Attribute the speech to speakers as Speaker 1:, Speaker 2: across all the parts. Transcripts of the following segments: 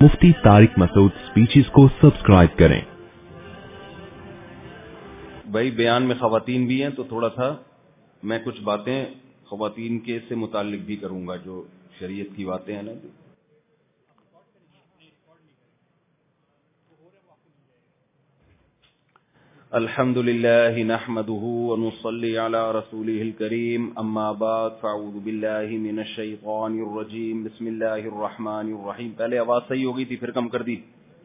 Speaker 1: मुफ्ती Tariq Masood speeches को subscribe करें।
Speaker 2: भाई बयान में खवातीन भी हैं तो थोड़ा सा मैं कुछ बातें खवातीन के से मुताल्लिक भी करूंगा, जो शरीयत की बातें हैं ना। अल्हम्दुलिल्लाहि नहमदुहु व नुसल्ली अला रसूलिहिल करीम, अम्मा बाद फअऊज़ु बिल्लाहि मिनश शैतानिर रजीम, बिस्मिल्लाहिर रहमानिर रहीम। पहले आवाज सही हो गई थी, फिर कम कर दी।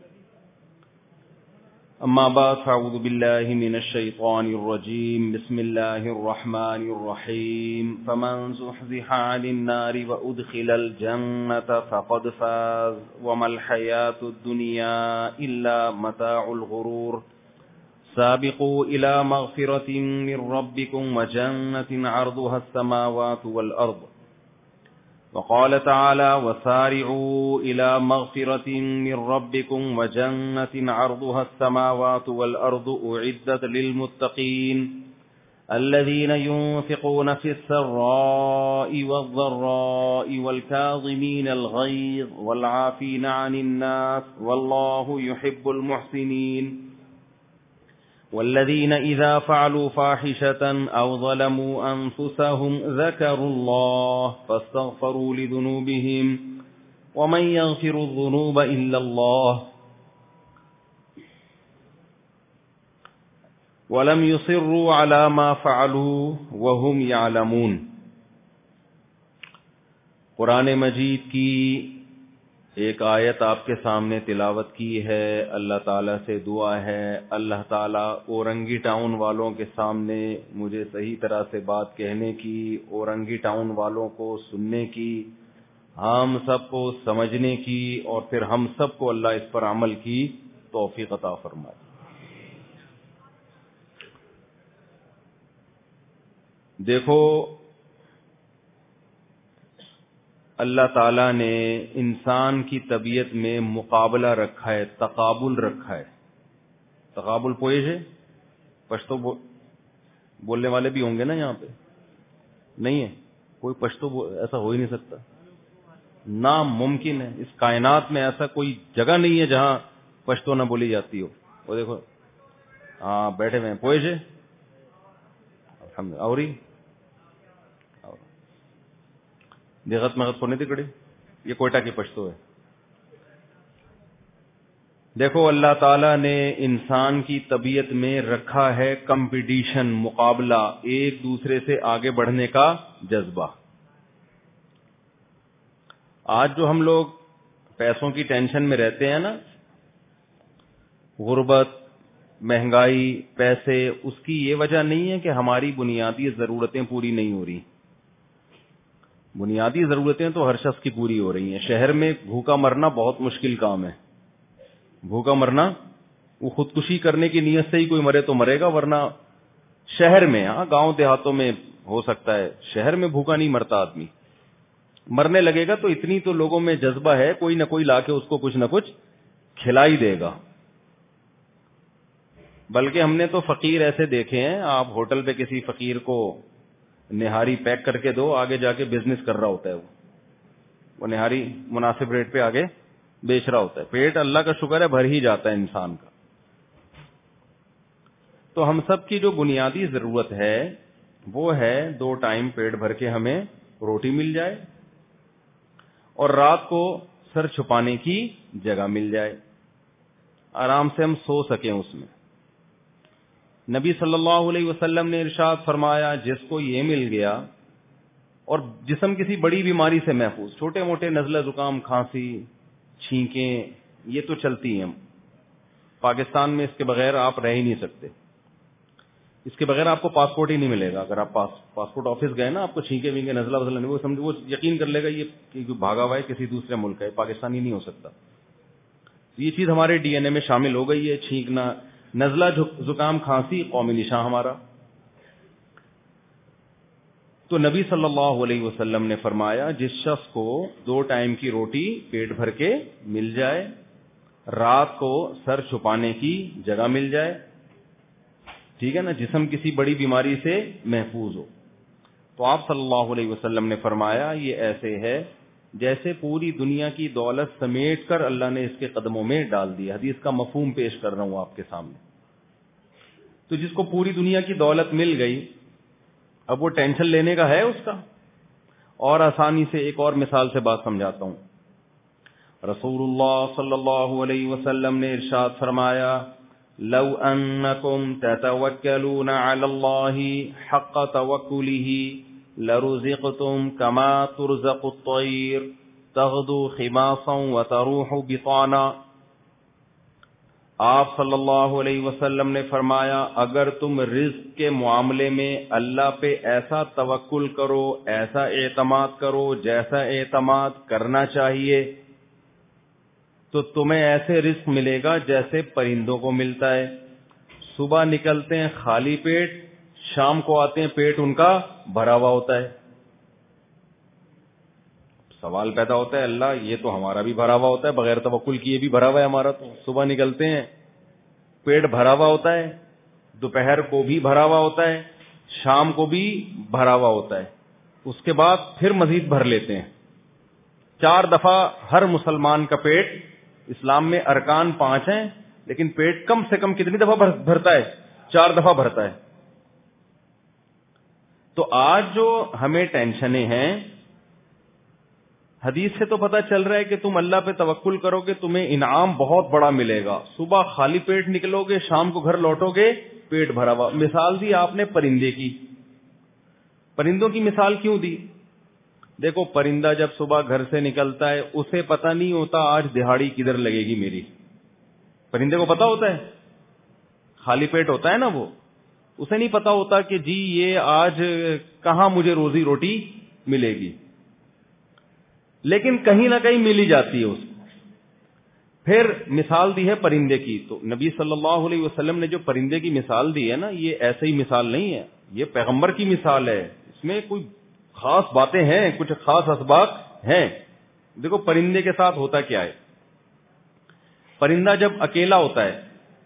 Speaker 2: अम्मा बाद फअऊज़ु बिल्लाहि मिनश शैतानिर रजीम, बिस्मिल्लाहिर रहमानिर रहीम। फमन ज़ुहज़िहा अनिन नारि व उदखिलल जन्नत फ़क़द फ़ाज़ वमल हयातुद दुनिया इल्ला मताउल गुरूर। साबिक़ू इला मग़फ़िरतिन मिर रब्बिकुम व जन्नतिन अर्दुहा अस्समावातु वल अर्द। वक़ाल तआला वसारिऊ इला मग़फ़िरतिन मिर रब्बिकुम व जन्नतिन अर्दुहा अस्समावातु वल अर्दु उइद्दत लिलमुत्तक़ीन अल्लज़ीना युन्फ़िक़ूना फ़िस्सर्राइ वज़्ज़र्राइ वल्काज़िमीनल ग़ैज़ वल्आफ़ीना अनिन नास वल्लाहु युहिब्बुल मुहसिनीन। والذين إذا فعلوا فاحشة أو ظلموا أنفسهم ذكروا الله فاستغفروا لذنوبهم ومن يغفر الذنوب إلا الله ولم يصروا على ما فعلوا وهم يعلمون۔ قرآن مجید کی ایک آیت آپ کے سامنے تلاوت کی ہے۔ اللہ تعالیٰ سے دعا ہے اللہ تعالیٰ اورنگی ٹاؤن والوں کے سامنے مجھے صحیح طرح سے بات کہنے کی، اورنگی ٹاؤن والوں کو سننے کی، ہم سب کو سمجھنے کی، اور پھر ہم سب کو اللہ اس پر عمل کی توفیق عطا فرمائے۔ دیکھو اللہ تعالیٰ نے انسان کی طبیعت میں مقابلہ رکھا ہے، تقابل رکھا ہے۔ تقابل پوئے ہے پشتو بولنے والے بھی ہوں گے نا یہاں پہ؟ نہیں ہے کوئی پشتو ایسا ہو ہی نہیں سکتا، ناممکن ہے۔ اس کائنات میں ایسا کوئی جگہ نہیں ہے جہاں پشتو نہ بولی جاتی ہو۔ وہ دیکھو ہاں بیٹھے ہوئے ہیں پوئے ہے اور دیغت مغت پونے کڑی، یہ کوئٹہ کی پشتو ہے۔ دیکھو اللہ تعالیٰ نے انسان کی طبیعت میں رکھا ہے کمپٹیشن، مقابلہ، ایک دوسرے سے آگے بڑھنے کا جذبہ۔ آج جو ہم لوگ پیسوں کی ٹینشن میں رہتے ہیں نا، غربت، مہنگائی، پیسے، اس کی یہ وجہ نہیں ہے کہ ہماری بنیادی ضرورتیں پوری نہیں ہو رہی۔ بنیادی ضرورتیں تو ہر شخص کی پوری ہو رہی ہیں۔ شہر میں بھوکا مرنا بہت مشکل کام ہے۔ بھوکا مرنا، وہ خودکشی کرنے کی نیت سے ہی کوئی مرے تو مرے گا، ورنہ شہر میں، ہاں گاؤں دیہاتوں میں ہو سکتا ہے، شہر میں بھوکا نہیں مرتا آدمی۔ مرنے لگے گا تو اتنی تو لوگوں میں جذبہ ہے، کوئی نہ کوئی لا کے اس کو کچھ نہ کچھ کھلا ہی دے گا۔ بلکہ ہم نے تو فقیر ایسے دیکھے ہیں، آپ ہوٹل پہ کسی فقیر کو نہاری پیک کر کے دو، آگے جا کے بزنس کر رہا ہوتا ہے، وہ نہاری مناسب ریٹ پہ آگے بیچ رہا ہوتا ہے۔ پیٹ اللہ کا شکر ہے بھر ہی جاتا ہے انسان کا۔ تو ہم سب کی جو بنیادی ضرورت ہے وہ ہے 2 ٹائم پیٹ بھر کے ہمیں روٹی مل جائے اور رات کو سر چھپانے کی جگہ مل جائے، آرام سے ہم سو سکیں اس میں۔ نبی صلی اللہ علیہ وسلم نے ارشاد فرمایا جس کو یہ مل گیا اور جسم کسی بڑی بیماری سے محفوظ، چھوٹے موٹے نزلہ زکام، کھانسی، چھینکیں، یہ تو چلتی ہیں، پاکستان میں اس کے بغیر آپ رہ ہی نہیں سکتے، اس کے بغیر آپ کو پاسپورٹ ہی نہیں ملے گا۔ اگر آپ پاسپورٹ آفس گئے نا، آپ کو چھینکے وینکے نزلہ وزلہ نہیں، وہ سمجھ وہ یقین کر لے گا یہ کہ بھاگا ہوا ہے کسی دوسرے ملک ہے، پاکستانی نہیں ہو سکتا۔ یہ چیز ہمارے ڈی این اے میں شامل ہو گئی ہے، چھینکنا، نزلہ زکام، کھانسی قومی نشان ہمارا۔ تو نبی صلی اللہ علیہ وسلم نے فرمایا جس شخص کو 2 ٹائم کی روٹی پیٹ بھر کے مل جائے، رات کو سر چھپانے کی جگہ مل جائے، ٹھیک ہے نا، جسم کسی بڑی بیماری سے محفوظ ہو، تو آپ صلی اللہ علیہ وسلم نے فرمایا یہ ایسے ہے جیسے پوری دنیا کی دولت سمیٹ کر اللہ نے اس کے قدموں میں ڈال دی. حدیث کا مفہوم پیش کر رہا ہوں آپ کے سامنے. تو جس کو پوری دنیا کی دولت مل گئی, اب وہ ٹینشن لینے کا ہے اس کا؟ اور آسانی سے ایک اور مثال سے بات سمجھاتا ہوں. رسول اللہ صلی اللہ علیہ وسلم نے ارشاد فرمایا, لو انکم تتوکلون علی اللہ حق توکلہ لرزقتم کما ترزق الطیر تغدو خماصا وتروح بطانا. آپ صلی اللہ علیہ وسلم نے فرمایا, اگر تم رزق کے معاملے میں اللہ پہ ایسا توکل کرو, ایسا اعتماد کرو جیسا اعتماد کرنا چاہیے, تو تمہیں ایسے رزق ملے گا جیسے پرندوں کو ملتا ہے. صبح نکلتے ہیں خالی پیٹ, شام کو آتے ہیں پیٹ ان کا بھرا ہوا ہوتا ہے. سوال پیدا ہوتا ہے, اللہ یہ تو ہمارا بھی بھرا ہوا ہوتا ہے, بغیر توکل کیے بھی بھرا ہوا ہے ہمارا. تو صبح نکلتے ہیں پیٹ بھرا ہوا ہوتا ہے, دوپہر کو بھی بھرا ہوا ہوتا ہے, شام کو بھی بھرا ہوا ہوتا ہے, اس کے بعد پھر مزید بھر لیتے ہیں. 4 دفعہ ہر مسلمان کا پیٹ, اسلام میں ارکان 5 ہیں, لیکن پیٹ کم سے کم کتنی دفعہ بھرتا ہے؟ 4 دفعہ بھرتا ہے. تو آج جو ہمیں ٹینشنیں ہیں, حدیث سے تو پتا چل رہا ہے کہ تم اللہ پہ توکل کرو گے تمہیں انعام بہت بڑا ملے گا. صبح خالی پیٹ نکلو گے, شام کو گھر لوٹو گے پیٹ بھرا ہوا. مثال دی آپ نے پرندے کی. پرندوں کی مثال کیوں دی؟ دیکھو, پرندہ جب صبح گھر سے نکلتا ہے اسے پتا نہیں ہوتا آج دہاڑی کدھر لگے گی میری. پرندے کو پتا ہوتا ہے؟ خالی پیٹ ہوتا ہے نا وہ, اسے نہیں پتا ہوتا کہ جی یہ آج کہاں مجھے روزی روٹی ملے گی, لیکن کہیں نہ کہیں ملی جاتی ہے اس کو. پھر مثال دی ہے پرندے کی, تو نبی صلی اللہ علیہ وسلم نے جو پرندے کی مثال دی ہے نا, یہ ایسے ہی مثال نہیں ہے, یہ پیغمبر کی مثال ہے. اس میں کوئی خاص باتیں ہیں, کچھ خاص اسباق ہیں. دیکھو پرندے کے ساتھ ہوتا کیا ہے. پرندہ جب اکیلا ہوتا ہے,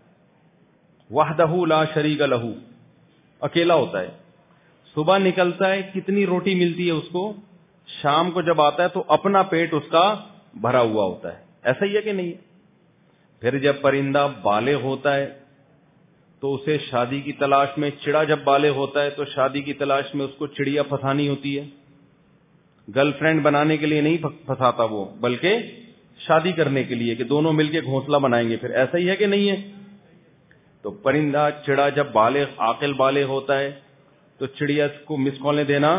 Speaker 2: وحدہ لا شریک لہ, اکیلا ہوتا ہے, صبح نکلتا ہے کتنی روٹی ملتی ہے اس کو, شام کو جب آتا ہے تو اپنا پیٹ اس کا بھرا ہوا ہوتا ہے. ایسا ہی ہے کہ نہیں؟ پھر جب پرندہ بالغ ہوتا ہے تو اسے شادی کی تلاش میں, چڑا جب بالغ ہوتا ہے تو شادی کی تلاش میں اس کو چڑیا پھنسانی ہوتی ہے. گرل فرینڈ بنانے کے لیے نہیں پھنساتا وہ, بلکہ شادی کرنے کے لیے کہ دونوں مل کے گھونسلہ بنائیں گے. پھر ایسا ہی ہے کہ نہیں ہے؟ تو پرندہ چڑا جب بالغ عاقل بالغ ہوتا ہے تو چڑیا کو مس کالیں دینا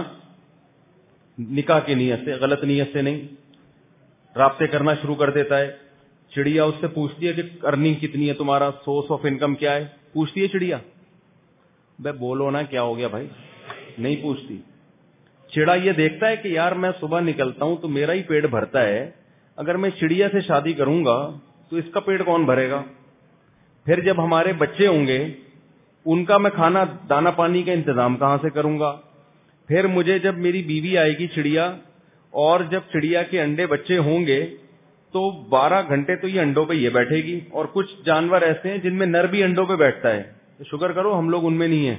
Speaker 2: نکاح کی نیت سے, غلط نیت سے نہیں, رابطے کرنا شروع کر دیتا ہے. چڑیا اس سے پوچھتی ہے کہ ارننگ کتنی ہے تمہارا, سورس آف انکم کیا ہے, پوچھتی ہے چڑیا. بھائی بولو نا کیا ہو گیا بھائی, نہیں پوچھتی. چڑا یہ دیکھتا ہے کہ یار میں صبح نکلتا ہوں تو میرا ہی پیٹ بھرتا ہے, اگر میں چڑیا سے شادی کروں گا تو اس کا پیٹ کون بھرے گا. پھر جب ہمارے بچے ہوں گے ان کا میں کھانا دانا پانی کا انتظام کہاں سے کروں گا. پھر مجھے جب میری بیوی آئے گی چڑیا, اور جب چڑیا کے انڈے بچے ہوں گے تو 12 گھنٹے تو یہ انڈوں پہ یہ بیٹھے گی. اور کچھ جانور ایسے ہیں جن میں نر بھی انڈوں پہ بیٹھتا ہے, شکر کرو ہم لوگ ان میں نہیں ہیں.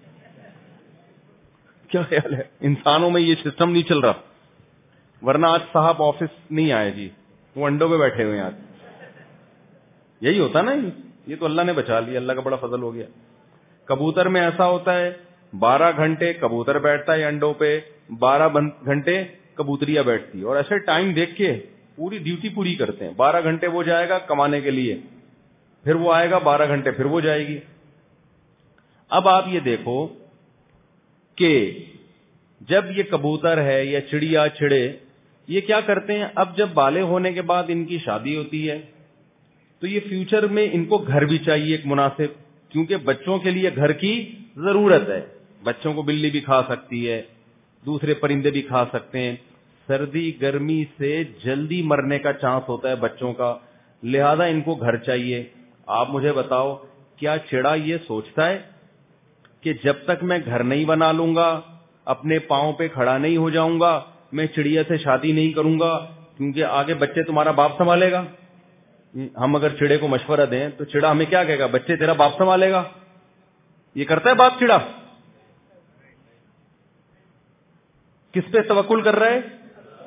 Speaker 2: کیا خیال ہے, انسانوں میں یہ سسٹم نہیں چل رہا, ورنہ آج صاحب آفس نہیں آئے جی, وہ انڈوں پہ بیٹھے ہوئے ہیں. آج یہی ہوتا نا, یہ تو اللہ نے بچا لیا, اللہ کا بڑا فضل ہو گیا. کبوتر میں ایسا ہوتا ہے 12 گھنٹے کبوتر بیٹھتا ہے انڈوں پہ, 12 گھنٹے کبوتریاں بیٹھتی, اور ایسے ٹائم دیکھ کے پوری ڈیوٹی پوری کرتے ہیں. 12 گھنٹے وہ جائے گا کمانے کے لیے, پھر وہ آئے گا 12 گھنٹے پھر وہ جائے گی. اب آپ یہ دیکھو کہ جب یہ کبوتر ہے یا چڑیا چڑے یہ کیا کرتے ہیں, اب جب بالغ ہونے کے بعد ان کی شادی ہوتی ہے تو یہ فیوچر میں ان کو گھر بھی چاہیے ایک مناسب, کیونکہ بچوں کے لیے گھر کی ضرورت ہے. بچوں کو بلی بھی کھا سکتی ہے, دوسرے پرندے بھی کھا سکتے ہیں. سردی گرمی سے جلدی مرنے کا چانس ہوتا ہے بچوں کا, لہذا ان کو گھر چاہیے. آپ مجھے بتاؤ کیا چڑا یہ سوچتا ہے کہ جب تک میں گھر نہیں بنا لوں گا, اپنے پاؤں پہ کھڑا نہیں ہو جاؤں گا, میں چڑیا سے شادی نہیں کروں گا کیونکہ آگے بچے تمہارا باپ سنبھالے گا. ہم اگر چڑے کو مشورہ دیں تو چڑا ہمیں کیا کہے گا, بچے تیرا باپ سنبھالے گا. یہ کرتا ہے باپ چڑا؟ کس پہ توکل کر رہا ہے؟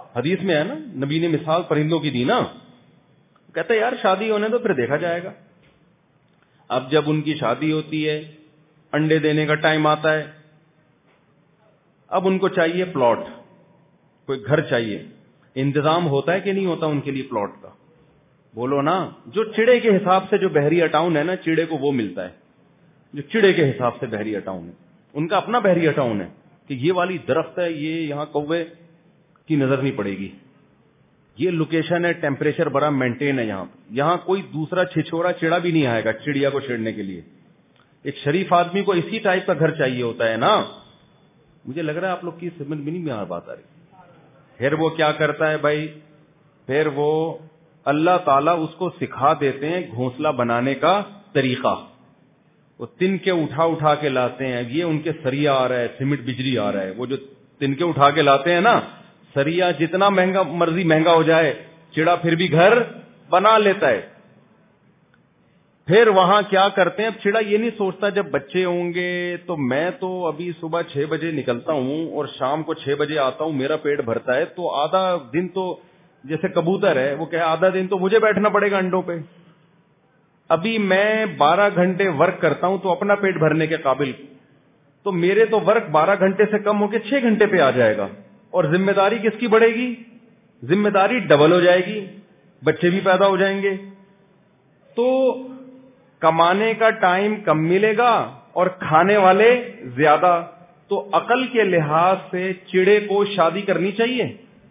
Speaker 2: حدیث میں ہے نا, نبی نے مثال پرندوں کی دی نا, کہتا ہے یار شادی ہونے تو پھر دیکھا جائے گا. اب جب ان کی شادی ہوتی ہے, انڈے دینے کا ٹائم آتا ہے, اب ان کو چاہیے پلاٹ, کوئی گھر چاہیے. انتظام ہوتا ہے کہ نہیں ہوتا ان کے لیے پلاٹ کا؟ بولو نا. جو چڑے کے حساب سے جو بحریہ ٹاؤن ہے نا, چڑے کو وہ ملتا ہے جو چڑے کے حساب سے بحریہ ٹاؤن ہے. ان کا اپنا بحریہ ٹاؤن ہے کہ یہ والی درخت ہے, یہ یہاں کوے کی نظر نہیں پڑے گی, یہ لوکیشن ہے, ٹیمپریچر بڑا مینٹین ہے یہاں کوئی دوسرا چھچورا چڑا بھی نہیں آئے گا چڑیا کو چھیڑنے کے لیے. ایک شریف آدمی کو اسی ٹائپ کا گھر چاہیے ہوتا ہے نا. مجھے لگ رہا ہے آپ لوگ کی سمجھ میں نہیں بات آ رہی. پھر وہ کیا کرتا ہے بھائی, پھر وہ اللہ تعالیٰ اس کو سکھا دیتے ہیں گھونسلہ بنانے کا طریقہ. وہ تن کے اٹھا کے لاتے ہیں, یہ ان کے سریا آ رہا ہے, سیمنٹ بجلی آ رہا ہے. وہ جو تن کے اٹھا کے لاتے ہیں نا, سریا جتنا مہنگا مرضی مہنگا ہو جائے, چڑا پھر بھی گھر بنا لیتا ہے. پھر وہاں کیا کرتے ہیں, اب چڑا یہ نہیں سوچتا جب بچے ہوں گے تو میں تو ابھی صبح 6 بجے نکلتا ہوں اور شام کو 6 بجے آتا ہوں, میرا پیٹ بھرتا ہے, تو آدھا دن تو جیسے کبوتر ہے وہ کہ آدھا دن تو مجھے بیٹھنا پڑے گا انڈوں پہ. ابھی میں 12 گھنٹے ورک کرتا ہوں تو اپنا پیٹ بھرنے کے قابل, تو میرے تو ورک 12 گھنٹے سے کم ہو کے 6 گھنٹے پہ آ جائے گا. اور ذمہ داری کس کی بڑھے گی؟ ذمہ داری ڈبل ہو جائے گی, بچے بھی پیدا ہو جائیں گے, تو کمانے کا ٹائم کم ملے گا اور کھانے والے زیادہ. تو عقل کے لحاظ سے چڑے کو شادی کرنی چاہیے,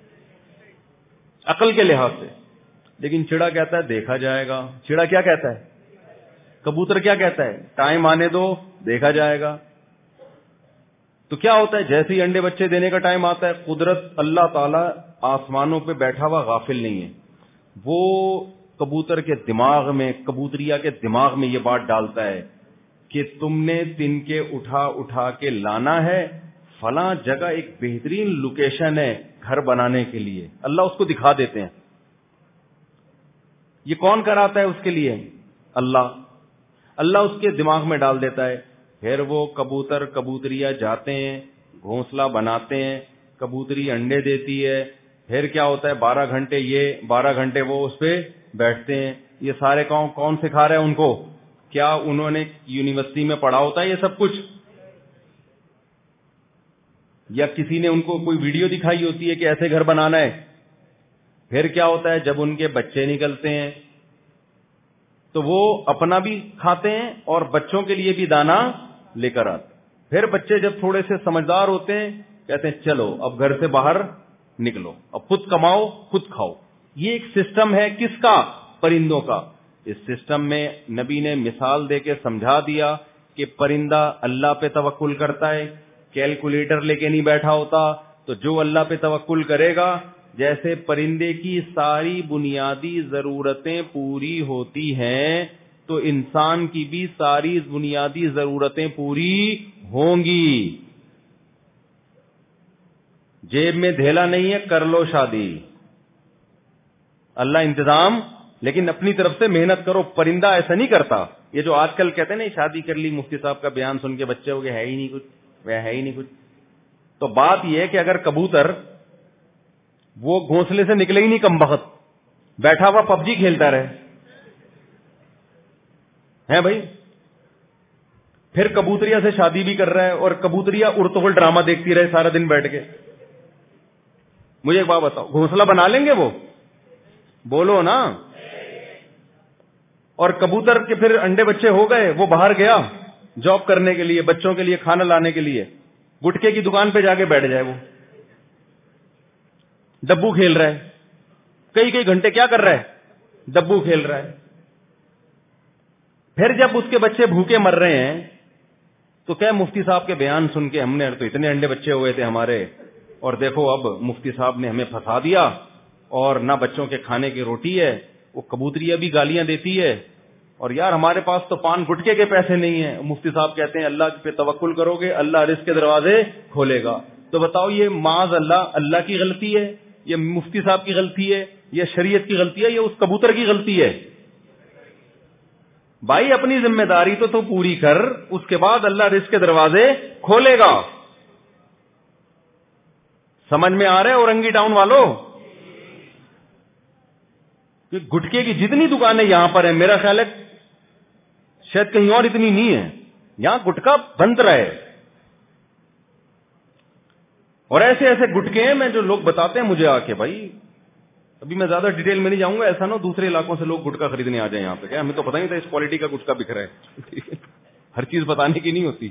Speaker 2: عقل کے لحاظ سے. لیکن چڑا کہتا ہے دیکھا جائے گا. چڑا کیا کہتا ہے؟ کبوتر کیا کہتا ہے؟ ٹائم آنے دو, دیکھا جائے گا. تو کیا ہوتا ہے, جیسے ہی انڈے بچے دینے کا ٹائم آتا ہے, قدرت اللہ تعالی آسمانوں پہ بیٹھا ہوا غافل نہیں ہے, وہ کبوتر کے دماغ میں, کبوتریا کے دماغ میں یہ بات ڈالتا ہے کہ تم نے تن کے اٹھا کے لانا ہے, فلاں جگہ ایک بہترین لوکیشن ہے گھر بنانے کے لیے. اللہ اس کو دکھا دیتے ہیں. یہ کون کراتا ہے اس کے لیے؟ اللہ اس کے دماغ میں ڈال دیتا ہے. پھر وہ کبوتر کبوتریا جاتے ہیں, گھونسلہ بناتے ہیں, کبوتری انڈے دیتی ہے. پھر کیا ہوتا ہے, 12 گھنٹے یہ 12 گھنٹے وہ اس پہ بیٹھتے ہیں. یہ سارے کام کون سکھا رہے ہیں ان کو؟ کیا انہوں نے یونیورسٹی میں پڑھا ہوتا ہے یہ سب کچھ, یا کسی نے ان کو کوئی ویڈیو دکھائی ہوتی ہے کہ ایسے گھر بنانا ہے؟ پھر کیا ہوتا ہے, جب ان کے بچے نکلتے ہیں تو وہ اپنا بھی کھاتے ہیں اور بچوں کے لیے بھی دانا لے کر آتے. پھر بچے جب تھوڑے سے سمجھدار ہوتے ہیں کہتے ہیں چلو اب گھر سے باہر نکلو, اب خود کماؤ خود کھاؤ. یہ ایک سسٹم ہے کس کا؟ پرندوں کا. اس سسٹم میں نبی نے مثال دے کے سمجھا دیا کہ پرندہ اللہ پہ توکل کرتا ہے, کیلکولیٹر لے کے نہیں بیٹھا ہوتا. تو جو اللہ پہ توکل کرے گا, جیسے پرندے کی ساری بنیادی ضرورتیں پوری ہوتی ہیں تو انسان کی بھی ساری بنیادی ضرورتیں پوری ہوں گی. جیب میں دھیلا نہیں ہے, کر لو شادی, اللہ انتظام, لیکن اپنی طرف سے محنت کرو. پرندہ ایسا نہیں کرتا. یہ جو آج کل کہتے ہیں نا شادی کر لی, مفتی صاحب کا بیان سن کے بچے ہو گئے, ہے ہی نہیں کچھ, وہ ہے ہی نہیں کچھ. تو بات یہ ہے کہ اگر کبوتر وہ گھونسلے سے نکلے ہی نہیں, کم بخت بیٹھا ہوا PUBG کھیلتا رہے ہیں بھائی, پھر کبوتریا سے شادی بھی کر رہا ہے اور کبوتریا ارطغرل ڈرامہ دیکھتی رہے سارا دن بیٹھ کے, مجھے ایک بات بتاؤ, گھونسلہ بنا لیں گے وہ؟ بولو نا. اور کبوتر کے پھر انڈے بچے ہو گئے, وہ باہر گیا جاب کرنے کے لیے, بچوں کے لیے کھانا لانے کے لیے, گٹکے کی دکان پہ جا کے بیٹھ جائے, وہ ڈبو کھیل رہا ہے, کئی گھنٹے کیا کر رہا ہے؟ ڈبو کھیل رہا ہے. پھر جب اس کے بچے بھوکے مر رہے ہیں تو کیا مفتی صاحب کے بیان سن کے ہم نے تو اتنے انڈے بچے ہوئے تھے ہمارے, اور دیکھو اب مفتی صاحب نے ہمیں پھنسا دیا اور نہ بچوں کے کھانے کی روٹی ہے. وہ کبوتریا بھی گالیاں دیتی ہے, اور یار ہمارے پاس تو پان گٹکے کے پیسے نہیں ہیں. مفتی صاحب کہتے ہیں اللہ پہ توکل کرو گے اللہ رزق کے دروازے کھولے گا. تو بتاؤ یہ معاذ اللہ کی غلطی ہے, یہ مفتی صاحب کی غلطی ہے, یہ شریعت کی غلطی ہے, یہ اس کبوتر کی غلطی ہے؟ بھائی اپنی ذمہ داری تو پوری کر, اس کے بعد اللہ رزق کے دروازے کھولے گا. سمجھ میں آ رہا ہے اورنگی ٹاؤن والوں؟ کہ گٹکے کی جتنی دکانیں یہاں پر ہیں میرا خیال ہے شاید کہیں اور اتنی نہیں ہے, یہاں گٹکا بند رہے. اور ایسے ایسے گٹکے ہیں میں جو لوگ بتاتے ہیں مجھے آ کے, بھائی ابھی میں زیادہ ڈیٹیل میں نہیں جاؤں گا, ایسا نہ دوسرے علاقوں سے لوگ گٹکا خریدنے آ جائیں یہاں پہ, کیا ہمیں تو پتہ نہیں تھا اس کوالٹی کا گٹکا بک رہا ہے. ہر چیز بتانے کی نہیں ہوتی.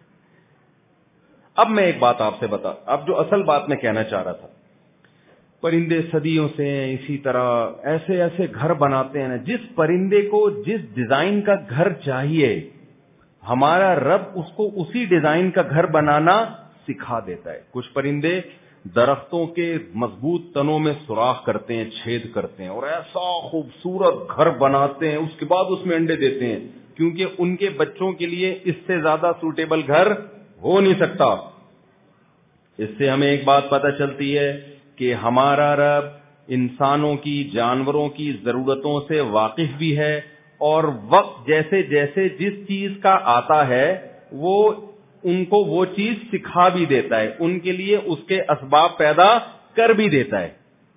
Speaker 2: اب میں ایک بات آپ سے اب جو اصل بات میں کہنا چاہ رہا تھا, پرندے صدیوں سے اسی طرح ایسے ایسے گھر بناتے ہیں نا, جس پرندے کو جس ڈیزائن کا گھر چاہیے ہمارا رب اس کو اسی ڈیزائن کا گھر بنانا سکھا دیتا ہے. کچھ پرندے درختوں کے مضبوط تنوں میں سوراخ کرتے ہیں, چھید کرتے ہیں اور ایسا خوبصورت گھر بناتے ہیں, اس کے بعد اس میں انڈے دیتے ہیں, کیونکہ ان کے بچوں کے لیے اس سے زیادہ سوٹیبل گھر ہو نہیں سکتا. اس سے ہمیں ایک بات پتہ چلتی ہے کہ ہمارا رب انسانوں کی, جانوروں کی ضرورتوں سے واقف بھی ہے, اور وقت جیسے جیسے جس چیز کا آتا ہے وہ ان کو وہ چیز سکھا بھی دیتا ہے, ان کے لیے اس کے اسباب پیدا کر بھی دیتا ہے.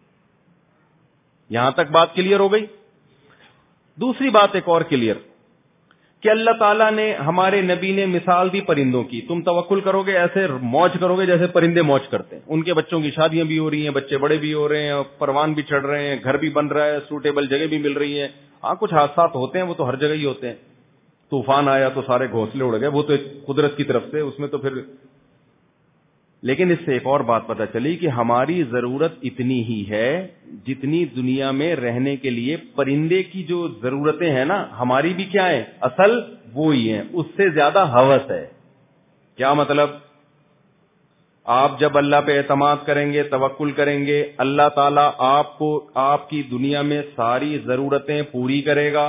Speaker 2: یہاں تک بات کلیئر ہو گئی. دوسری بات ایک اور کلیئر, کہ اللہ تعالیٰ نے ہمارے نبی نے مثال دی پرندوں کی. تم توکل کرو گے, ایسے موج کرو گے جیسے پرندے موج کرتے ہیں. ان کے بچوں کی شادیاں بھی ہو رہی ہیں, بچے بڑے بھی ہو رہے ہیں, پروان بھی چڑھ رہے ہیں, گھر بھی بن رہا ہے, سوٹیبل جگہ بھی مل رہی ہے. ہاں کچھ حادثات ہوتے ہیں, وہ تو ہر جگہ ہی ہوتے ہیں. طوفان آیا تو سارے گھونسلے اڑ گئے, وہ تو ایک قدرت کی طرف سے, اس میں تو پھر. لیکن اس سے ایک اور بات پتہ چلی کہ ہماری ضرورت اتنی ہی ہے جتنی دنیا میں رہنے کے لیے پرندے کی جو ضرورتیں ہیں نا, ہماری بھی کیا ہے اصل وہی ہیں, اس سے زیادہ ہوس ہے. کیا مطلب؟ آپ جب اللہ پہ اعتماد کریں گے, توکل کریں گے, اللہ تعالیٰ آپ کو آپ کی دنیا میں ساری ضرورتیں پوری کرے گا.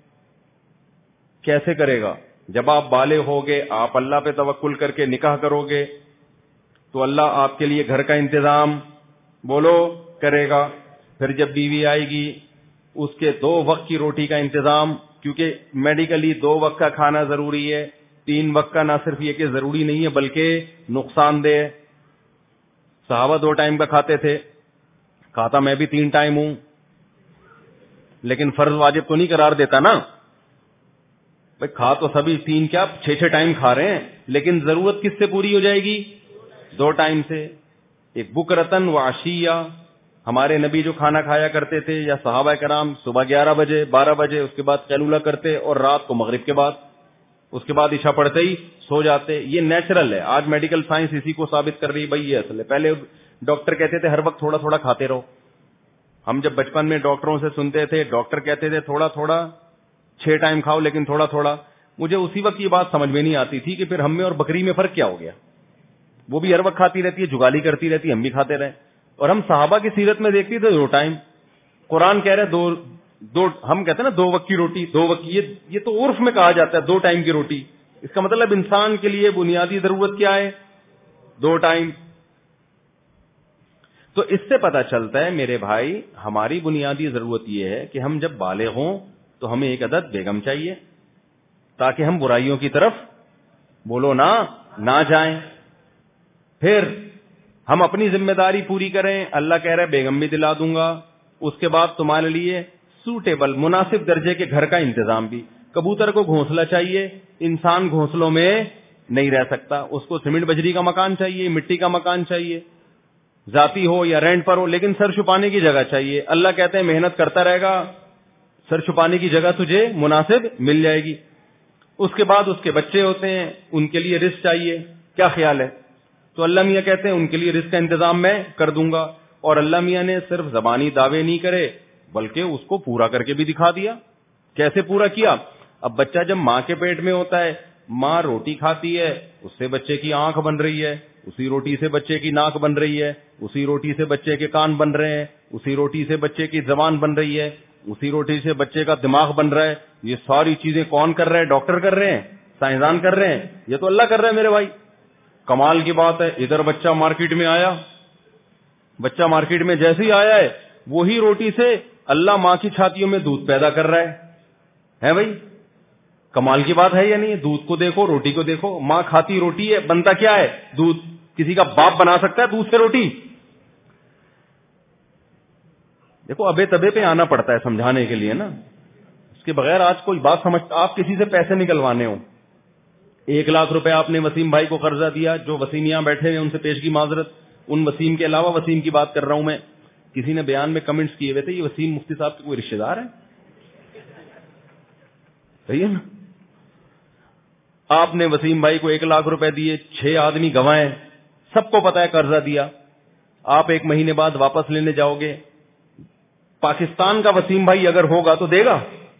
Speaker 2: کیسے کرے گا؟ جب آپ بالغ ہوگے, آپ اللہ پہ توکل کر کے نکاح کرو گے تو اللہ آپ کے لیے گھر کا انتظام بولو کرے گا. پھر جب بیوی آئے گی اس کے 2 وقت کی روٹی کا انتظام, کیونکہ میڈیکلی 2 وقت کا کھانا ضروری ہے. 3 وقت کا نہ صرف یہ کہ ضروری نہیں ہے بلکہ نقصان دہ. صحابہ 2 ٹائم کا کھاتے تھے, کھاتا میں بھی 3 ٹائم ہوں, لیکن فرض واجب تو نہیں قرار دیتا نا بھائی. کھا تو سبھی 3 کیا 6 ٹائم کھا رہے ہیں, لیکن ضرورت کس سے پوری ہو جائے گی؟ 2 ٹائم سے. ایک بکرتن و عشیہ, ہمارے نبی جو کھانا کھایا کرتے تھے یا صحابہ کرام صبح 11 بجے 12 بجے, اس کے بعد قیلولہ کرتے اور رات کو مغرب کے بعد, اس کے بعد عشاء پڑھتے ہی سو جاتے. یہ نیچرل ہے. آج میڈیکل سائنس اسی کو ثابت کر رہی بھائی یہ اصل ہے. پہلے ڈاکٹر کہتے تھے ہر وقت تھوڑا تھوڑا کھاتے رہو. ہم جب بچپن میں ڈاکٹروں سے سنتے تھے, ڈاکٹر کہتے تھے تھوڑا تھوڑا 6 ٹائم کھاؤ لیکن تھوڑا تھوڑا. مجھے اسی وقت یہ بات سمجھ میں نہیں آتی تھی کہ پھر ہم میں اور بکری میں فرق کیا ہو گیا. وہ بھی ہر وقت کھاتی رہتی ہے, جگالی کرتی رہتی ہے, ہم بھی کھاتے رہے. اور ہم صحابہ کی سیرت میں دیکھتے تھے 2 ٹائم. قرآن کہہ رہے 2 ہم کہتے ہیں نا 2 وقت کی روٹی, 2 وقت. یہ تو عرف میں کہا جاتا ہے 2 ٹائم کی روٹی. اس کا مطلب انسان کے لیے بنیادی ضرورت کیا ہے؟ 2 ٹائم. تو اس سے پتا چلتا ہے میرے بھائی, ہماری بنیادی ضرورت یہ ہے کہ ہم جب بالغ ہوں تو ہمیں ایک عدد بیگم چاہیے تاکہ ہم برائیوں کی طرف بولو نہ جائیں. پھر ہم اپنی ذمہ داری پوری کریں. اللہ کہہ رہا ہے بیگم بھی دلا دوں گا, اس کے بعد تمہارے لیے سوٹیبل مناسب درجے کے گھر کا انتظام بھی. کبوتر کو گھونسلہ چاہیے, انسان گھونسلوں میں نہیں رہ سکتا, اس کو سیمنٹ بجری کا مکان چاہیے, مٹی کا مکان چاہیے, ذاتی ہو یا رینٹ پر ہو, لیکن سر چھپانے کی جگہ چاہیے. اللہ کہتے ہیں محنت کرتا رہے گا, سر چھپانے کی جگہ تجھے مناسب مل جائے گی. اس کے بعد اس کے بچے ہوتے ہیں, ان کے لیے رزق چاہیے. کیا خیال ہے؟ تو اللہ میاں کہتے ہیں ان کے لیے رزق کا انتظام میں کر دوں گا. اور اللہ میاں نے صرف زبانی دعوے نہیں کرے بلکہ اس کو پورا کر کے بھی دکھا دیا. کیسے پورا کیا؟ اب بچہ جب ماں کے پیٹ میں ہوتا ہے, ماں روٹی کھاتی ہے, اس سے بچے کی آنکھ بن رہی ہے, اسی روٹی سے بچے کی ناک بن رہی ہے, اسی روٹی سے بچے کے کان بن رہے ہیں, اسی روٹی سے بچے کی زبان بن رہی ہے, اسی روٹی سے بچے کا دماغ بن رہا ہے. یہ ساری چیزیں کون کر رہے ہیں؟ ڈاکٹر کر رہے ہیں, سائنسدان کر رہے ہیں, یہ تو اللہ کر رہے ہیں میرے بھائی. کمال کی بات ہے, ادھر بچہ مارکیٹ میں آیا, بچہ مارکیٹ میں جیسے ہی آیا ہے وہی روٹی سے اللہ ماں کی چھاتیوں میں دودھ پیدا کر رہا ہے بھائی. کمال کی بات ہے یا نہیں؟ دودھ کو دیکھو, روٹی کو دیکھو, ماں کھاتی روٹی ہے, بنتا کیا ہے؟ دودھ. کسی کا باپ بنا سکتا ہے دودھ سے روٹی؟ دیکھو ابے تبے پہ آنا پڑتا ہے سمجھانے کے لیے نا, اس کے بغیر آج کوئی بات سمجھتا. آپ کسی سے پیسے نکلوانے ہو, 1,00,000 روپے آپ نے وسیم بھائی کو قرضہ دیا, جو وسیم یہاں بیٹھے ہیں ان سے پیش کی معذرت, ان وسیم کے علاوہ وسیم کی بات کر رہا ہوں میں. کسی نے بیان میں کمنٹس کیے ہوئے تھے یہ وسیم مفتی صاحب کے کوئی رشتے دار ہے, صحیح ہے نا. آپ نے وسیم بھائی کو 1,00,000 روپے دیے, 6 آدمی گنوائے, سب کو پتا ہے قرضہ دیا. آپ 1 مہینے بعد واپس لینے جاؤ گے, پاکستان کا وسیم بھائی اگر ہوگا تو دے گا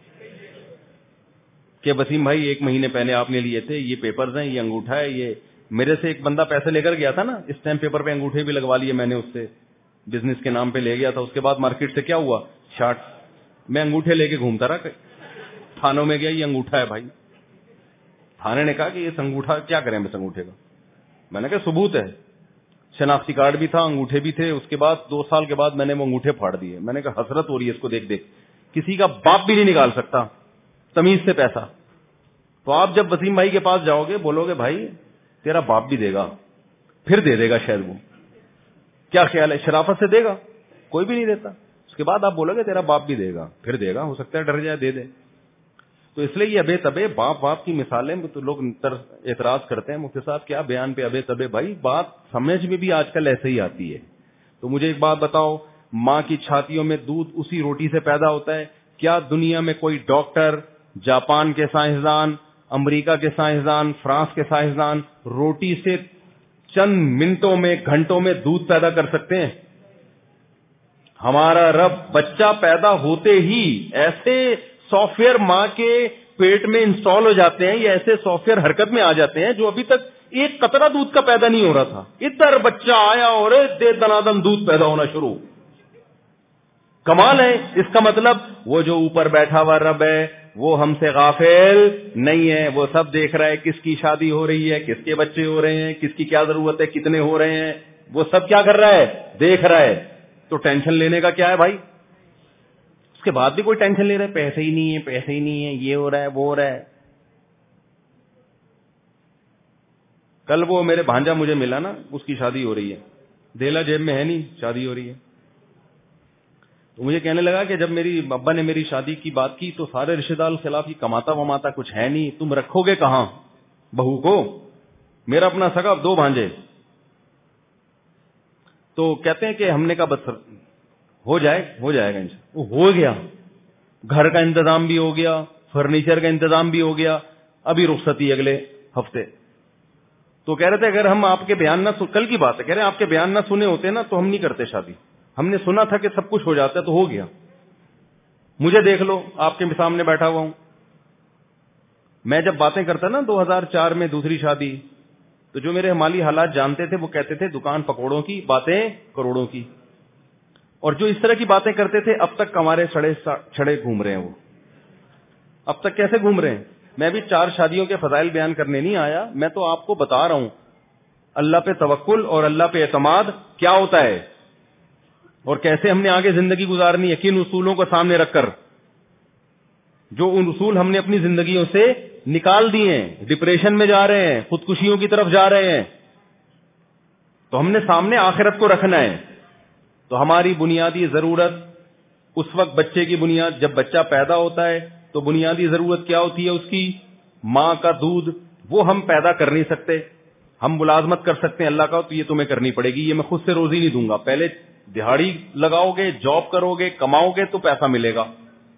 Speaker 2: کہ وسیم بھائی 1 مہینے پہلے آپ نے لیے تھے, یہ پیپرز ہیں, یہ انگوٹھا ہے, یہ میرے سے ایک بندہ پیسے لے کر گیا تھا نا, اس ٹائم پیپر پہ انگوٹھے بھی لگوا لیے میں نے, اس سے بزنس کے نام پہ لے گیا تھا. اس کے بعد مارکیٹ سے کیا ہوا, شارٹ. میں انگوٹھے لے کے گھومتا رہا, تھانوں میں گیا, یہ انگوٹھا ہے بھائی. تھانے نے کہا کہ یہ انگوٹھا کیا کریں بس انگوٹھے کا. میں نے کہا ثبوت ہے, شناختی کارڈ بھی تھا, انگوٹھے بھی تھے. اس کے بعد 2 سال کے بعد میں نے وہ انگوٹھے پھاڑ دیے. میں نے کہا حسرت ہو رہی ہے اس کو دیکھ دیکھ, کسی کا باپ بھی نہیں نکال سکتا تمیز سے پیسہ. تو آپ جب وسیم بھائی کے پاس جاؤ گے بولو گے بھائی تیرا باپ بھی دے گا, پھر دے دے گا شاید. وہ کیا خیال ہے, شرافت سے دے گا, کوئی بھی نہیں دیتا. اس کے بعد آپ بولو گے تیرا باپ بھی دے گا, پھر دے گا, ہو سکتا ہے ڈر جائے دے دے. تو اس لیے یہ ابے تبے باپ کی مثالیں تو لوگ اعتراض کرتے ہیں مفتی صاحب کیا بیان پہ ابے تبے. بھائی بات سمجھ میں بھی آج کل ایسے ہی آتی ہے. تو مجھے ایک بات بتاؤ, ماں کی چھاتیوں میں دودھ اسی روٹی سے پیدا ہوتا ہے. کیا دنیا میں کوئی ڈاکٹر, جاپان کے سائنسدان, امریکہ کے سائنسدان, فرانس کے سائنسدان روٹی سے چند منٹوں میں گھنٹوں میں دودھ پیدا کر سکتے ہیں؟ ہمارا رب بچہ پیدا ہوتے ہی ایسے سافٹ ویئر ماں کے پیٹ میں انسٹال ہو جاتے ہیں, یہ ایسے سافٹ ویئر حرکت میں آ جاتے ہیں جو ابھی تک ایک قطرہ دودھ کا پیدا نہیں ہو رہا تھا, ادھر بچہ آیا اور دے دنادن دودھ پیدا ہونا شروع. کمال ہے. اس کا مطلب وہ جو اوپر بیٹھا ہوا رب ہے وہ ہم سے غافل نہیں ہے, وہ سب دیکھ رہا ہے کس کی شادی ہو رہی ہے, کس کے بچے ہو رہے ہیں, کس کی کیا ضرورت ہے, کتنے ہو رہے ہیں, وہ سب کیا کر رہا ہے, دیکھ رہا ہے. تو ٹینشن لینے کا کیا ہے بھائی. اس کے بعد بھی کوئی ٹینشن لے رہا ہے, پیسے ہی نہیں ہے, پیسے ہی نہیں ہے, یہ ہو رہا ہے, وہ ہو رہا ہے. کل وہ میرے بھانجا مجھے ملا نا, اس کی شادی ہو رہی ہے, دھیلا جیب میں ہے نہیں, شادی ہو رہی ہے. تو مجھے کہنے لگا کہ جب میری ابا نے میری شادی کی بات کی تو سارے رشتے دار خلاف ہی, کماتا وماتا کچھ ہے نہیں, تم رکھو گے کہاں بہو کو. میرا اپنا سگا 2 بھانجے. تو کہتے ہیں کہ ہم نے کہا بس ہو جائے گا انشاءاللہ. وہ ہو گیا, گھر کا انتظام بھی ہو گیا, فرنیچر کا انتظام بھی ہو گیا, ابھی رخصتی اگلے ہفتے. تو کہہ رہے تھے اگر ہم آپ کے بیان نہ کل کی بات ہے, کہہ رہے ہیں آپ کے بیان نہ سنے ہوتے نا تو ہم نہیں کرتے شادی. ہم نے سنا تھا کہ سب کچھ ہو جاتا ہے تو ہو گیا. مجھے دیکھ لو, آپ کے سامنے بیٹھا ہوا ہوں. میں جب باتیں کرتا نا 2004 میں دوسری شادی, تو جو میرے مالی حالات جانتے تھے وہ کہتے تھے دکان پکوڑوں کی, باتیں کروڑوں کی. اور جو اس طرح کی باتیں کرتے تھے اب تک ہمارے چھڑے گھوم رہے ہیں. وہ اب تک کیسے گھوم رہے ہیں. میں بھی 4 شادیوں کے فضائل بیان کرنے نہیں آیا, میں تو آپ کو بتا رہا ہوں اللہ پہ توکل اور اللہ پہ اعتماد کیا ہوتا ہے اور کیسے ہم نے آگے زندگی گزارنی ہے, کن اصولوں کو سامنے رکھ کر. جو ان اصول ہم نے اپنی زندگیوں سے نکال دیے ہیں, ڈپریشن میں جا رہے ہیں, خودکشیوں کی طرف جا رہے ہیں, تو ہم نے سامنے آخرت کو رکھنا ہے. تو ہماری بنیادی ضرورت اس وقت بچے کی بنیاد, جب بچہ پیدا ہوتا ہے تو بنیادی ضرورت کیا ہوتی ہے اس کی, ماں کا دودھ. وہ ہم پیدا کر نہیں سکتے. ہم ملازمت کر سکتے ہیں اللہ کا, تو یہ تمہیں کرنی پڑے گی, یہ میں خود سے روزی نہیں دوں گا. پہلے دہاڑی لگاؤ گے, جاب کرو گے, کماؤ گے تو پیسہ ملے گا.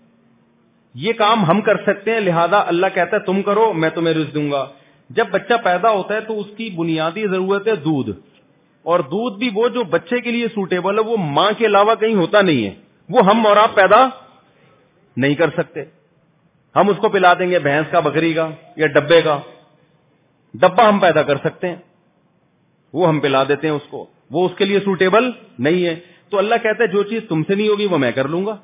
Speaker 2: یہ کام ہم کر سکتے ہیں, لہذا اللہ کہتا ہے تم کرو میں تمہیں رزق دوں گا. جب بچہ پیدا ہوتا ہے تو اس کی بنیادی ضرورت ہے دودھ, اور دودھ بھی وہ جو بچے کے لیے سوٹیبل ہے, وہ ماں کے علاوہ کہیں ہوتا نہیں ہے. وہ ہم اور آپ پیدا نہیں کر سکتے. ہم اس کو پلا دیں گے بھینس کا, بکری کا یا ڈبے کا. ڈبہ ہم پیدا کر سکتے ہیں, وہ ہم پلا دیتے ہیں اس کو, وہ اس کے لیے سوٹیبل نہیں ہے. تو اللہ کہتا ہے جو چیز تم سے نہیں ہوگی وہ میں کر لوں گا.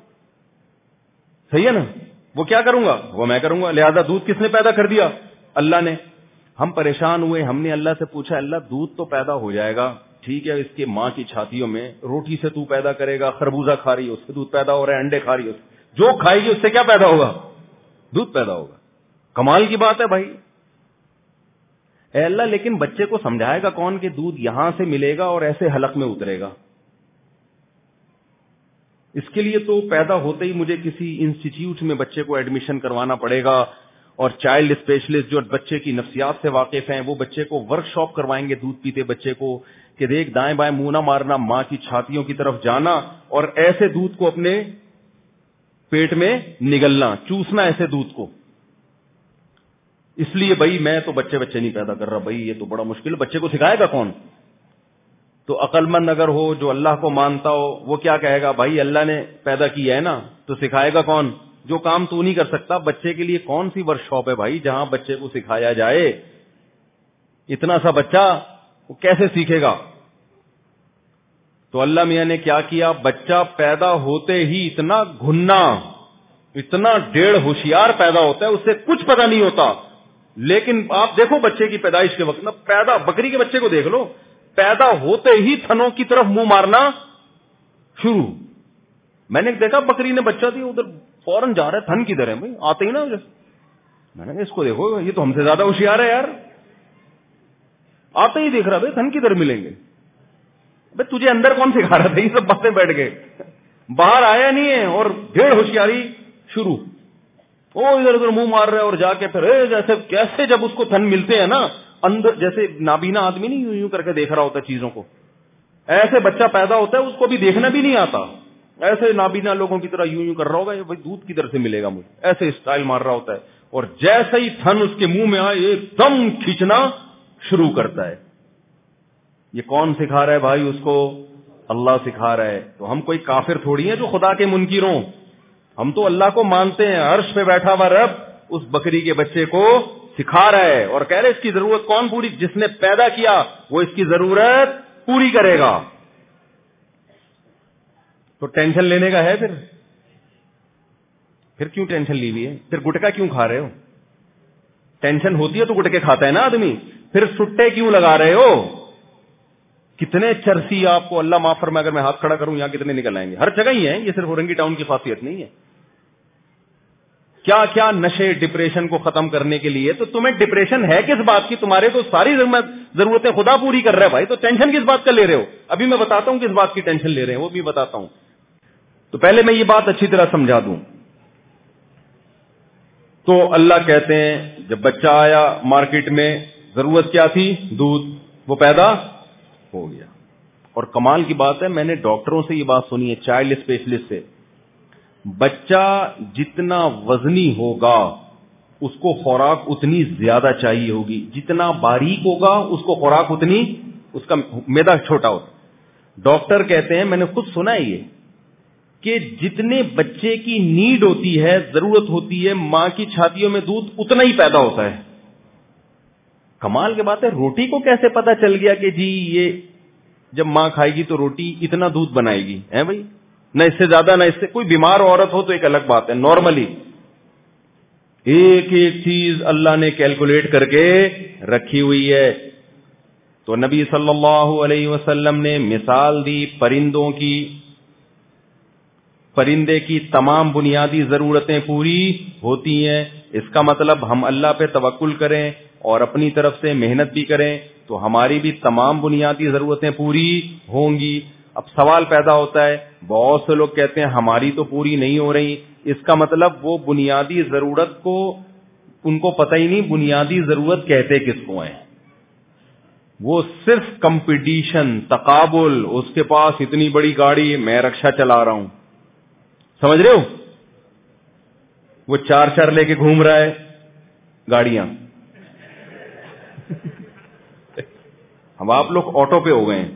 Speaker 2: صحیح ہے نا, وہ کیا کروں گا, وہ میں کروں گا. لہذا دودھ کس نے پیدا کر دیا, اللہ نے. ہم پریشان ہوئے, ہم نے اللہ سے پوچھا اللہ دودھ تو پیدا ہو جائے گا, ٹھیک ہے, اس کے ماں کی چھاتیوں میں روٹی سے تو پیدا کرے گا, خربوزہ کھا رہی ہے اس سے دودھ پیدا ہو رہا ہے, انڈے کھا رہی ہے جو کھائے گی اس سے کیا پیدا ہوگا, دودھ پیدا ہوگا. کمال کی بات ہے بھائی. اے اللہ, لیکن بچے کو سمجھائے گا کون کہ دودھ یہاں سے ملے گا اور ایسے حلق میں اترے گا. اس کے لیے تو پیدا ہوتے ہی مجھے کسی انسٹیٹیوٹ میں بچے کو ایڈمیشن کروانا پڑے گا, اور چائلڈ اسپیشلسٹ جو بچے کی نفسیات سے واقف ہیں وہ بچے کو ورک شاپ کروائیں گے دودھ پیتے بچے کو, کہ دیکھ دائیں بائیں منہ نہ مارنا, ماں کی چھاتیوں کی طرف جانا اور ایسے دودھ کو اپنے پیٹ میں نگلنا, چوسنا ایسے دودھ کو. اس لیے بھائی میں تو بچے نہیں پیدا کر رہا بھائی, یہ تو بڑا مشکل, بچے کو سکھائے گا کون؟ تو عقل مند اگر ہو, جو اللہ کو مانتا ہو, وہ کیا کہے گا, بھائی اللہ نے پیدا کیا ہے نا, تو سکھائے گا کون؟ جو کام تو نہیں کر سکتا. بچے کے لیے کون سی ورک شاپ ہے بھائی جہاں بچے کو سکھایا جائے؟ اتنا سا بچہ وہ کیسے سیکھے گا؟ تو اللہ میاں نے کیا کیا, بچہ پیدا ہوتے ہی اتنا گھنا, اتنا ڈیڑھ ہوشیار پیدا ہوتا ہے, اسے کچھ پتہ نہیں ہوتا. لیکن آپ دیکھو بچے کی پیدائش کے وقت نا, بکری کے بچے کو دیکھ لو, پیدا ہوتے ہی تھنوں کی طرف منہ مارنا شروع. میں نے دیکھا بکری نے بچہ دیا, ادھر فوراً جا رہا ہے, تھن کدھر ہے بھائی, آتے ہی نا. میں نے کہا اس کو دیکھو, یہ تو ہم سے زیادہ ہوشیار ہے یار, آتے ہی دیکھ رہا بھائی تھن کدھر ملیں گے. بھائی تجھے اندر کون سکھا رہا تھا یہ سب باتیں بیٹھ گئے, باہر آیا نہیں ہے اور ڈھیڑ ہوشیاری شروع. وہ ادھر ادھر منہ مار رہے اور جا کے پھر جیسے کیسے جب اس کو تھن ملتے ہیں نا اندر, جیسے نابینا آدمی نہیں یوں کر کے دیکھ رہا ہوتا چیزوں کو, ایسے بچہ پیدا ہوتا ہے, اس کو بھی دیکھنا بھی نہیں آتا, ایسے نابینا لوگوں کی طرح یوں کر رہا ہوگا, یہ بھائی دودھ کدھر سے ملے گا مجھے, ایسے اسٹائل مار رہا ہوتا ہے. اور جیسے ہی تھن اس کے منہ میں آئے ایک دم کھینچنا شروع کرتا ہے. یہ کون سکھا رہا ہے بھائی اس کو؟ اللہ سکھا رہا ہے. تو ہم کوئی کافر تھوڑی ہیں جو خدا کے منکر ہوں, ہم تو اللہ کو مانتے ہیں. عرش پہ بیٹھا ہوا رب اس بکری کے بچے کو سکھا رہا ہے اور کہہ رہے اس کی ضرورت کون پوری؟ جس نے پیدا کیا وہ اس کی ضرورت پوری کرے گا. تو ٹینشن لینے کا ہے پھر کیوں ٹینشن لی ہوئی ہے؟ پھر گٹکا کیوں کھا رہے ہو؟ ٹینشن ہوتی ہے تو گٹکے کھاتا ہے نا آدمی. پھر سٹے کیوں لگا رہے ہو؟ کتنے چرسی آپ کو اللہ معاف فرمائے, اگر میں ہاتھ کھڑا کروں یہاں کتنے نکل آئیں گے. ہر جگہ ہی ہیں, یہ صرف اورنگی ٹاؤن کی خاصیت نہیں ہے. کیا کیا نشے ڈپریشن کو ختم کرنے کے لیے. تو تمہیں ڈپریشن ہے کس بات کی؟ تمہارے تو ساری ضرورتیں خدا پوری کر رہا ہے بھائی, تو ٹینشن کس بات کا لے رہے ہو؟ ابھی میں بتاتا ہوں کس بات کی ٹینشن لے رہے ہیں, وہ بھی بتاتا ہوں. تو پہلے میں یہ بات اچھی طرح سمجھا دوں. تو اللہ کہتے ہیں جب بچہ آیا مارکیٹ میں, ضرورت کیا تھی؟ دودھ, وہ پیدا ہو گیا. اور کمال کی بات ہے, میں نے ڈاکٹروں سے یہ بات سنی ہے, چائلڈ اسپیشلسٹ سے, بچہ جتنا وزنی ہوگا اس کو خوراک اتنی زیادہ چاہیے ہوگی, جتنا باریک ہوگا اس کو خوراک اتنی, اس کا معدہ چھوٹا ہوتا. ڈاکٹر کہتے ہیں, میں نے خود سنا ہے یہ, کہ جتنے بچے کی نیڈ ہوتی ہے, ضرورت ہوتی ہے, ماں کی چھاتیوں میں دودھ اتنا ہی پیدا ہوتا ہے. کمال کی بات ہے, روٹی کو کیسے پتا چل گیا کہ جی یہ جب ماں کھائے گی تو روٹی اتنا دودھ بنائے گی؟ ہے بھائی, نہ اس سے زیادہ نہ اس سے. کوئی بیمار عورت ہو تو ایک الگ بات ہے, نارملی ایک ایک چیز اللہ نے کیلکولیٹ کر کے رکھی ہوئی ہے. تو نبی صلی اللہ علیہ وسلم نے مثال دی پرندوں کی. پرندے کی تمام بنیادی ضرورتیں پوری ہوتی ہیں. اس کا مطلب ہم اللہ پہ توکل کریں اور اپنی طرف سے محنت بھی کریں تو ہماری بھی تمام بنیادی ضرورتیں پوری ہوں گی. اب سوال پیدا ہوتا ہے, بہت سے لوگ کہتے ہیں ہماری تو پوری نہیں ہو رہی. اس کا مطلب وہ بنیادی ضرورت کو ان کو پتہ ہی نہیں بنیادی ضرورت کہتے کس کو ہیں. وہ صرف کمپٹیشن, تقابل, اس کے پاس اتنی بڑی گاڑی, میں رکشا چلا رہا ہوں, سمجھ رہے ہو, وہ 4 لے کے گھوم رہا ہے گاڑیاں. اب آپ لوگ آٹو پہ ہو گئے ہیں.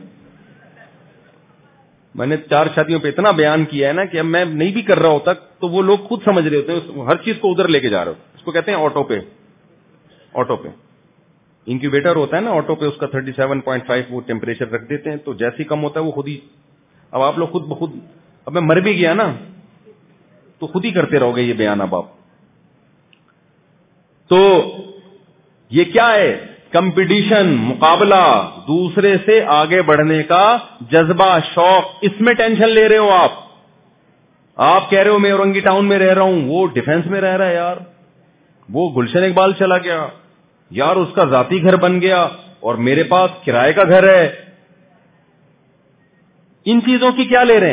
Speaker 2: میں نے 4 شادیوں پہ اتنا بیان کیا ہے نا کہ اب میں نہیں بھی کر رہا ہوتا تو وہ لوگ خود سمجھ رہے ہوتے ہیں, ہر چیز کو ادھر لے کے جا رہے ہو. اس کو کہتے ہیں آٹو پہ. آٹو پہ انکیوبیٹر ہوتا ہے نا آٹو پہ, اس کا 37.5 وہ ٹیمپریچر رکھ دیتے ہیں, تو جیسے ہی کم ہوتا ہے وہ خود ہی. اب آپ لوگ خود بخود, اب میں مر بھی گیا نا تو خود ہی کرتے رہو گے یہ بیان. اب آپ تو یہ کیا ہے؟ کمپٹیشن, مقابلہ, دوسرے سے آگے بڑھنے کا جذبہ, شوق. اس میں ٹینشن لے رہے ہو آپ. آپ کہہ رہے ہو میں اورنگی ٹاؤن میں رہ رہا ہوں, وہ ڈیفنس میں رہ رہا ہے یار, وہ گلشن اقبال چلا گیا یار, اس کا ذاتی گھر بن گیا اور میرے پاس کرائے کا گھر ہے. ان چیزوں کی کیا لے رہے ہیں؟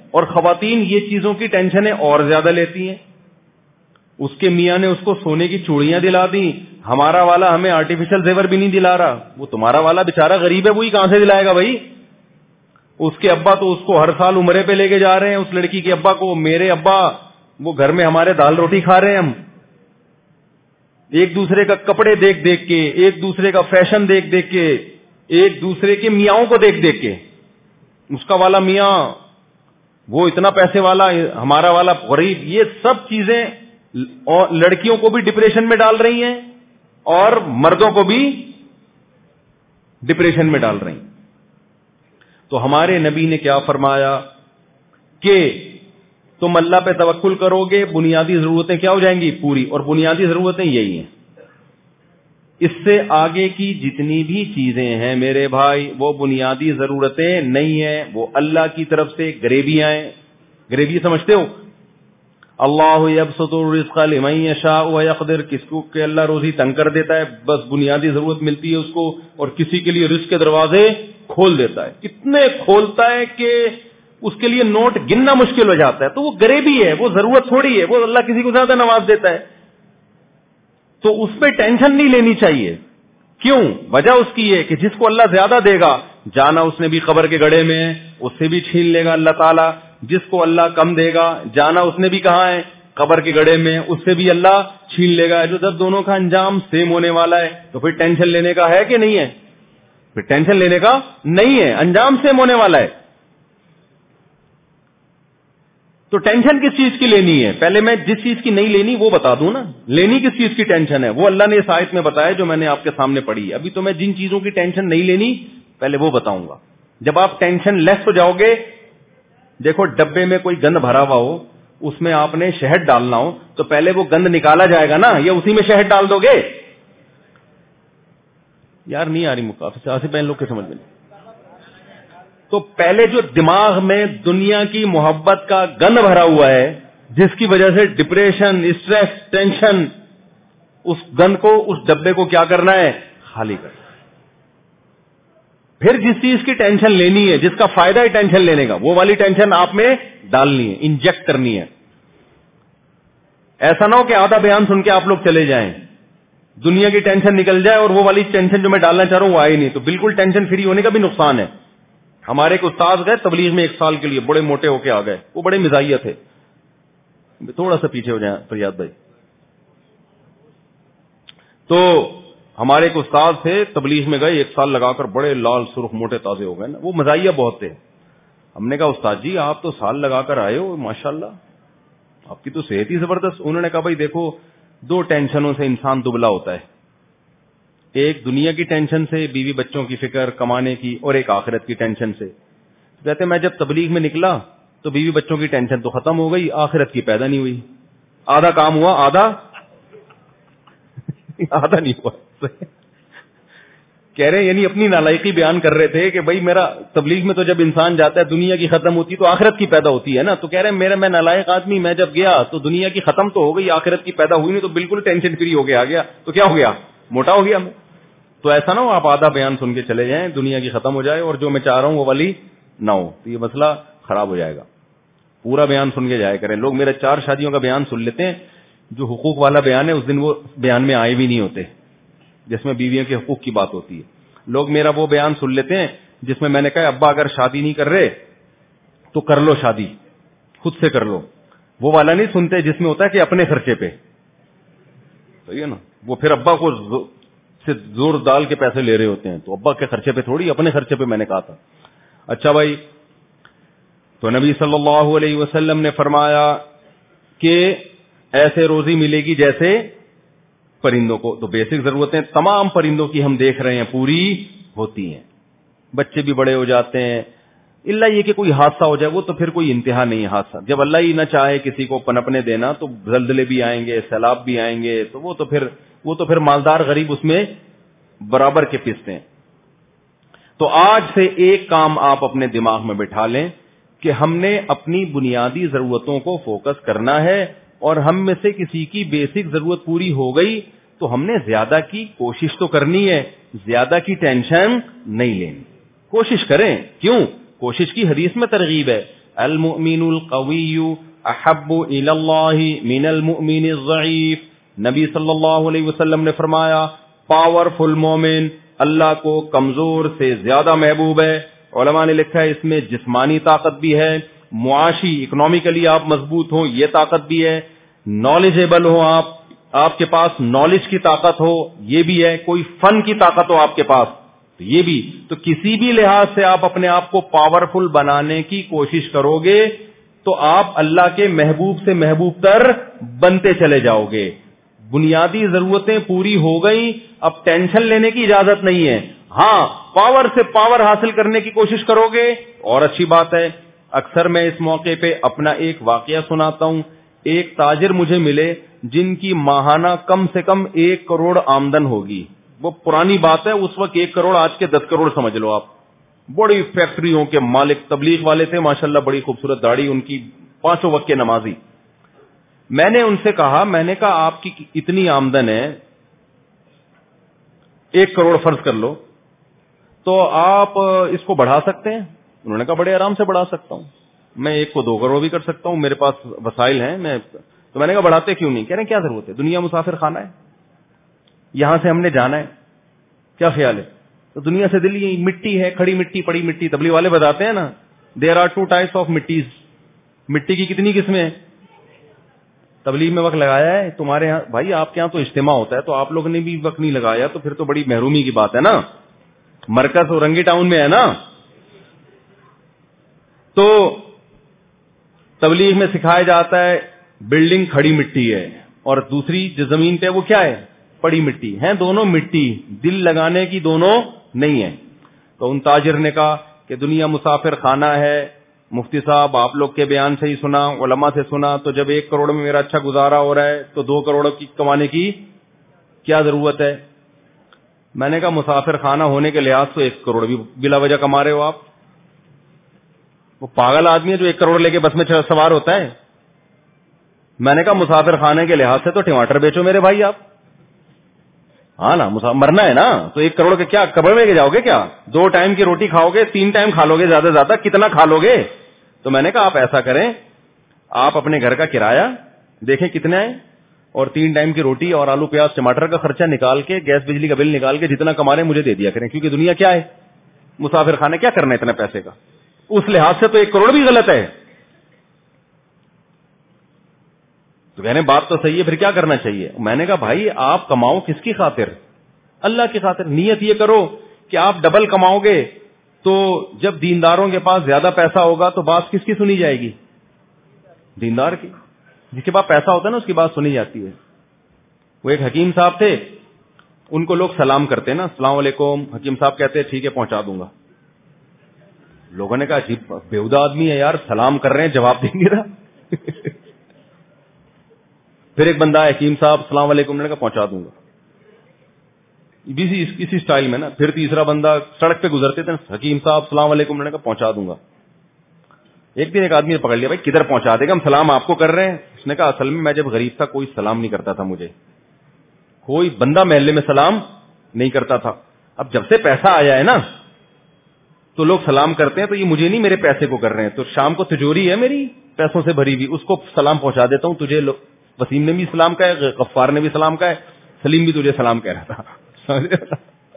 Speaker 2: اور خواتین یہ چیزوں کی ٹینشنیں اور زیادہ لیتی ہیں. اس کے میاں نے اس کو سونے کی چوڑیاں دلا دی, ہمارا والا ہمیں آرٹیفیشل زیور بھی نہیں دلا رہا. وہ تمہارا والا بےچارا غریب ہے, وہی کہاں سے دلائے گا بھائی؟ اس کے ابا تو اس کو ہر سال عمرے پہ لے کے جا رہے ہیں, اس لڑکی کے ابا کو. میرے ابا وہ گھر میں ہمارے دال روٹی کھا رہے ہیں ہم, ایک دوسرے کا کپڑے دیکھ دیکھ کے, ایک دوسرے کا فیشن دیکھ دیکھ کے, ایک دوسرے کے میاں کو دیکھ دیکھ کے. اس کا والا میاں وہ اتنا پیسے والا, ہمارا والا غریب. یہ سب چیزیں لڑکیوں کو بھی ڈپریشن میں ڈال رہی ہیں اور مردوں کو بھی ڈپریشن میں ڈال رہی ہیں. تو ہمارے نبی نے کیا فرمایا کہ تم اللہ پہ توکل کرو گے, بنیادی ضرورتیں کیا ہو جائیں گی؟ پوری. اور بنیادی ضرورتیں یہی ہیں. اس سے آگے کی جتنی بھی چیزیں ہیں میرے بھائی وہ بنیادی ضرورتیں نہیں ہیں, وہ اللہ کی طرف سے گریبیاں ہیں. گریبی سمجھتے ہو؟ اللہ یبسط الرزق لمن یشاء ویقدر, کس کو کہ اللہ روزی تنگ کر دیتا ہے, بس بنیادی ضرورت ملتی ہے اس کو, اور کسی کے لیے رزق کے دروازے کھول دیتا ہے. اتنے کھولتا ہے کہ اس کے لیے نوٹ گننا مشکل ہو جاتا ہے. تو وہ غریبی ہے, وہ ضرورت تھوڑی ہے, وہ اللہ کسی کو زیادہ نواز دیتا ہے. تو اس پہ ٹینشن نہیں لینی چاہیے. کیوں؟ وجہ اس کی ہے کہ جس کو اللہ زیادہ دے گا, جانا اس نے بھی قبر کے گڑھے میں ہے, اس سے بھی چھین لے گا اللہ تعالیٰ. جس کو اللہ کم دے گا, جانا اس نے بھی کہاں ہے؟ قبر کے گڑھے میں, اس سے بھی اللہ چھین لے گا. جو جب دونوں کا انجام سیم ہونے والا ہے تو پھر ٹینشن لینے کا ہے کہ نہیں ہے؟ پھر ٹینشن لینے کا نہیں ہے, انجام سیم ہونے والا ہے. تو ٹینشن کس چیز کی لینی ہے؟ پہلے میں جس چیز کی نہیں لینی وہ بتا دوں نا. لینی کس چیز کی ٹینشن ہے وہ اللہ نے اس آیت میں بتایا جو میں نے آپ کے سامنے پڑھی. ابھی تو میں جن چیزوں کی ٹینشن نہیں لینی پہلے وہ بتاؤں گا. جب آپ ٹینشن لیس ہو جاؤ گے, دیکھو ڈبے میں کوئی گند بھرا ہوا ہو, اس میں آپ نے شہد ڈالنا ہو تو پہلے وہ گند نکالا جائے گا نا, یا اسی میں شہد ڈال دو گے؟ یار نہیں آ رہی مکافی آصف بہن لوگ کے سمجھ میں. تو پہلے جو دماغ میں دنیا کی محبت کا گند بھرا ہوا ہے جس کی وجہ سے ڈپریشن, اسٹریس, ٹینشن, اس گند کو, اس ڈبے کو کیا کرنا ہے؟ خالی کرنا. پھر جس چیز کی ٹینشن لینی ہے, جس کا فائدہ ہے ٹینشن لینے کا, وہ والی ٹینشن آپ میں ڈالنی ہے, انجیکٹ کرنی ہے. ایسا نہ ہو کہ آدھا بیان سن کے آپ لوگ چلے جائیں, دنیا کی ٹینشن نکل جائے اور وہ والی ٹینشن جو میں ڈالنا چاہ رہا ہوں وہ آئی نہیں. تو بالکل ٹینشن فری ہونے کا بھی نقصان ہے. ہمارے ایک استاد گئے تبلیغ میں 1 سال کے لیے, بڑے موٹے ہو کے آ گئے, وہ بڑے مزاحیہ تھے. تھوڑا سا پیچھے ہو جائیں فریاد بھائی. تو ہمارے ایک استاد تھے, تبلیغ میں گئے, 1 سال لگا کر بڑے لال سرخ موٹے تازے ہو گئے نا, وہ مزاحیہ بہت تھے. ہم نے کہا استاد جی آپ تو سال لگا کر آئے ہو, ماشاءاللہ آپ کی تو صحت ہی زبردست. انہوں نے کہا بھائی دیکھو 2 ٹینشنوں سے انسان دبلا ہوتا ہے, ایک دنیا کی ٹینشن سے, بیوی بچوں کی فکر, کمانے کی, اور ایک آخرت کی ٹینشن سے. کہتے میں جب تبلیغ میں نکلا تو بیوی بچوں کی ٹینشن تو ختم ہو گئی, آخرت کی پیدا نہیں ہوئی. آدھا کام ہوا, آدھا نہیں ہوا. کہہ رہے یعنی اپنی نالائقی بیان کر رہے تھے کہ بھائی میرا تبلیغ میں تو جب انسان جاتا ہے دنیا کی ختم ہوتی تو آخرت کی پیدا ہوتی ہے نا. تو کہہ رہے میں نالائق آدمی, میں جب گیا تو دنیا کی ختم تو ہو گئی, آخرت کی پیدا ہوئی نہیں, تو بالکل ٹینشن فری ہو کے آ گیا. تو کیا ہو گیا؟ موٹا ہو گیا میں. تو ایسا نہ ہو آپ آدھا بیان سن کے چلے جائیں, دنیا کی ختم ہو جائے اور جو میں چاہ رہا ہوں وہ والی نہ ہو, تو یہ مسئلہ خراب ہو جائے گا. پورا بیان سن کے جایا کریں. لوگ میرا 4 شادیوں کا بیان سن لیتے ہیں, جو حقوق والا بیان ہے اس دن وہ بیان میں آئے بھی نہیں ہوتے, جس میں بیویوں کے حقوق کی بات ہوتی ہے. لوگ میرا وہ بیان سن لیتے ہیں جس میں نے کہا ابا اگر شادی نہیں کر رہے تو کر لو شادی, خود سے کر لو. وہ والا نہیں سنتے جس میں ہوتا ہے کہ اپنے خرچے پہ, صحیح ہے نا. وہ پھر ابا کو سے زور ڈال کے پیسے لے رہے ہوتے ہیں, تو ابا کے خرچے پہ تھوڑی, اپنے خرچے پہ میں نے کہا تھا. اچھا بھائی, تو نبی صلی اللہ علیہ وسلم نے فرمایا کہ ایسے روزی ملے گی جیسے پرندوں کو. تو بیسک ضرورتیں تمام پرندوں کی ہم دیکھ رہے ہیں پوری ہوتی ہیں. بچے بھی بڑے ہو جاتے ہیں, اللہ یہ کہ کوئی حادثہ ہو جائے وہ تو پھر کوئی انتہا نہیں ہے حادثہ. جب اللہ ہی نہ چاہے کسی کو پنپنے دینا تو زلزلے بھی آئیں گے, سیلاب بھی آئیں گے, تو وہ تو پھر مالدار غریب اس میں برابر کے پستے ہیں. تو آج سے ایک کام آپ اپنے دماغ میں بٹھا لیں کہ ہم نے اپنی بنیادی ضرورتوں کو فوکس کرنا ہے, اور ہم میں سے کسی کی بیسک ضرورت پوری ہو گئی تو ہم نے زیادہ کی کوشش تو کرنی ہے, زیادہ کی ٹینشن نہیں لینی. کوشش کریں. کیوں؟ کوشش کی حدیث میں ترغیب ہے. المؤمن القوی احب الی اللہ من المؤمن الضعیف. نبی صلی اللہ علیہ وسلم نے فرمایا پاورفل مومن اللہ کو کمزور سے زیادہ محبوب ہے. علماء نے لکھا ہے اس میں جسمانی طاقت بھی ہے, معاشی اکنامکلی آپ مضبوط ہوں یہ طاقت بھی ہے, نالجیبل ہو آپ کے پاس نالج کی طاقت ہو یہ بھی ہے, کوئی فن کی طاقت ہو آپ کے پاس تو یہ بھی. تو کسی بھی لحاظ سے آپ اپنے آپ کو پاورفل بنانے کی کوشش کرو گے تو آپ اللہ کے محبوب سے محبوب تر بنتے چلے جاؤ گے. بنیادی ضرورتیں پوری ہو گئیں, اب ٹینشن لینے کی اجازت نہیں ہے. ہاں پاور سے پاور حاصل کرنے کی کوشش کرو گے اور اچھی بات ہے. اکثر میں اس موقع پہ اپنا ایک واقعہ سناتا ہوں. ایک تاجر مجھے ملے جن کی ماہانہ کم سے کم 1 کروڑ آمدن ہوگی. وہ پرانی بات ہے, اس وقت 1 کروڑ آج کے 10 کروڑ سمجھ لو آپ. بڑی فیکٹریوں کے مالک, تبلیغ والے تھے ماشاءاللہ, بڑی خوبصورت داڑھی ان کی, 5 وقت کے نمازی. میں نے ان سے کہا, میں نے کہا آپ کی اتنی آمدن ہے 1 کروڑ فرض کر لو, تو آپ اس کو بڑھا سکتے ہیں؟ انہوں نے کہا بڑے آرام سے بڑھا سکتا ہوں, میں 1 کو 2 کروڑ بھی کر سکتا ہوں, میرے پاس وسائل ہیں. تو میں نے کہا بڑھاتے کیوں نہیں؟ کہہ رہے ہیں کیا ضرورت ہے, دنیا مسافر خانہ ہے, یہاں سے ہم نے جانا ہے, کیا خیال ہے؟ تو دنیا سے دل یہ مٹی ہے, کھڑی مٹی, پڑی مٹی. تبلیغ والے بتاتے ہیں نا دیر آر 2 ٹائپس آف مٹیز. مٹی کی کتنی قسمیں ہیں؟ تبلیغ میں وقت لگایا ہے تمہارے یہاں بھائی, آپ کے یہاں تو اجتماع ہوتا ہے تو آپ لوگوں نے بھی وقت نہیں لگایا, تو پھر تو بڑی محرومی کی بات ہے نا. مرکز اورنگی ٹاؤن میں ہے نا. تو تبلیغ میں سکھایا جاتا ہے بلڈنگ کھڑی مٹی ہے اور دوسری جو زمین پہ وہ کیا ہے, پڑی مٹی ہے. دونوں مٹی, دل لگانے کی دونوں نہیں ہے. تو ان تاجر نے کہا کہ دنیا مسافر خانہ ہے. مفتی صاحب آپ لوگ کے بیان سے ہی سنا, علماء سے سنا, تو جب 1 کروڑ میں میرا اچھا گزارا ہو رہا ہے تو 2 کروڑ کی کمانے کی کیا ضرورت ہے؟ میں نے کہا مسافر خانہ ہونے کے لحاظ سے 1 کروڑ بھی بلا وجہ کما رہے ہو آپ. وہ پاگل آدمی ہے جو 1 کروڑ لے کے بس میں سوار ہوتا ہے. میں نے کہا مسافر خانے کے لحاظ سے تو ٹماٹر بیچو میرے بھائی آپ. ہاں نا, مرنا ہے نا, تو 1 کروڑ کے کیا قبر میں لے کے جاؤ گے کیا؟ 2 ٹائم کی روٹی کھاؤ گے, 3 ٹائم کھا لو گے زیادہ سے زیادہ, کتنا کھا لو گے؟ تو میں نے کہا آپ ایسا کریں, آپ اپنے گھر کا کرایہ دیکھیں کتنا ہے, اور 3 ٹائم کی روٹی اور آلو پیاز ٹماٹر کا خرچہ نکال کے, گیس بجلی کا بل نکال کے جتنا کما رہے ہیں مجھے دے دیا کریں, کیونکہ دنیا کیا ہے, مسافر خانے, کیا کرنا ہے اتنے پیسے کا. اس لحاظ سے تو 1 کروڑ بھی غلط ہے. تو کہنے بات تو صحیح ہے, پھر کیا کرنا چاہیے؟ میں نے کہا بھائی آپ کماؤ کس کی خاطر؟ اللہ کی خاطر. نیت یہ کرو کہ آپ ڈبل کماؤ گے تو جب دینداروں کے پاس زیادہ پیسہ ہوگا تو بات کس کی سنی جائے گی؟ دیندار کی. جس کے پاس پیسہ ہوتا ہے نا اس کی بات سنی جاتی ہے. وہ ایک حکیم صاحب تھے, ان کو لوگ سلام کرتے نا, السلام علیکم. حکیم صاحب کہتے ٹھیک ہے پہنچا دوں گا. لوگوں نے کہا عجیب بیہودہ آدمی ہے یار, سلام کر رہے ہیں جواب دیں گے نا. پھر ایک بندہ ہے, حکیم صاحب السلام علیکم, انہوں نے کہا پہنچا دوں گا, اسی سٹائل میں نا. پھر تیسرا بندہ, سڑک پہ گزرتے تھے, حکیم صاحب السلام علیکم, انہوں نے کہا پہنچا دوں گا. ایک دن ایک آدمی نے پکڑ لیا, بھائی کدھر پہنچا دے گا, ہم سلام آپ کو کر رہے ہیں. اس نے کہا اصل میں جب غریب تھا کوئی سلام نہیں کرتا تھا, مجھے کوئی بندہ محلے میں سلام نہیں کرتا تھا. اب جب سے پیسہ آیا ہے نا تو لوگ سلام کرتے ہیں, تو یہ مجھے نہیں میرے پیسے کو کر رہے ہیں. تو شام کو تجوری ہے میری پیسوں سے بھری ہوئی, اس کو سلام پہنچا دیتا ہوں. تجھے وسیم نے بھی سلام کہا ہے, غفار نے بھی سلام کہا ہے, سلیم بھی تجھے سلام کہہ رہا تھا.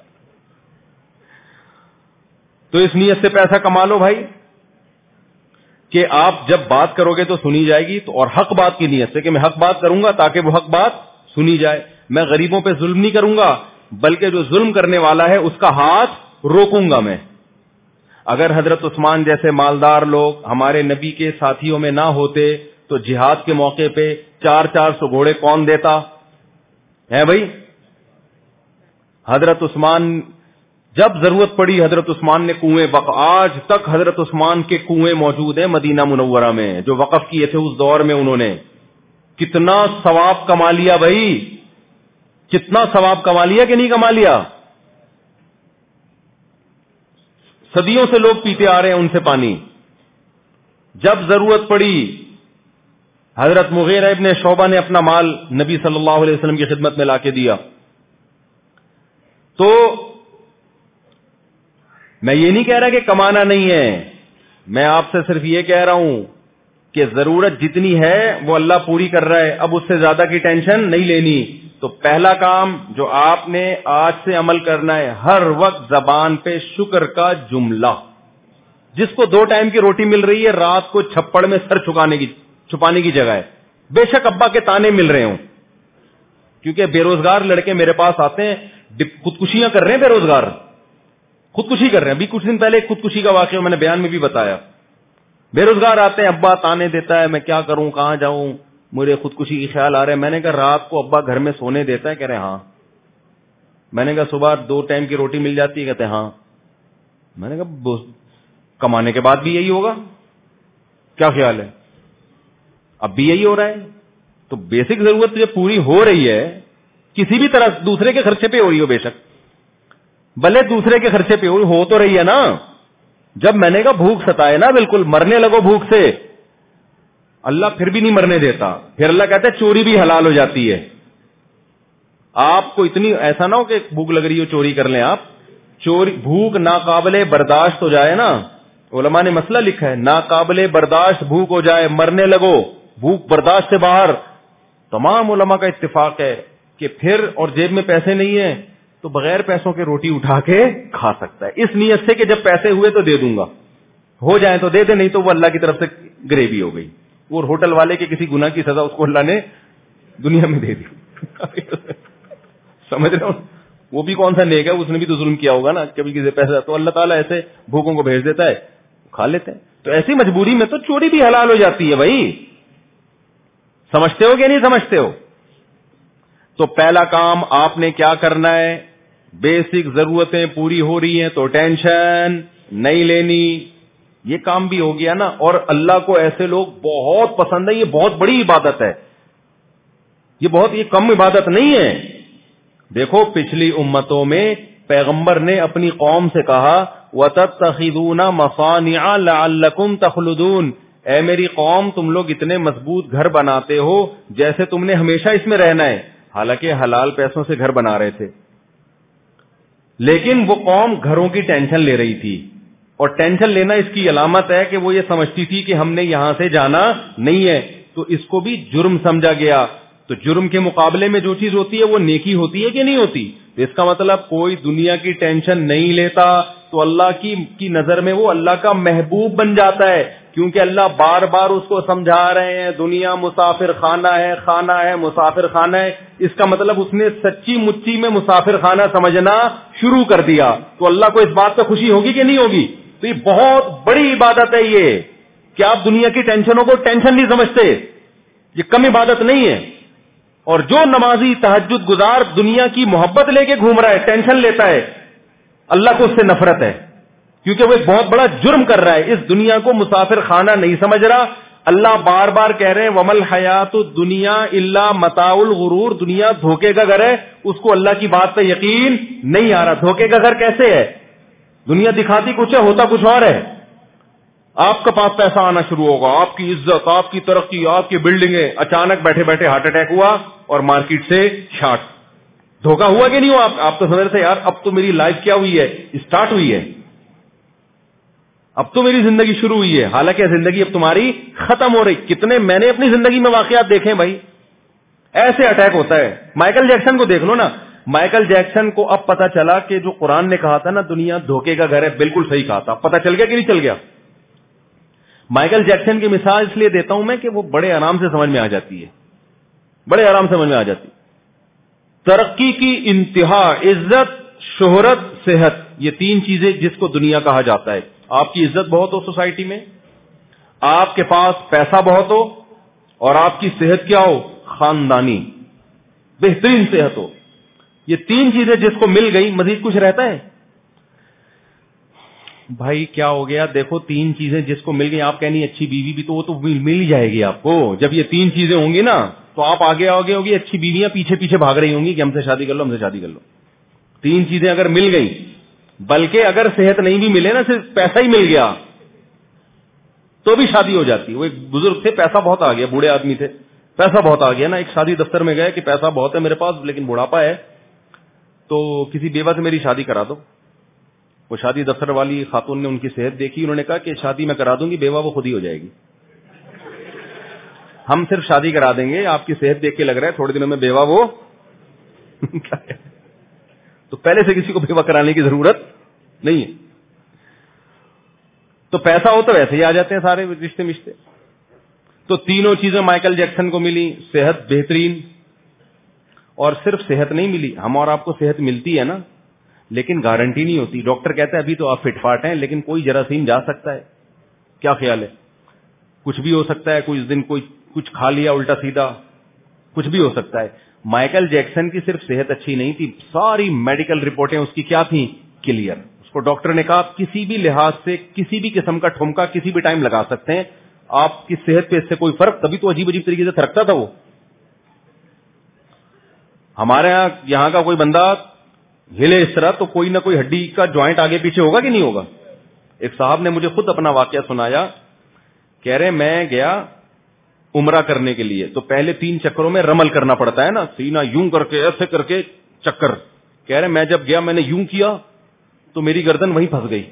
Speaker 2: تو اس نیت سے پیسہ کما لو بھائی کہ آپ جب بات کرو گے تو سنی جائے گی, تو اور حق بات کی نیت سے کہ میں حق بات کروں گا تاکہ وہ حق بات سنی جائے. میں غریبوں پہ ظلم نہیں کروں گا, بلکہ جو ظلم کرنے والا ہے اس کا ہاتھ روکوں گا میں. اگر حضرت عثمان جیسے مالدار لوگ ہمارے نبی کے ساتھیوں میں نہ ہوتے تو جہاد کے موقع پہ 400 گھوڑے کون دیتا ہے بھائی؟ حضرت عثمان, جب ضرورت پڑی حضرت عثمان نے کنویں آج تک حضرت عثمان کے کنویں موجود ہیں مدینہ منورہ میں, جو وقف کیے تھے اس دور میں. انہوں نے کتنا ثواب کما لیا بھائی, کتنا ثواب کما لیا کہ نہیں کما لیا؟ صدیوں سے لوگ پیتے آ رہے ہیں ان سے پانی. جب ضرورت پڑی حضرت مغیرہ ابن شعبہ نے اپنا مال نبی صلی اللہ علیہ وسلم کی خدمت میں لا کے دیا. تو میں یہ نہیں کہہ رہا کہ کمانا نہیں ہے, میں آپ سے صرف یہ کہہ رہا ہوں کہ ضرورت جتنی ہے وہ اللہ پوری کر رہا ہے, اب اس سے زیادہ کی ٹینشن نہیں لینی. تو پہلا کام جو آپ نے آج سے عمل کرنا ہے, ہر وقت زبان پہ شکر کا جملہ. جس کو 2 ٹائم کی روٹی مل رہی ہے, رات کو چھپڑ میں سر چھپانے کی جگہ ہے. بے شک ابا کے تانے مل رہے ہوں, کیونکہ بے روزگار لڑکے میرے پاس آتے ہیں, خودکشیاں کر رہے ہیں, بے روزگار خودکشی کر رہے ہیں. ابھی کچھ دن پہلے خودکشی کا واقعہ میں نے بیان میں بھی بتایا. بے روزگار آتے ہیں, ابا تانے دیتا ہے, میں کیا کروں, کہاں جاؤں, مجھے خودکشی کی خیال آ رہے ہیں. میں نے کہا رات کو ابا گھر میں سونے دیتا ہے؟ کہہ رہے ہاں. میں نے کہا صبح 2 ٹائم کی روٹی مل جاتی ہے؟ کہتے ہاں. میں نے کہا کمانے کے بعد بھی یہی ہوگا, کیا خیال ہے؟ اب بھی یہی ہو رہا ہے. تو بیسک ضرورت جو پوری ہو رہی ہے کسی بھی طرح, دوسرے کے خرچے پہ ہو رہی ہو, بے شک بھلے دوسرے کے خرچے پہ ہو تو رہی ہے نا. جب میں نے کہا بھوک ستائے نا, بالکل مرنے لگو بھوک سے, اللہ پھر بھی نہیں مرنے دیتا. پھر اللہ کہتا ہے چوری بھی حلال ہو جاتی ہے. آپ کو اتنی ایسا نہ ہو کہ بھوک لگ رہی ہو چوری کر لیں آپ. چوری بھوک ناقابل برداشت ہو جائے نا, علماء نے مسئلہ لکھا ہے, ناقابل برداشت بھوک ہو جائے, مرنے لگو, بھوک برداشت سے باہر, تمام علماء کا اتفاق ہے کہ پھر, اور جیب میں پیسے نہیں ہیں تو بغیر پیسوں کے روٹی اٹھا کے کھا سکتا ہے, اس نیت سے کہ جب پیسے ہوئے تو دے دوں گا, ہو جائیں تو دے دے, نہیں تو وہ اللہ کی طرف سے گریوی ہو گئی. وہ ہوٹل والے کے کسی گناہ کی سزا اس کو اللہ نے دنیا میں دے دی. سمجھ رہے ہو, وہ بھی کون سا نیک ہے, اس نے بھی تو ظلم کیا ہوگا نا, کبھی کسی پیسہ, تو اللہ تعالیٰ ایسے بھوکوں کو بھیج دیتا ہے, کھا لیتے ہیں. تو ایسی مجبوری میں تو چوری بھی حلال ہو جاتی ہے بھائی. سمجھتے ہو کہ نہیں سمجھتے ہو؟ تو پہلا کام آپ نے کیا کرنا ہے, بیسک ضرورتیں پوری ہو رہی ہیں تو ٹینشن نہیں لینی. یہ کام بھی ہو گیا نا. اور اللہ کو ایسے لوگ بہت پسند ہیں, یہ بہت بڑی عبادت ہے, یہ کم عبادت نہیں ہے. دیکھو پچھلی امتوں میں پیغمبر نے اپنی قوم سے کہا وَتَتَّخِذُونَ مَصَانِعَ لَعَلَّكُمْ تَخْلُدُونَ, اے میری قوم تم لوگ اتنے مضبوط گھر بناتے ہو جیسے تم نے ہمیشہ اس میں رہنا ہے. حالانکہ حلال پیسوں سے گھر بنا رہے تھے, لیکن وہ قوم گھروں کی ٹینشن لے رہی تھی. اور ٹینشن لینا اس کی علامت ہے کہ وہ یہ سمجھتی تھی کہ ہم نے یہاں سے جانا نہیں ہے, تو اس کو بھی جرم سمجھا گیا. تو جرم کے مقابلے میں جو چیز ہوتی ہے وہ نیکی ہوتی ہے کہ نہیں ہوتی؟ اس کا مطلب کوئی دنیا کی ٹینشن نہیں لیتا تو اللہ کی نظر میں وہ اللہ کا محبوب بن جاتا ہے, کیونکہ اللہ بار بار اس کو سمجھا رہے ہیں دنیا مسافر خانہ ہے, خانہ ہے مسافر خانہ ہے. اس کا مطلب اس نے سچی مچی میں مسافر خانہ سمجھنا شروع کر دیا. تو اللہ کو اس بات پہ خوشی ہوگی کہ نہیں ہوگی؟ تو یہ بہت بڑی عبادت ہے یہ, کہ آپ دنیا کی ٹینشنوں کو ٹینشن نہیں سمجھتے, یہ کم عبادت نہیں ہے. اور جو نمازی تہجد گزار دنیا کی محبت لے کے گھوم رہا ہے, ٹینشن لیتا ہے, اللہ کو اس سے نفرت ہے, کیونکہ وہ ایک بہت بڑا جرم کر رہا ہے, اس دنیا کو مسافر خانہ نہیں سمجھ رہا. اللہ بار بار کہہ رہے ہیں ومل حیات الدنیا الا متاع الغرور, دنیا دھوکے کا گھر ہے, اس کو اللہ کی بات پہ یقین نہیں آ رہا. دھوکے کا گھر کیسے ہے؟ دنیا دکھاتی کچھ ہے, ہوتا کچھ اور ہے. آپ کا پاس پیسہ آنا شروع ہوگا, آپ کی عزت, آپ کی ترقی, آپ کی بلڈنگیں, اچانک بیٹھے بیٹھے ہارٹ اٹیک ہوا اور مارکیٹ سے شارٹ. دھوکا ہوا کہ نہیں ہوا؟ آپ تو سمجھ رہے تھے یار اب تو میری لائف کیا ہوئی ہے, اسٹارٹ ہوئی ہے, اب تو میری زندگی شروع ہوئی ہے. حالانکہ زندگی اب تمہاری ختم ہو رہی. کتنے میں نے اپنی زندگی میں واقعات دیکھے بھائی, ایسے اٹیک ہوتا ہے. مائیکل جیکسن کو دیکھ لو نا, مائیکل جیکسن کو اب پتا چلا کہ جو قرآن نے کہا تھا نا دنیا دھوکے کا گھر ہے, بالکل صحیح کہا تھا. پتا چل گیا کہ نہیں چل گیا؟ مائیکل جیکسن کی مثال اس لیے دیتا ہوں میں کہ وہ بڑے آرام سے سمجھ میں آ جاتی ہے, بڑے آرام سے سمجھ میں آ جاتی. ترقی کی انتہا, عزت, شہرت, صحت, یہ 3 چیزیں جس کو دنیا کہا جاتا ہے. آپ کی عزت بہت ہو سوسائٹی میں, آپ کے پاس پیسہ بہت ہو, اور آپ کی صحت کیا ہو؟ خاندانی بہترین صحت ہو. یہ 3 چیزیں جس کو مل گئی مزید کچھ رہتا ہے؟ بھائی کیا ہو گیا؟ دیکھو 3 چیزیں جس کو مل گئی, آپ کہنی اچھی بیوی بھی تو وہ تو مل ہی جائے گی آپ کو. جب یہ 3 چیزیں ہوں گی نا تو آپ آگے ہوگی, اچھی بیویاں پیچھے پیچھے بھاگ رہی ہوں گی کہ ہم سے شادی کر لو, ہم سے شادی کر لو. 3 چیزیں اگر مل گئی, بلکہ اگر صحت نہیں بھی ملے نا, صرف پیسہ ہی مل گیا تو بھی شادی ہو جاتی. وہ ایک بزرگ تھے, پیسہ بہت آ گیا, بوڑھے آدمی تھے, پیسہ بہت آ گیا نا. ایک شادی دفتر میں گئے کہ پیسہ بہت ہے میرے پاس لیکن بڑھاپا ہے, تو کسی بیوہ سے میری شادی کرا دو. وہ شادی دفتر والی خاتون نے ان کی صحت دیکھی, انہوں نے کہا کہ شادی میں کرا دوں گی, بیوہ وہ خود ہی ہو جائے گی, ہم صرف شادی کرا دیں گے, آپ کی صحت دیکھ کے لگ رہا ہے تھوڑے دنوں میں بیوہ وہ تو پہلے سے کسی کو بیوہ کرانے کی ضرورت نہیں ہے. تو پیسہ ہو تو ویسے ہی آ جاتے ہیں سارے رشتے مشتے. تو تینوں چیزیں مائیکل جیکسن کو ملی, صحت بہترین, اور صرف صحت نہیں ملی, ہم اور آپ کو صحت ملتی ہے نا, لیکن گارنٹی نہیں ہوتی. ڈاکٹر کہتا ہے ابھی تو آپ فٹ فاٹ ہیں, لیکن کوئی جراثیم جا سکتا ہے. کیا خیال ہے؟ کچھ بھی ہو سکتا ہے, کوئی اس دن کوئی کچھ کھا لیا الٹا سیدھا, کچھ بھی ہو سکتا ہے. مائیکل جیکسن کی صرف صحت اچھی نہیں تھی, ساری میڈیکل رپورٹیں اس کی کیا تھیں؟ کلیئر. اس کو ڈاکٹر نے کہا آپ کسی بھی لحاظ سے کسی بھی قسم کا ٹھمکا کسی بھی ٹائم لگا سکتے ہیں, آپ کی صحت پہ اس سے کوئی فرق. تبھی تو عجیب عجیب طریقے سے تھرکتا تھا وہ. ہمارے یہاں کا کوئی بندہ ہلے اس طرح تو کوئی نہ کوئی ہڈی کا جوائنٹ آگے پیچھے ہوگا کہ نہیں ہوگا. ایک صاحب نے مجھے خود اپنا واقعہ سنایا, کہہ رہے میں گیا عمرہ کرنے کے لیے, تو پہلے 3 چکروں میں رمل کرنا پڑتا ہے نا, سینہ یوں کر کے ایسے کر کے چکر. کہہ رہے میں جب گیا میں نے یوں کیا تو میری گردن وہیں پھنس گئی.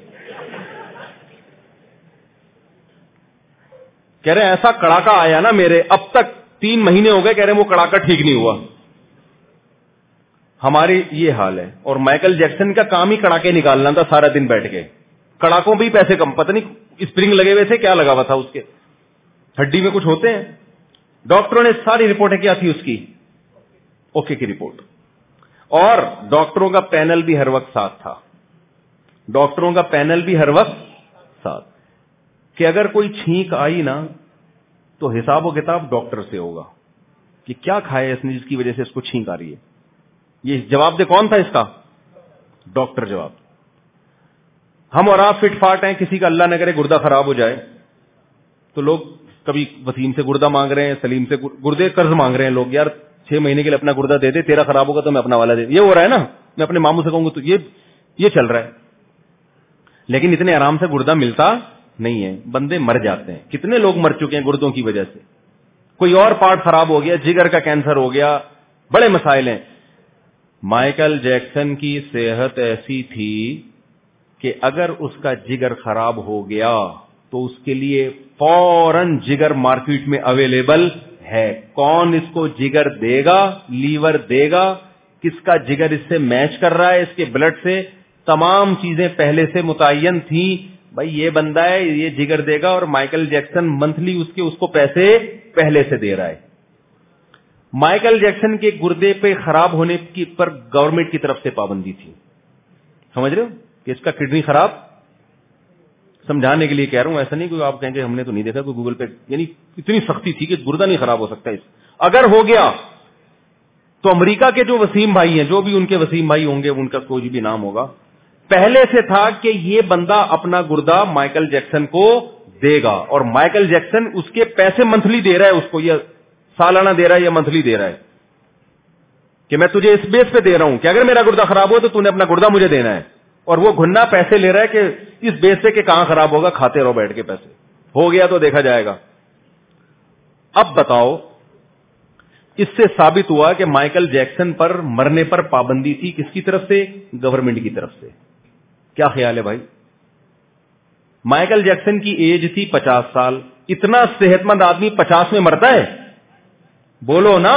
Speaker 2: کہہ رہے ایسا کڑاکا آیا نا میرے, اب تک 3 مہینے ہو گئے, کہہ رہے وہ کڑاکا ٹھیک نہیں ہوا. ہماری یہ حال ہے. اور مائیکل جیکسن کا کام ہی کڑاکے نکالنا تھا سارا دن بیٹھ کے. کڑاکوں بھی پیسے کم, پتہ نہیں اسپرنگ لگے ہوئے تھے کیا لگا ہوا تھا اس کے, ہڈی میں کچھ ہوتے ہیں. ڈاکٹروں نے ساری رپورٹیں کیا تھی اس کی, اوکے کی رپورٹ. اور ڈاکٹروں کا پینل بھی ہر وقت ساتھ تھا, ڈاکٹروں کا پینل بھی ہر وقت ساتھ, کہ اگر کوئی چھینک آئی نا تو حساب و کتاب ڈاکٹر سے ہوگا کہ کیا کھایا اس نے جس کی وجہ سے اس کو چھینک آ رہی ہے. یہ جواب دے کون تھا اس کا؟ ڈاکٹر جواب. ہم اور آپ فٹ فاٹ ہیں, کسی کا اللہ نہ کرے گردہ خراب ہو جائے تو لوگ کبھی وسیم سے گردہ مانگ رہے ہیں, سلیم سے گردے قرض مانگ رہے ہیں لوگ, یار 6 مہینے کے لیے اپنا گردہ دے دے, تیرا خراب ہوگا تو میں اپنا والا دے دے. یہ ہو رہا ہے نا, میں اپنے ماموں سے کہوں گا تو یہ چل رہا ہے. لیکن اتنے آرام سے گردہ ملتا نہیں ہے, بندے مر جاتے ہیں. کتنے لوگ مر چکے ہیں گردوں کی وجہ سے, کوئی اور پارٹ خراب ہو گیا, جگر کا کینسر ہو گیا, بڑے مسائل ہیں. مائیکل جیکسن کی صحت ایسی تھی کہ اگر اس کا جگر خراب ہو گیا تو اس کے لیے فوراً جگر مارکیٹ میں اویلیبل ہے. کون اس کو جگر دے گا؟ لیور دے گا. کس کا جگر اس سے میچ کر رہا ہے, اس کے بلڈ سے, تمام چیزیں پہلے سے متعین تھیں. بھائی یہ بندہ ہے, یہ جگر دے گا, اور مائیکل جیکسن منتھلی اس کو پیسے پہلے سے دے رہا ہے. مائیکل جیکسن کے گردے پہ خراب ہونے کی پر گورنمنٹ کی طرف سے پابندی تھی. سمجھ رہے ہو کہ اس کا کڈنی خراب, سمجھانے کے لیے کہہ رہا ہوں, ایسا نہیں کہ آپ کہیں گے ہم نے تو نہیں دیکھا کوئی گوگل پہ, یعنی اتنی سختی تھی کہ گردہ نہیں خراب ہو سکتا. اگر ہو گیا تو امریکہ کے جو وسیم بھائی ہیں, جو بھی ان کے وسیم بھائی ہوں گے, ان کا کوئی بھی نام ہوگا, پہلے سے تھا کہ یہ بندہ اپنا گردہ مائیکل جیکسن کو دے گا, اور مائیکل جیکسن اس کے پیسے منتھلی دے رہا ہے اس کو, یا سالانہ دے رہا ہے یا منتھلی دے رہا ہے, کہ میں تجھے اس بیس پہ دے رہا ہوں کہ اگر میرا گردہ خراب ہو تو نے اپنا گردہ مجھے دینا ہے. اور وہ گھننا پیسے لے رہا ہے کہ اس بیس سے کہ کہاں خراب ہوگا, کھاتے رہو بیٹھ کے پیسے, ہو گیا تو دیکھا جائے گا. اب بتاؤ, اس سے ثابت ہوا کہ مائیکل جیکسن پر مرنے پر پابندی تھی, کس کی طرف سے؟ گورنمنٹ کی طرف سے. کیا خیال ہے بھائی؟ مائیکل جیکسن کی ایج تھی 50 سال. اتنا صحت مند آدمی 50 میں مرتا ہے؟ بولو نا.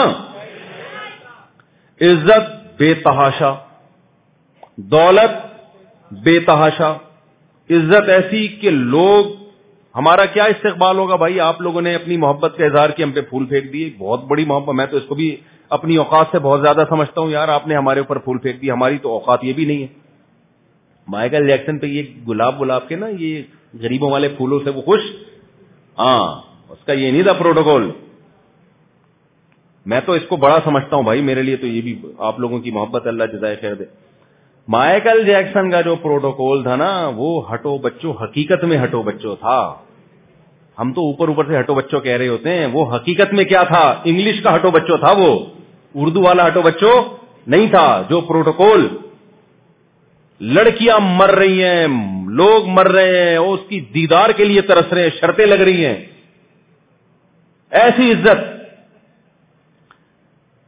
Speaker 2: عزت بے تحاشا, دولت بے تحاشا, عزت ایسی کہ لوگ, ہمارا کیا استقبال ہوگا بھائی. آپ لوگوں نے اپنی محبت کا اظہار کیا, ہم پہ پھول پھینک دیے, بہت بڑی محبت. میں تو اس کو بھی اپنی اوقات سے بہت زیادہ سمجھتا ہوں, یار آپ نے ہمارے اوپر پھول پھینک دی, ہماری تو اوقات یہ بھی نہیں ہے. مائیکل جیکسن پہ یہ گلاب کے نا, یہ غریبوں والے پھولوں سے وہ خوش, ہاں اس کا یہ نہیں تھا پروٹوکول. میں تو اس کو بڑا سمجھتا ہوں بھائی, میرے لیے تو یہ بھی آپ لوگوں کی محبت, اللہ جزائے خیر دے. مائیکل جیکسن کا جو پروٹوکول تھا نا, وہ ہٹو بچوں, حقیقت میں ہٹو بچوں تھا. ہم تو اوپر سے ہٹو بچوں کہہ رہے ہوتے ہیں, وہ حقیقت میں کیا تھا؟ انگلش کا ہٹو بچوں تھا وہ, اردو والا ہٹو بچوں نہیں تھا. جو پروٹوکول, لڑکیاں مر رہی ہیں, لوگ مر رہے ہیں, اس کی دیدار کے لیے ترس رہے ہیں, شرطیں لگ رہی ہیں, ایسی عزت.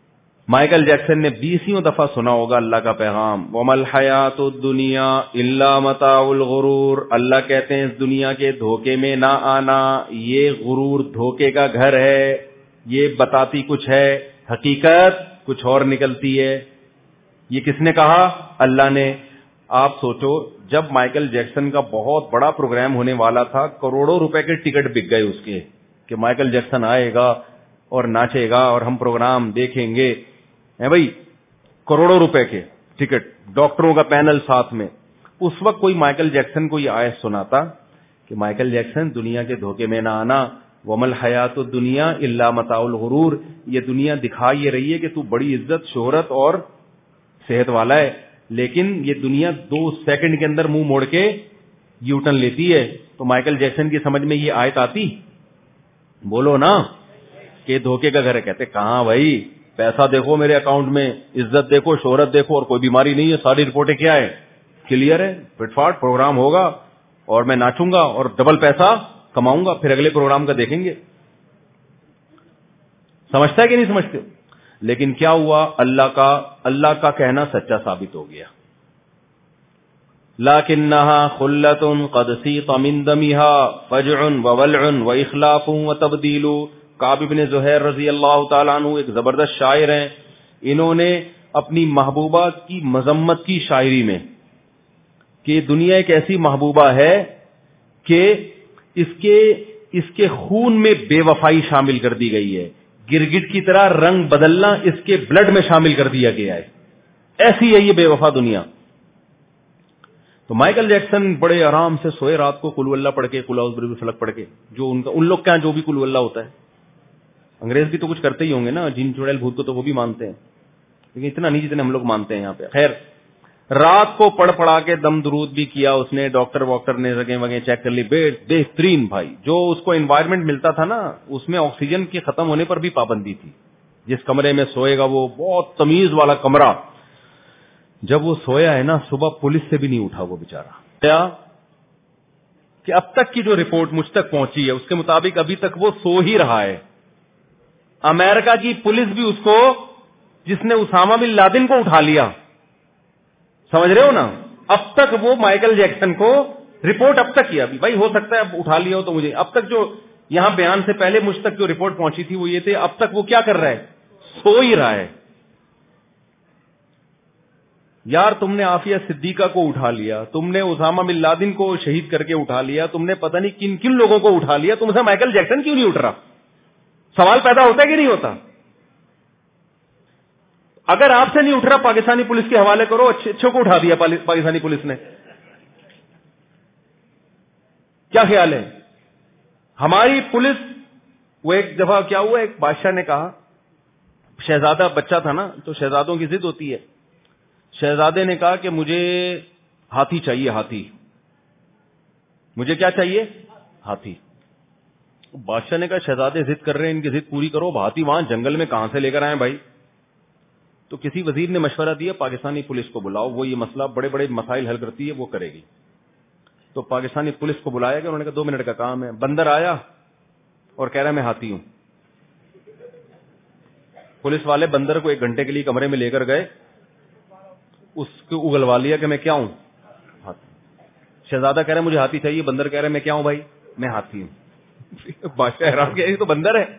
Speaker 2: مائیکل جیکسن نے 20 دفعہ سنا ہوگا اللہ کا پیغام، وَمَا الْحَيَاةُ الدُّنْيَا إِلَّا مَتَاعُ الْغُرُورِ، اللہ کہتے ہیں اس دنیا کے دھوکے میں نہ آنا، یہ غرور دھوکے کا گھر ہے، یہ بتاتی کچھ ہے، حقیقت کچھ اور نکلتی ہے۔ یہ کس نے کہا؟ اللہ نے۔ آپ سوچو جب مائیکل جیکسن کا بہت بڑا پروگرام ہونے والا تھا، کروڑوں روپے کے ٹکٹ بک گئے اس کے کہ مائیکل جیکسن آئے گا اور ناچے گا اور ہم پروگرام دیکھیں گے، ہے بھائی، کروڑوں روپے کے ٹکٹ، ڈاکٹروں کا پینل ساتھ میں۔ اس وقت کوئی مائیکل جیکسن کو یہ آیت سناتا کہ مائیکل جیکسن دنیا کے دھوکے میں نہ آنا، وَمَا الْحَيَاةُ الدُّنْيَا إِلَّا مَتَاعُ الْغُرُورِ، یہ دنیا دکھا یہ رہی ہے کہ تو بڑی عزت شہرت اور صحت والا ہے، لیکن یہ دنیا 2 سیکنڈ کے اندر منہ موڑ کے یو ٹرن لیتی ہے۔ تو مائیکل جیکسن کی سمجھ میں یہ آیت آتی؟ بولو نا، کہ دھوکے کا گھر ہے۔ کہتے کہاں بھائی، پیسہ دیکھو میرے اکاؤنٹ میں، عزت دیکھو، شہرت دیکھو، اور کوئی بیماری نہیں ہے، ساری رپورٹیں کیا ہے، کلیئر ہے، فٹ فاٹ پروگرام ہوگا اور میں ناچوں گا اور ڈبل پیسہ کماؤں گا، پھر اگلے پروگرام کا دیکھیں گے۔ سمجھتا ہے کہ نہیں سمجھتے؟ لیکن کیا ہوا، اللہ کا کہنا سچا ثابت ہو گیا۔ لَكِنَّهَا خُلَّةٌ قَدْ سِيقَ مِن دَمِهَا فَجْعٌ وَوَلْعٌ وَإِخْلَافٌ وَتَبْدِيلٌ۔ کعب بن زہیر رضی اللہ تعالیٰ عنہ ایک زبردست شاعر ہیں، انہوں نے اپنی محبوبہ کی مذمت کی شاعری میں کہ دنیا ایک ایسی محبوبہ ہے کہ اس کے خون میں بے وفائی شامل کر دی گئی ہے، گرگٹ کی طرح رنگ بدلنا اس کے بلڈ میں شامل کر دیا گیا ہے، ایسی ہے یہ بے وفا دنیا۔ تو مائیکل جیکسن بڑے آرام سے سوئے رات کو، قل اللہ پڑھ کے، قل اعوذ برب الفلق پڑھ کے، جو ان لوگ کیا جو بھی قل اللہ ہوتا ہے، انگریز بھی تو کچھ کرتے ہی ہوں گے نا، جن چڑیل بھوت کو تو وہ بھی مانتے ہیں، لیکن اتنا نہیں جتنے ہم لوگ مانتے ہیں یہاں پہ۔ خیر، رات کو پڑھ پڑھا کے دم درود بھی کیا اس نے، ڈاکٹر نے رگیں وگیں چیک کر لی، بہترین بھائی۔ جو اس کو انوائرمنٹ ملتا تھا نا، اس میں آکسیجن کے ختم ہونے پر بھی پابندی تھی، جس کمرے میں سوئے گا وہ بہت تمیز والا کمرہ۔ جب وہ سویا ہے نا، صبح پولیس سے بھی نہیں اٹھا وہ بیچارہ، کہ اب تک کی جو رپورٹ مجھ تک پہنچی ہے اس کے مطابق ابھی تک وہ سو ہی رہا ہے۔ امریکہ کی پولیس بھی اس کو، جس نے اسامہ بن لادن کو اٹھا لیا، سمجھ رہے ہو نا، اب تک وہ مائیکل جیکسن کو رپورٹ اب تک کیا، بھائی ہو سکتا ہے اب اٹھا لیا ہو تو مجھے، اب تک جو یہاں بیان سے پہلے مجھ تک جو رپورٹ پہنچی تھی وہ یہ تھے، اب تک وہ کیا کر رہا ہے، سو ہی رہا ہے۔ یار تم نے عافیہ صدیقہ کو اٹھا لیا، تم نے اسامہ بن لادن کو شہید کر کے اٹھا لیا، تم نے پتہ نہیں کن کن لوگوں کو اٹھا لیا، تم سے مائیکل جیکسن کیوں نہیں اٹھ رہا؟ سوال پیدا ہوتا ہے کہ نہیں ہوتا؟ اگر آپ سے نہیں اٹھ رہا، پاکستانی پولیس کے حوالے کرو، اچھے کو اٹھا دیا پاکستانی پولیس نے، کیا خیال ہے؟ ہماری پولیس، وہ ایک دفعہ کیا ہوا، ایک بادشاہ نے کہا، شہزادہ بچہ تھا نا، تو شہزادوں کی ضد ہوتی ہے، شہزادے نے کہا کہ مجھے ہاتھی چاہیے، ہاتھی، مجھے کیا چاہیے، ہاتھی۔ بادشاہ نے کہا شہزادے ضد کر رہے ہیں، ان کی ضد پوری کرو، ہاتھی وہاں جنگل میں کہاں سے لے کر آئے بھائی؟ تو کسی وزیر نے مشورہ دیا پاکستانی پولیس کو بلاؤ، وہ یہ مسئلہ بڑے بڑے مسائل حل کرتی ہے، وہ کرے گی۔ تو پاکستانی پولیس کو بلایا گیا، انہوں نے کہا 2 منٹ کا کام ہے۔ بندر آیا اور کہہ رہا میں ہاتھی ہوں۔ پولیس والے بندر کو 1 گھنٹے کے لیے کمرے میں لے کر گئے، اس کو اگلوا لیا کہ میں کیا ہوں، ہاتھی۔ شہزادہ کہہ رہے مجھے ہاتھی چاہیے، بندر کہہ رہے میں کیا ہوں بھائی، میں ہاتھی ہوں۔ بادشاہ حیران کہ یہ تو بندر ہے،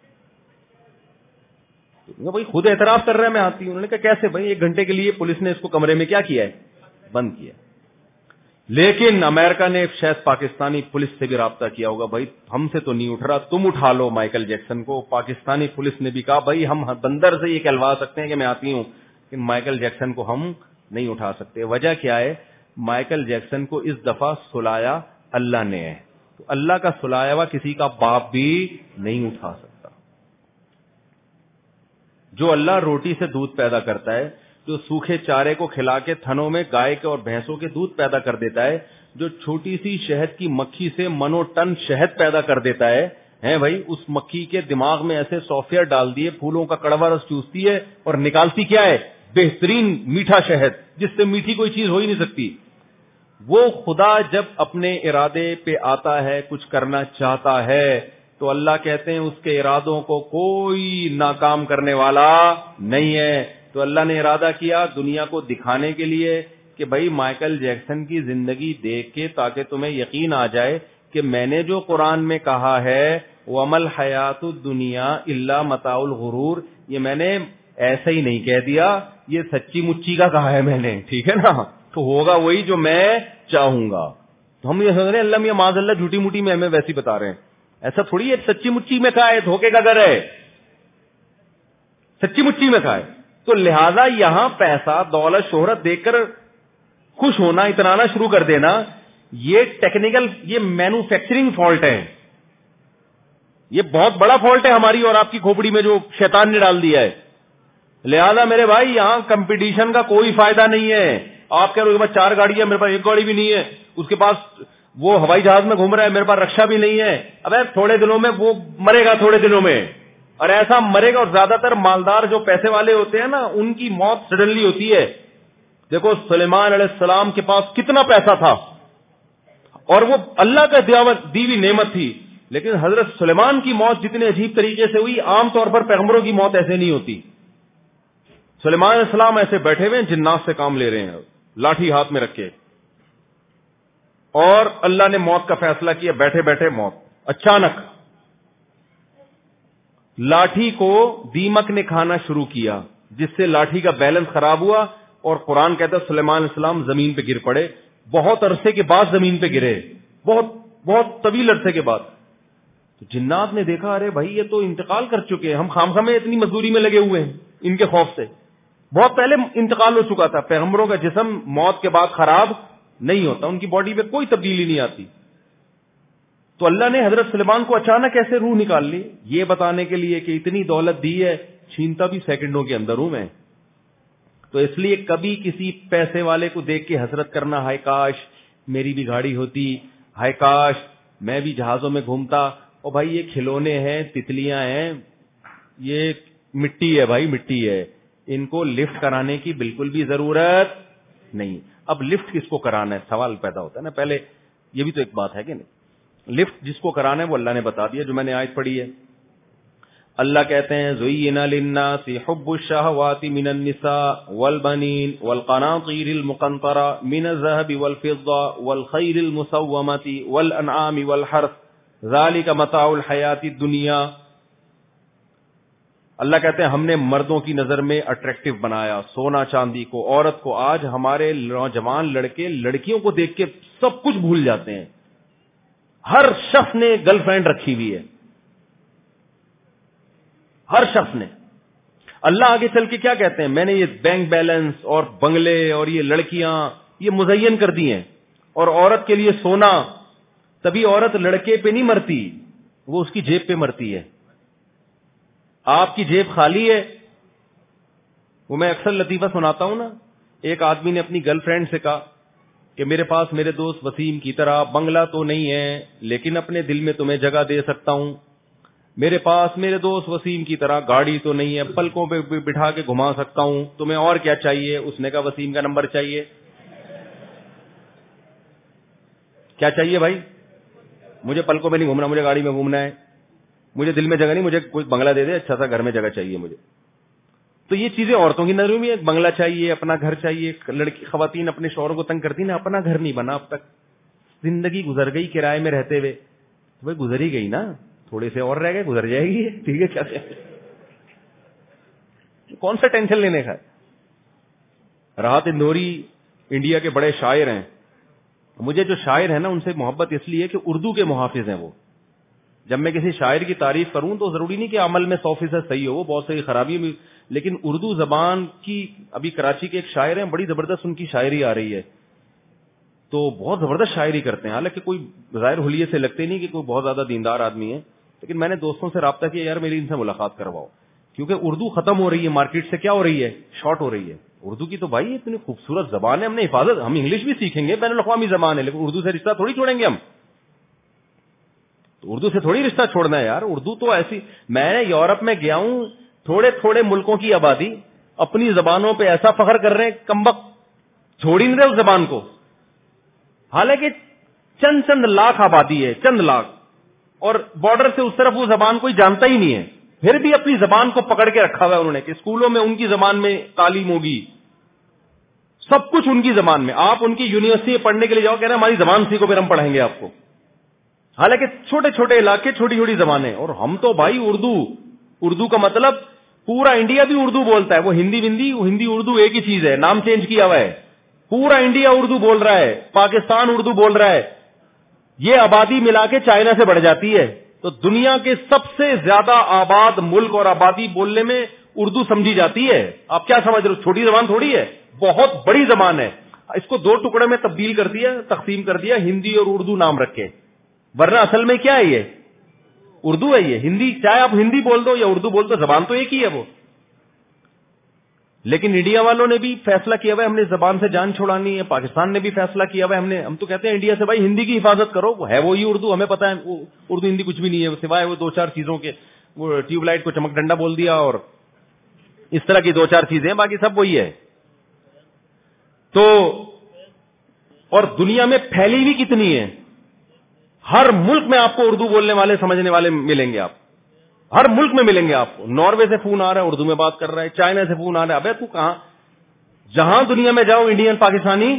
Speaker 2: بھائی خود اعتراف کر رہا ہے میں ہاتھی ہوں۔ انہوں نے کہا کیسے بھائی؟ 1 گھنٹے کے لیے پولیس نے اس کو کمرے میں کیا کیا ہے، بند کیا۔ لیکن امریکہ نے شاید پاکستانی پولیس سے بھی رابطہ کیا ہوگا، بھائی ہم سے تو نہیں اٹھ رہا، تم اٹھا لو مائیکل جیکسن کو۔ پاکستانی پولیس نے بھی کہا بھائی ہم بندر سے یہ کہلوا سکتے ہیں کہ میں ہاتھی ہوں، لیکن مائیکل جیکسن کو ہم نہیں اٹھا سکتے۔ وجہ کیا ہے؟ مائیکل جیکسن کو اس دفعہ سلایا اللہ نے ہے، تو اللہ کا سلایا ہوا کسی کا باپ بھی نہیں اٹھا سکتا۔ جو اللہ روٹی سے دودھ پیدا کرتا ہے، جو سوکھے چارے کو کھلا کے تھنوں میں گائے کے اور بھینسوں کے دودھ پیدا کر دیتا ہے، جو چھوٹی سی شہد کی مکھی سے منو ٹن شہد پیدا کر دیتا ہے بھائی، اس مکھی کے دماغ میں ایسے سافٹ ویئر ڈال دیے، پھولوں کا کڑوا رس چوستی ہے اور نکالتی کیا ہے، بہترین میٹھا شہد، جس سے میٹھی کوئی چیز ہو ہی نہیں سکتی۔ وہ خدا جب اپنے ارادے پہ آتا ہے، کچھ کرنا چاہتا ہے تو اللہ کہتے ہیں اس کے ارادوں کو کوئی ناکام کرنے والا نہیں ہے. تو اللہ نے ارادہ کیا دنیا کو دکھانے کے لیے کہ بھائی مائیکل جیکسن کی زندگی دیکھ کے تاکہ تمہیں یقین آ جائے کہ میں نے جو قرآن میں کہا ہے وَمَا الْحَيَاةُ الدُّنْيَا إِلَّا مَتَاعُ الْغُرُورِ، یہ میں نے ایسا ہی نہیں کہہ دیا، یہ سچی مچی کا کہا ہے میں نے، ٹھیک ہے نا، تو ہوگا وہی جو میں چاہوں گا. تو ہم یہ سمجھ رہے ہیں اللہ میاں معاذ اللہ جھوٹی موٹی میں ہمیں ویسی بتا رہے ہیں، ایسا تھوڑی ہے سچی مچی میں کہا ہے، دھوکے کا گھر ہے، سچی مچی میں کہا ہے. تو لہذا یہاں پیسہ دولت شہرت دیکھ کر خوش ہونا اتنانا شروع کر دینا، یہ ٹیکنیکل، یہ مینوفیکچرنگ فالٹ ہے، یہ بہت بڑا فالٹ ہے ہماری اور آپ کی کھوپڑی میں جو شیطان نے ڈال دیا ہے. لہذا میرے بھائی یہاں کمپٹیشن کا کوئی فائدہ نہیں ہے. آپ کہہ رہے ہو کہ 4 گاڑیاں، میرے پاس 1 گاڑی بھی نہیں ہے، اس کے پاس وہ ہوائی جہاز میں گھوم رہا ہے، میرے پاس رکشا بھی نہیں ہے. ابے تھوڑے دنوں میں وہ مرے گا، تھوڑے دنوں میں، اور ایسا مرے گا. اور زیادہ تر مالدار جو پیسے والے ہوتے ہیں نا ان کی موت سڈنلی ہوتی ہے. دیکھو سلیمان علیہ السلام کے پاس کتنا پیسہ تھا اور وہ اللہ کا دی ہوئی نعمت تھی، لیکن حضرت سلیمان کی موت جتنے عجیب طریقے سے ہوئی، عام طور پر پیغمبروں کی موت ایسے نہیں ہوتی. سلیمان علیہ السلام ایسے بیٹھے ہوئے جنات سے کام لے رہے ہیں، لاٹھی ہاتھ میں رکھے، اور اللہ نے موت کا فیصلہ کیا، بیٹھے بیٹھے موت. اچانک لاٹھی کو دیمک نے کھانا شروع کیا جس سے لاٹھی کا بیلنس خراب ہوا، اور قرآن کہتا ہے سلیمان علیہ السلام زمین پہ گر پڑے. بہت عرصے کے بعد زمین پہ گرے، بہت طویل عرصے کے بعد. تو جنات نے دیکھا ارے بھائی یہ تو انتقال کر چکے ہیں، ہم خامخواہ میں اتنی مزدوری میں لگے ہوئے ہیں ان کے خوف سے، بہت پہلے انتقال ہو چکا تھا. پیغمبروں کا جسم موت کے بعد خراب نہیں ہوتا، ان کی باڈی میں کوئی تبدیلی نہیں آتی. تو اللہ نے حضرت سلیمان کو اچانک ایسے روح نکال لی، یہ بتانے کے لیے کہ اتنی دولت دی ہے، چھینتا بھی سیکنڈوں کے اندر ہوں میں. تو اس لیے کبھی کسی پیسے والے کو دیکھ کے حسرت کرنا، ہائے کاش میری بھی گاڑی ہوتی، ہائے کاش میں بھی جہازوں میں گھومتا. اور بھائی یہ کھلونے ہیں، تتلیاں ہیں، یہ مٹی ہے بھائی، مٹی ہے، ان کو لفٹ کرانے کی بالکل بھی ضرورت نہیں. اب لفٹ کس کو کرانا ہے سوال پیدا ہوتا ہے نا. پہلے یہ بھی تو ایک بات ہے کہ نہیں، لفٹ جس کو کرانا ہے وہ اللہ نے بتا دیا، جو میں نے آیت پڑھی ہے. اللہ کہتے ہیں زُيِّنَ لِلنَّاسِ حُبُّ الشَّهَوَاتِ مِنَ النِّسَاءِ وَالْبَنِينَ وَالْقَنَاطِيرِ الْمُقَنطَرَةِ مِنَ الذَّهَبِ وَالْفِضَّةِ وَالْخَيْلِ الْمُسَوَّمَةِ وَالْأَنْعَامِ وَالْحَرْثِ ذَلِكَ مَتَاعُ الْحَيَاةِ الدُّنْيَا. اللہ کہتے ہیں ہم نے مردوں کی نظر میں اٹریکٹیو بنایا سونا چاندی کو، عورت کو. آج ہمارے نوجوان لڑکے لڑکیوں کو دیکھ کے سب کچھ بھول جاتے ہیں. ہر شخص نے گرل فرینڈ رکھی ہوئی ہے، ہر شخص نے. اللہ آگے چل کے کیا کہتے ہیں، میں نے یہ بینک بیلنس اور بنگلے اور یہ لڑکیاں یہ مزین کر دی ہیں، اور عورت کے لیے سونا. تبھی عورت لڑکے پہ نہیں مرتی، وہ اس کی جیب پہ مرتی ہے. آپ کی جیب خالی ہے. وہ میں اکثر لطیفہ سناتا ہوں نا. ایک آدمی نے اپنی گرل فرینڈ سے کہا کہ میرے پاس میرے دوست وسیم کی طرح بنگلہ تو نہیں ہے، لیکن اپنے دل میں تمہیں جگہ دے سکتا ہوں. میرے پاس میرے دوست وسیم کی طرح گاڑی تو نہیں ہے، پلکوں پہ بٹھا کے گھما سکتا ہوں، تمہیں اور کیا چاہیے؟ اس نے کہا وسیم کا نمبر چاہیے. کیا چاہیے بھائی؟ مجھے پلکوں پہ نہیں گھومنا، مجھے گاڑی میں گھومنا ہے، مجھے دل میں جگہ نہیں، مجھے کوئی بنگلہ دے دے، اچھا سا گھر میں جگہ چاہیے مجھے. تو یہ چیزیں عورتوں کی نظر میں، بنگلہ چاہیے، اپنا گھر چاہیے. لڑکی خواتین اپنے شوہر کو تنگ کرتی نا، اپنا گھر نہیں بنا اب تک، زندگی گزر گئی کرائے میں رہتے ہوئے. تو بھائی گزر ہی گئی نا، تھوڑے سے اور رہ گئے، گزر جائے گی. ٹھیک ہے، کیا کون سا ٹینشن لینے کا. راحت اندوری انڈیا کے بڑے شاعر ہیں. مجھے جو شاعر ہیں نا ان سے محبت اس لیے کہ اردو کے محافظ ہیں وہ. جب میں کسی شاعر کی تعریف کروں تو ضروری نہیں کہ عمل میں 100% صحیح ہو، وہ بہت ساری خرابی بھی، لیکن اردو زبان کی، ابھی کراچی کے ایک شاعر ہیں، بڑی زبردست ان کی شاعری آ رہی ہے، تو بہت زبردست شاعری کرتے ہیں. حالانکہ کوئی ظاہر حلیے سے لگتے نہیں کہ کوئی بہت زیادہ دیندار آدمی ہے، لیکن میں نے دوستوں سے رابطہ کیا، یار میری ان سے ملاقات کرواؤ، کیونکہ اردو ختم ہو رہی ہے، مارکیٹ سے کیا ہو رہی ہے، شارٹ ہو رہی ہے. اردو کی تو بھائی اتنی خوبصورت زبان ہے، ہم نے حفاظت، ہم انگلش بھی سیکھیں گے، بین الاقوامی زبان ہے، لیکن اردو سے رشتہ تھوڑی چھوڑیں گے ہم. تو اردو سے تھوڑی رشتہ چھوڑنا ہے یار. اردو تو ایسی، میں یورپ میں گیا ہوں، تھوڑے تھوڑے ملکوں کی آبادی اپنی زبانوں پہ ایسا فخر کر رہے ہیں، کمبخت چھوڑ ہی نہیں رہے اس زبان کو. حالانکہ چند لاکھ آبادی ہے، چند لاکھ، اور بارڈر سے اس طرف وہ زبان کوئی جانتا ہی نہیں ہے, پھر بھی اپنی زبان کو پکڑ کے رکھا ہوا ہے انہوں نے کہ اسکولوں میں ان کی زبان میں تعلیم ہوگی, سب کچھ ان کی زبان میں. آپ ان کی یونیورسٹی میں پڑھنے کے لیے جاؤ, کہہ رہے ہیں ہماری زبان سیکھو پھر ہم پڑھیں گے آپ کو. حالانکہ چھوٹے چھوٹے علاقے, چھوٹی چھوٹی زبانیں, اور ہم تو بھائی اردو کا مطلب پورا انڈیا بھی اردو بولتا ہے. وہ ہندی اردو ایک ہی چیز ہے, نام چینج کیا ہوا ہے. پورا انڈیا اردو بول رہا ہے, پاکستان اردو بول رہا ہے. یہ آبادی ملا کے چائنا سے بڑھ جاتی ہے. تو دنیا کے سب سے زیادہ آباد ملک اور آبادی بولنے میں اردو سمجھی جاتی ہے. آپ کیا سمجھ رہے ہو, چھوٹی زبان تھوڑی ہے, بہت بڑی زبان ہے. اس کو 2 ٹکڑے میں تبدیل کر دیا, تقسیم کر دیا, ہندی اور اردو نام رکھے, ورنہ اصل میں کیا ہے یہ اردو ہے. یہ ہندی, چاہے آپ ہندی بول دو یا اردو بول دو, زبان تو ایک ہی ہے وہ. لیکن انڈیا والوں نے بھی فیصلہ کیا ہوا ہے ہم نے زبان سے جان چھڑانی ہے, پاکستان نے بھی فیصلہ کیا ہوا ہے ہم تو کہتے ہیں انڈیا سے بھائی ہندی کی حفاظت کرو, وہ ہے وہی اردو, ہمیں پتا ہے اردو ہندی کچھ بھی نہیں ہے سوائے وہ 2-4 چیزوں کے, وہ ٹیوب لائٹ کو چمک ڈنڈا بول دیا اور اس طرح کی 2-4 چیزیں, باقی سب وہی ہے. تو اور دنیا میں پھیلی بھی کتنی ہے, ہر ملک میں آپ کو اردو بولنے والے سمجھنے والے ملیں گے, آپ ہر ملک میں ملیں گے آپ کو. ناروے سے فون آ رہا ہے اردو میں بات کر رہا ہے, چائنا سے فون آ رہا ہے, ابے تو کہاں, جہاں دنیا میں جاؤ انڈین پاکستانی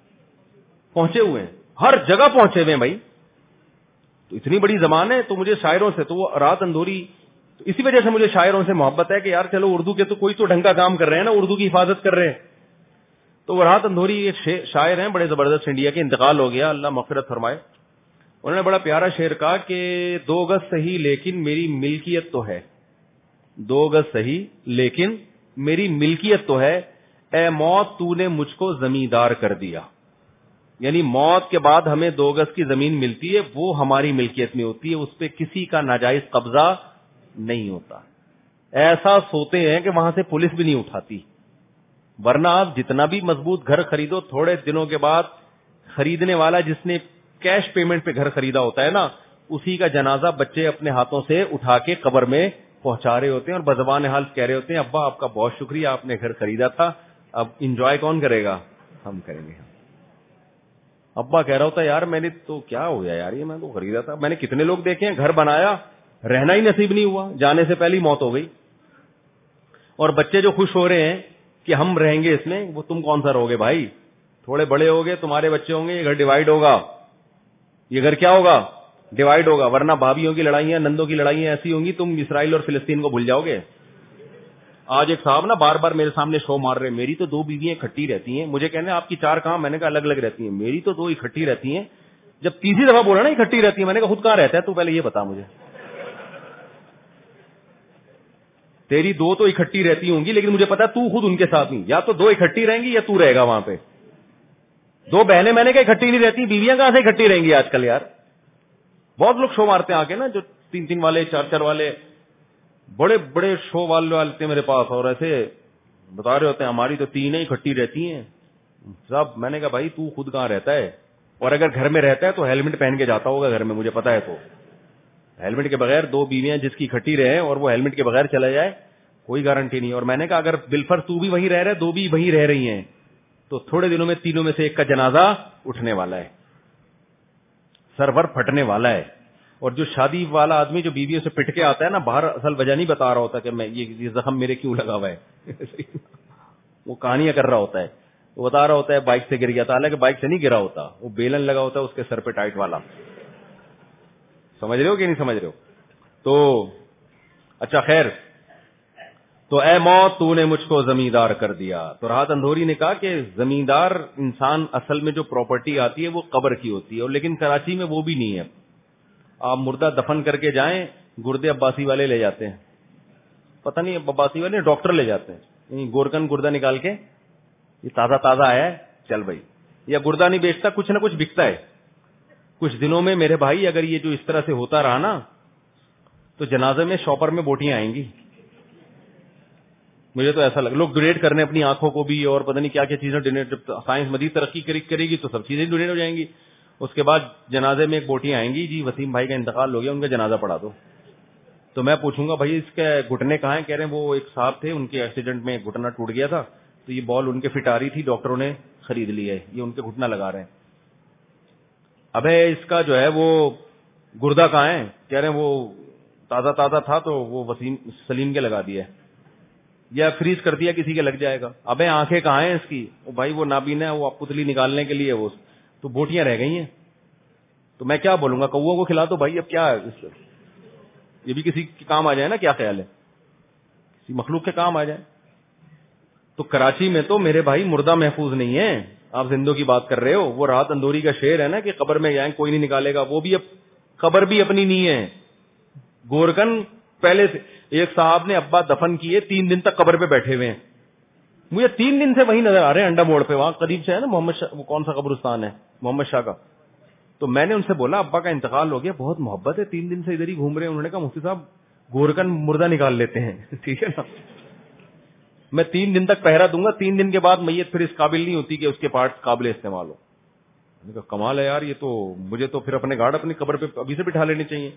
Speaker 2: پہنچے ہوئے ہیں, ہر جگہ پہنچے ہوئے ہیں بھائی. تو اتنی بڑی زبان ہے. تو مجھے شاعروں سے, تو وہ رات اندھوری, اسی وجہ سے مجھے شاعروں سے محبت ہے کہ یار چلو اردو کے تو کوئی تو ڈھنگ کا کام کر رہے ہیں نا, اردو کی حفاظت کر رہے ہیں. تو وہ رات اندھوری ایک شاعر ہیں بڑے زبردست, انڈیا کے, انتقال ہو گیا, اللہ مغفرت فرمائے. انہوں نے بڑا پیارا شعر کہا کہ 2 گز صحیح لیکن میری ملکیت تو ہے, 2 گز صحیح لیکن میری ملکیت تو ہے, اے موت تو نے مجھ کو زمیندار کر دیا. یعنی موت کے بعد ہمیں 2 گز کی زمین ملتی ہے, وہ ہماری ملکیت میں ہوتی ہے, اس پہ کسی کا ناجائز قبضہ نہیں ہوتا. ایسا سوتے ہیں کہ وہاں سے پولیس بھی نہیں اٹھاتی. ورنہ آپ جتنا بھی مضبوط گھر خریدو, تھوڑے دنوں کے بعد خریدنے والا جس نے کیش پیمنٹ پہ گھر خریدا ہوتا ہے نا, اسی کا جنازہ بچے اپنے ہاتھوں سے اٹھا کے قبر میں پہنچا رہے ہوتے ہیں, اور بزبان حال کہہ رہے ہوتے ہیں ابا آپ کا بہت شکریہ, آپ نے گھر خریدا تھا, اب انجوائے کون کرے گا, ہم کریں گے. ابا کہہ رہا ہوتا ہے یار میں نے تو کیا ہو گیا یار, یہ میں تو خریدا تھا, میں نے کتنے لوگ دیکھے ہیں گھر بنایا, رہنا ہی نصیب نہیں ہوا, جانے سے پہلی موت ہو گئی. اور بچے جو خوش ہو رہے ہیں کہ ہم رہیں گے اس میں, وہ تم کون سا رہو گے بھائی, تھوڑے بڑے ہو گے, تمہارے بچے ہوں گے, یہ گھر ڈیوائڈ ہوگا, یہ گھر کیا ہوگا, ڈیوائڈ ہوگا. ورنہ بھابھیوں کی لڑائیاں, نندوں کی لڑائیاں ایسی ہوں گی تم اسرائیل اور فلسطین کو بھول جاؤ گے. آج ایک صاحب نا بار بار میرے سامنے شو مار رہے, میری تو 2 بیویاں اکٹھی رہتی ہیں. مجھے کہنے آپ کی 4 کہاں, میں نے کہا الگ الگ رہتی ہیں. میری تو 2 اکٹھی رہتی ہیں. جب تیسری دفعہ بولا نا اکٹھی رہتی ہیں, میں نے کہا خود کہاں رہتا ہے تو, پہلے یہ بتا مجھے. تیری 2 تو اکٹھی رہتی ہوں گی, لیکن مجھے پتا تو خود ان کے ساتھ نہیں, یا تو 2 اکٹھی رہیں گی یا تو رہے گا وہاں پہ. 2 بہنیں میں نے کہا اکٹھی نہیں رہتی, بیویاں کہاں سے اکٹھی رہیں گی آج کل یار. بہت لوگ شو مارتے ہیں آ کے نا, جو 3 والے 4 والے, بڑے بڑے شو والے آتے ہیں میرے پاس, اور ایسے بتا رہے ہوتے ہیں ہماری تو 3 اکٹھی رہتی ہیں سب. میں نے کہا بھائی تو خود کہاں رہتا ہے, اور اگر گھر میں رہتا ہے تو ہیلمٹ پہن کے جاتا ہوگا گھر میں, مجھے پتا ہے. تو ہیلمٹ کے بغیر 2 بیویاں جس کی اکٹھی رہے اور وہ ہیلمٹ کے بغیر چلا جائے, کوئی گارنٹی نہیں. اور میں نے کہا اگر بالفرض تو بھی وہیں رہ رہا ہے, 2 بھی وہیں رہ رہی ہیں, تو تھوڑے دنوں میں تینوں میں سے ایک کا جنازہ اٹھنے والا ہے, سرور پھٹنے والا ہے. اور جو شادی والا آدمی جو بیویوں سے پٹ کے آتا ہے نا باہر, اصل وجہ نہیں بتا رہا ہوتا کہ میں یہ زخم میرے کیوں لگا ہوا ہے, وہ کہانیاں کر رہا ہوتا ہے. وہ بتا رہا ہوتا ہے بائک سے گر گیا تھا, حالانکہ بائک سے نہیں گرا ہوتا, وہ بیلن لگا ہوتا ہے اس کے سر پہ ٹائٹ والا. سمجھ رہے ہو کہ نہیں سمجھ رہے ہو. تو اچھا خیر, تو اے موت تو نے مجھ کو زمیندار کر دیا. تو راحت اندھوری نے کہا کہ زمیندار انسان اصل میں جو پراپرٹی آتی ہے وہ قبر کی ہوتی ہے, اور لیکن کراچی میں وہ بھی نہیں ہے. آپ مردہ دفن کر کے جائیں, گردے عباسی والے لے جاتے ہیں, پتہ نہیں عباسی والے ڈاکٹر لے جاتے ہیں, گورکن گردہ نکال کے یہ تازہ ہے, چل بھائی, یا گردہ نہیں بیچتا, کچھ نہ کچھ بکتا ہے. کچھ دنوں میں میرے بھائی اگر یہ جو اس طرح سے ہوتا رہا نا, تو جنازے میں شاپر میں بوٹیاں آئیں گی. مجھے تو ایسا لگا, لوگ ڈونیٹ کرنے اپنی آنکھوں کو بھی, اور پتہ نہیں کیا کیا چیزیں ڈونیٹ, جب سائنس مزید ترقی کرے گی تو سب چیزیں ڈونیٹ ہو جائیں گی. اس کے بعد جنازے میں ایک بوٹیاں آئیں گی, جی وسیم بھائی کا انتقال ہو گیا, ان کا جنازہ پڑھا دو. تو میں پوچھوں گا بھائی اس کے گھٹنے کہاں ہیں, کہہ رہے ہیں وہ ایک صاحب تھے ان کے ایکسیڈنٹ میں گھٹنا ٹوٹ گیا تھا, تو یہ بال ان کے فٹ آ رہی تھی, ڈاکٹروں نے خرید لی ہے, یہ ان کے گھٹنا لگا رہے ہیں. ابے اس کا جو ہے وہ گردہ کہاں ہے؟ کہہ رہے ہیں وہ تازہ تازہ تھا تو وہ وسیم سلیم کے لگا دیا یا فریز کر دیا کسی کے لگ جائے گا. ابے آنکھیں کہاں ہیں اس کی؟ بھائی وہ نابینا ہے, وہ پتلی نکالنے کے لیے وہ تو بوٹیاں رہ گئی ہیں. تو میں کیا بولوں گا, کوؤں کو کھلا دو بھائی, اب کیا ہے, یہ بھی کسی کے کام آ جائے نا. کیا خیال ہے, کسی مخلوق کے کام آ جائے. تو کراچی میں تو میرے بھائی مردہ محفوظ نہیں ہے, آپ زندوں کی بات کر رہے ہو. وہ رات اندوری کا شعر ہے نا کہ قبر میں جائیں کوئی نہیں نکالے گا, وہ بھی اب قبر بھی اپنی نہیں ہے. گورکن پہلے سے ایک صاحب نے ابا دفن کیے 3 دن تک قبر پہ بیٹھے ہوئے ہیں. مجھے 3 دن سے وہی نظر آ رہے ہیں انڈا موڑ پہ, وہاں قریب سے ہے نا محمد شاہ, وہ کون سا قبرستان ہے محمد شاہ کا. تو میں نے ان سے بولا ابا کا انتقال ہو گیا, بہت محبت ہے, 3 دن سے ادھر ہی گھوم رہے ہیں. انہوں نے کہا مفتی صاحب گورکن مردہ نکال لیتے ہیں. ٹھیک ہے نا, میں 3 دن تک پہرا دوں گا, 3 دن کے بعد میت پھر اس قابل نہیں ہوتی کہ اس کے پارٹ قابل استعمال ہو. میں نے کہا کمال ہے یار, یہ تو مجھے تو پھر اپنے گارڈ اپنی قبر پہ ابھی سے بٹھا لینے چاہیے.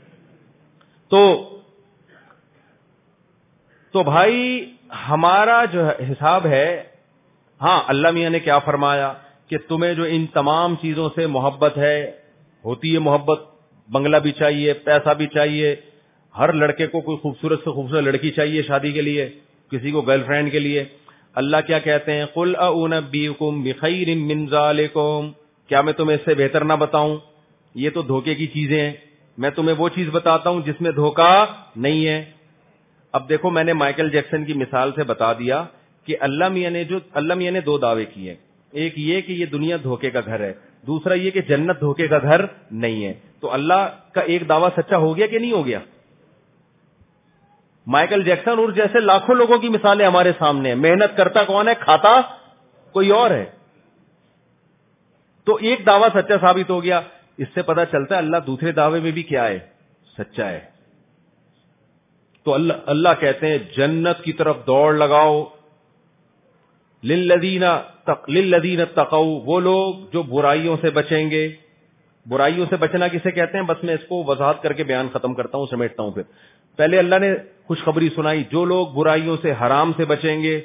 Speaker 2: تو بھائی ہمارا جو حساب ہے, ہاں اللہ میاں نے کیا فرمایا کہ تمہیں جو ان تمام چیزوں سے محبت ہے, ہوتی ہے محبت, بنگلہ بھی چاہیے, پیسہ بھی چاہیے, ہر لڑکے کو کوئی خوبصورت سے خوبصورت لڑکی چاہیے شادی کے لیے, کسی کو گرل فرینڈ کے لیے. اللہ کیا کہتے ہیں, قل اونبئکم بخیر من ذالکم, کیا میں تمہیں اس سے بہتر نہ بتاؤں؟ یہ تو دھوکے کی چیزیں ہیں, میں تمہیں وہ چیز بتاتا ہوں جس میں دھوکہ نہیں ہے. اب دیکھو میں نے مائیکل جیکسن کی مثال سے بتا دیا کہ اللہ میاں نے 2 دعوے کیے. ایک یہ کہ یہ دنیا دھوکے کا گھر ہے, دوسرا یہ کہ جنت دھوکے کا گھر نہیں ہے. تو اللہ کا ایک دعویٰ سچا ہو گیا کہ نہیں ہو گیا؟ مائیکل جیکسن اور جیسے لاکھوں لوگوں کی مثالیں ہمارے سامنے ہیں. محنت کرتا کون ہے, کھاتا کوئی اور ہے. تو ایک دعویٰ سچا ثابت ہو گیا. اس سے پتا چلتا ہے اللہ دوسرے دعوے میں بھی کیا ہے, سچا ہے. تو اللہ کہتے ہیں جنت کی طرف دوڑ لگاؤ. للذین اتقوا, وہ لوگ جو برائیوں سے بچیں گے. برائیوں سے بچنا کسے کہتے ہیں, بس میں اس کو وضاحت کر کے بیان ختم کرتا ہوں, سمیٹتا ہوں. پھر پہلے اللہ نے خوشخبری سنائی, جو لوگ برائیوں سے حرام سے بچیں گے,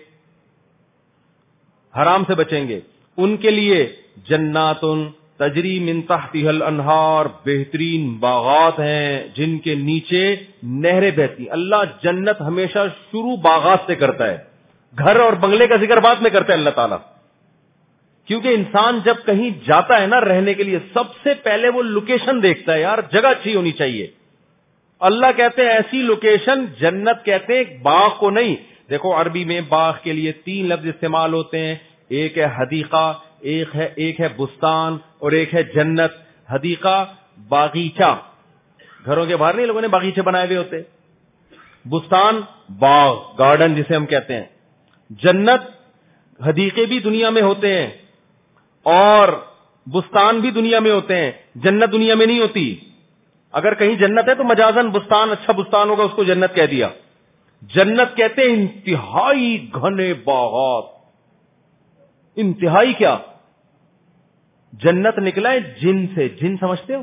Speaker 2: حرام سے بچیں گے, ان کے لیے جنات تجری من تحتها الانہار, بہترین باغات ہیں جن کے نیچے نہریں بہتی. اللہ جنت ہمیشہ شروع باغات سے کرتا ہے, گھر اور بنگلے کا ذکر بعد میں کرتا ہے اللہ تعالیٰ. کیونکہ انسان جب کہیں جاتا ہے نا رہنے کے لیے, سب سے پہلے وہ لوکیشن دیکھتا ہے, یار جگہ اچھی ہونی چاہیے. اللہ کہتے ہیں ایسی لوکیشن, جنت کہتے ہیں باغ کو نہیں. دیکھو عربی میں باغ کے لیے 3 لفظ استعمال ہوتے ہیں, ایک ہے حدیقہ, ایک ہے بستان, اور ایک ہے جنت. حدیقہ باغیچہ, گھروں کے باہر نہیں لوگوں نے باغیچے بنائے ہوئے ہوتے. بستان باغ, گارڈن جسے ہم کہتے ہیں. جنت حدیقے بھی دنیا میں ہوتے ہیں اور بستان بھی دنیا میں ہوتے ہیں, جنت دنیا میں نہیں ہوتی. اگر کہیں جنت ہے تو مجازن بستان, اچھا بستان ہوگا, اس کو جنت کہہ دیا. جنت کہتے ہیں انتہائی گھنے باغات. انتہائی کیا, جنت نکلا ہے جن سے. جن سمجھتے ہو؟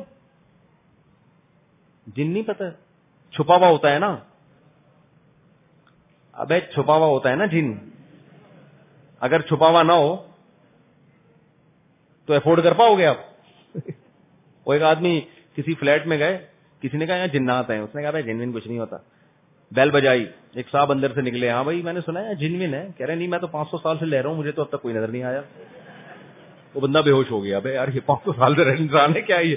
Speaker 2: جن نہیں پتہ, چھپا ہوا ہوتا ہے نا. ابے چھپا ہوا ہوتا ہے نا جن. اگر چھپا ہوا نہ ہو تو افورڈ کر پاؤ گے آپ؟ وہ ایک آدمی کسی فلیٹ میں گئے, کسی نے کہا یہاں جنات ہیں, اس نے کہا بھائی جنوین کچھ نہیں ہوتا. بیل بجائی, ایک صاحب اندر سے نکلے, ہاں بھائی میں نے سنا ہے جنوین ہے. کہہ رہے نہیں, میں تو 500 سال سے لے رہا ہوں, مجھے تو اب تک کوئی نظر نہیں آیا. وہ بندہ بے ہوش ہو گیا. بھائی یار یہ 500 سال سے انسان ہے کیا یہ؟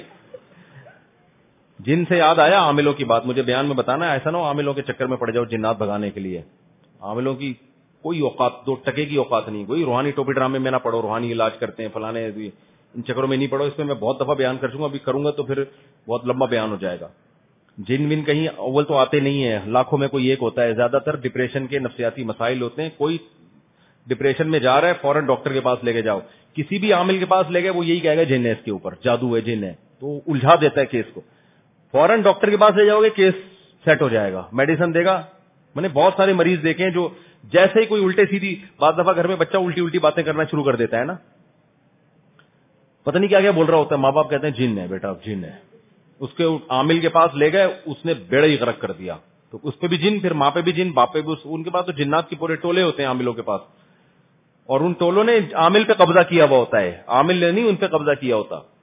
Speaker 2: جن سے یاد آیا عاملوں کی بات مجھے بیان میں بتانا, ایسا نہ ہو عاملوں کے چکر میں پڑ جاؤ جنات بھگانے کے لیے. عاملوں کی کوئی اوقات, 2 ٹکے کی اوقات نہیں. کوئی روحانی ٹوپی ڈرامے میں نہ پڑھو, روحانی علاج کرتے ہیں فلانے, ان چکروں میں نہیں پڑھو. اس میں میں بہت دفعہ بیان کر چکا, ابھی کروں گا تو پھر بہت لمبا بیان ہو جائے گا. جن ون کہیں اول تو آتے نہیں ہیں, لاکھوں میں کوئی ایک ہوتا ہے. زیادہ تر ڈپریشن کے نفسیاتی مسائل ہوتے ہیں. کوئی ڈپریشن میں جا رہا ہے فوراً ڈاکٹر کے پاس لے کے جاؤ. کسی بھی عامل کے پاس لے گئے وہ یہی کہے گا جن ہے اس کے اوپر, جادو ہے, جن ہے, تو الجھا دیتا ہے کیس کو. فوراً ڈاکٹر کے پاس لے جاؤ گے کیس سیٹ ہو جائے گا, میڈیسن دے گا. میں نے بہت سارے مریض دیکھے ہیں جو جیسے ہی کوئی الٹے سیدھی, بعض دفعہ گھر میں بچہ الٹی باتیں کرنا شروع کر دیتا ہے نا, پتہ نہیں کیا کیا بول رہا ہوتا ہے, ماں باپ کہتے ہیں جن ہے بیٹا, جن ہے. اس کے عامل کے پاس لے گئے, اس نے بیڑا ہی غرق کر دیا. تو اس پہ بھی جن, پھر ماں پہ بھی جن, باپ پہ بھی. ان کے پاس تو جنات کے پورے ٹولے ہوتے ہیں عاملوں کے پاس, اور ان ٹولوں نے عامل پہ قبضہ کیا ہوا ہوتا ہے, عامل نے نہیں ان پہ قبضہ کیا ہوتا.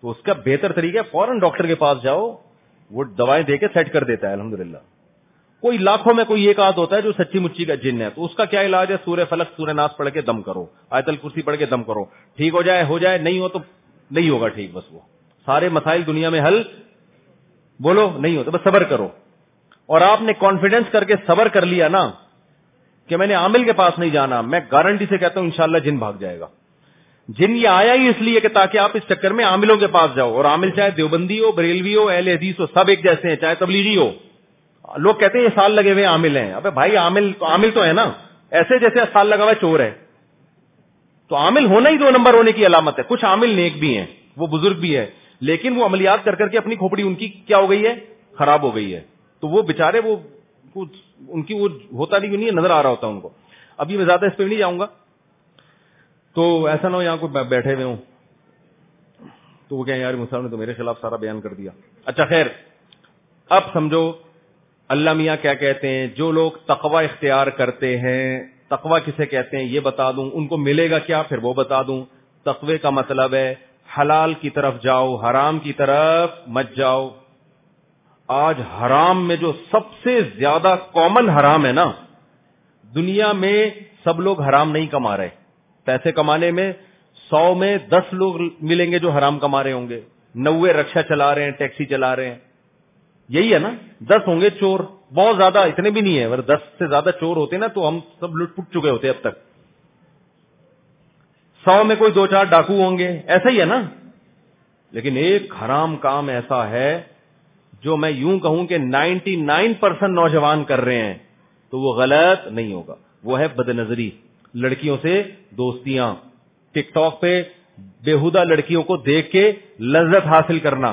Speaker 2: تو اس کا بہتر طریقہ فوراً ڈاکٹر کے پاس جاؤ, وہ دوائیں دے کے سیٹ کر دیتا ہے الحمدللہ. کوئی لاکھوں میں کوئی ایک آدھ ہوتا ہے جو سچی مچی کا جن ہے, تو اس کا کیا علاج ہے, سورہ فلق سورہ ناس پڑھ کے دم کرو, آیت الکرسی پڑھ کے دم کرو, ٹھیک ہو جائے, نہیں ہو تو نہیں ہوگا ٹھیک, بس وہ سارے مسائل دنیا میں حل, بولو نہیں ہوتا, بس صبر کرو. اور آپ نے کانفیڈنس کر کے صبر کر لیا نا کہ میں نے عامل کے پاس نہیں جانا, میں گارنٹی سے کہتا ہوں انشاءاللہ جن بھاگ جائے گا. جن یہ آیا ہی اس لیے کہ تاکہ آپ اس چکر میں عاملوں کے پاس جاؤ, اور عامل چاہے دیوبندی ہو, بریلوی ہو, اہل حدیث ہو, سب ایک جیسے ہیں, چاہے تبلیغی ہو. لوگ کہتے ہیں یہ سال لگے ہوئے عامل ہیں. ابے بھائی عامل تو ہے نا, ایسے جیسے سال لگا ہوا چور ہے. تو عامل ہونا ہی 2 نمبر ہونے کی علامت ہے. کچھ عامل نیک بھی ہیں, وہ بزرگ بھی ہے, لیکن وہ عملیات کر کے اپنی کھوپڑی ان کی کیا ہو گئی ہے, خراب ہو گئی ہے. تو وہ بےچارے وہ ان کی وہ ہوتا نہیں ہے, نظر آ رہا ہوتا ان کو. ابھی میں زیادہ اس پہ نہیں جاؤں گا, تو ایسا نہ ہو یہاں کوئی بیٹھے ہوئے ہوں تو وہ کہیں یار مسلم نے تو میرے خلاف سارا بیان کر دیا. اچھا خیر, اب سمجھو اللہ میاں کیا کہتے ہیں. جو لوگ تقوی اختیار کرتے ہیں, تقوی کسے کہتے ہیں یہ بتا دوں, ان کو ملے گا کیا پھر وہ بتا دوں. تقوی کا مطلب ہے حلال کی طرف جاؤ, حرام کی طرف مت جاؤ. آج حرام میں جو سب سے زیادہ کامن حرام ہے نا دنیا میں, سب لوگ حرام نہیں کما رہے. پیسے کمانے میں 100 میں 10 لوگ ملیں گے جو حرام کما رہے ہوں گے, 90 رکشہ چلا رہے ہیں, ٹیکسی چلا رہے ہیں. یہی ہے نا, 10 ہوں گے چور, بہت زیادہ اتنے بھی نہیں ہے, اگر 10 سے زیادہ چور ہوتے نا تو ہم سب لٹ پٹ چکے ہوتے اب تک. 100 میں کوئی 2-4 ڈاکو ہوں گے, ایسا ہی ہے نا. لیکن ایک حرام کام ایسا ہے جو میں یوں کہوں کہ 99% نوجوان کر رہے ہیں, تو وہ غلط نہیں ہوگا. وہ ہے بد نظری, لڑکیوں سے دوستیاں, ٹک ٹاک پہ بےہودہ لڑکیوں کو دیکھ کے لذت حاصل کرنا.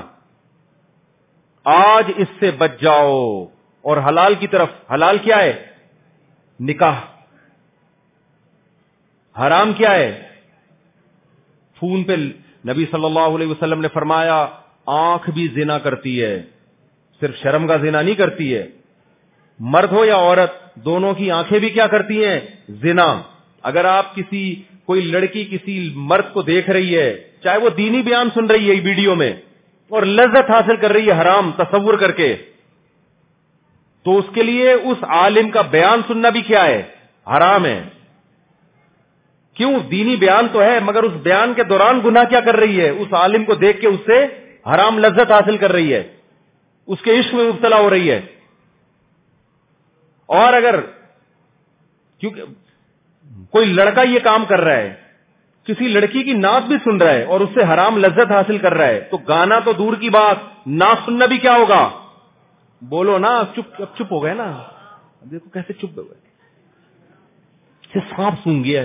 Speaker 2: آج اس سے بچ جاؤ اور حلال کی طرف. حلال کیا ہے؟ نکاح. حرام کیا ہے؟ فون پہ. نبی صلی اللہ علیہ وسلم نے فرمایا آنکھ بھی زنا کرتی ہے, صرف شرم کا زنا نہیں کرتی ہے. مرد ہو یا عورت, دونوں کی آنکھیں بھی کیا کرتی ہیں؟ زنا. اگر آپ کوئی لڑکی کسی مرد کو دیکھ رہی ہے, چاہے وہ دینی بیان سن رہی ہے ویڈیو میں اور لذت حاصل کر رہی ہے حرام تصور کر کے, تو اس کے لیے اس عالم کا بیان سننا بھی کیا ہے؟ حرام ہے. کیوں؟ دینی بیان تو ہے, مگر اس بیان کے دوران گناہ کیا کر رہی ہے؟ اس عالم کو دیکھ کے اس سے حرام لذت حاصل کر رہی ہے, اس کے عشق میں مبتلا ہو رہی ہے. اور اگر کیونکہ کوئی لڑکا یہ کام کر رہا ہے, کسی لڑکی کی نعت بھی سن رہا ہے اور اس سے حرام لذت حاصل کر رہا ہے, تو گانا تو دور کی بات, نعت سننا بھی کیا ہوگا؟ بولو نا. چپ ہو گئے نا, دیکھو کیسے چپ ہو گئے, سانپ سون گیا ہے.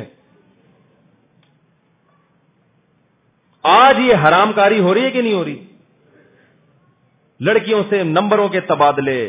Speaker 2: آج یہ حرام کاری ہو رہی ہے کہ نہیں ہو رہی؟ لڑکیوں سے نمبروں کے تبادلے.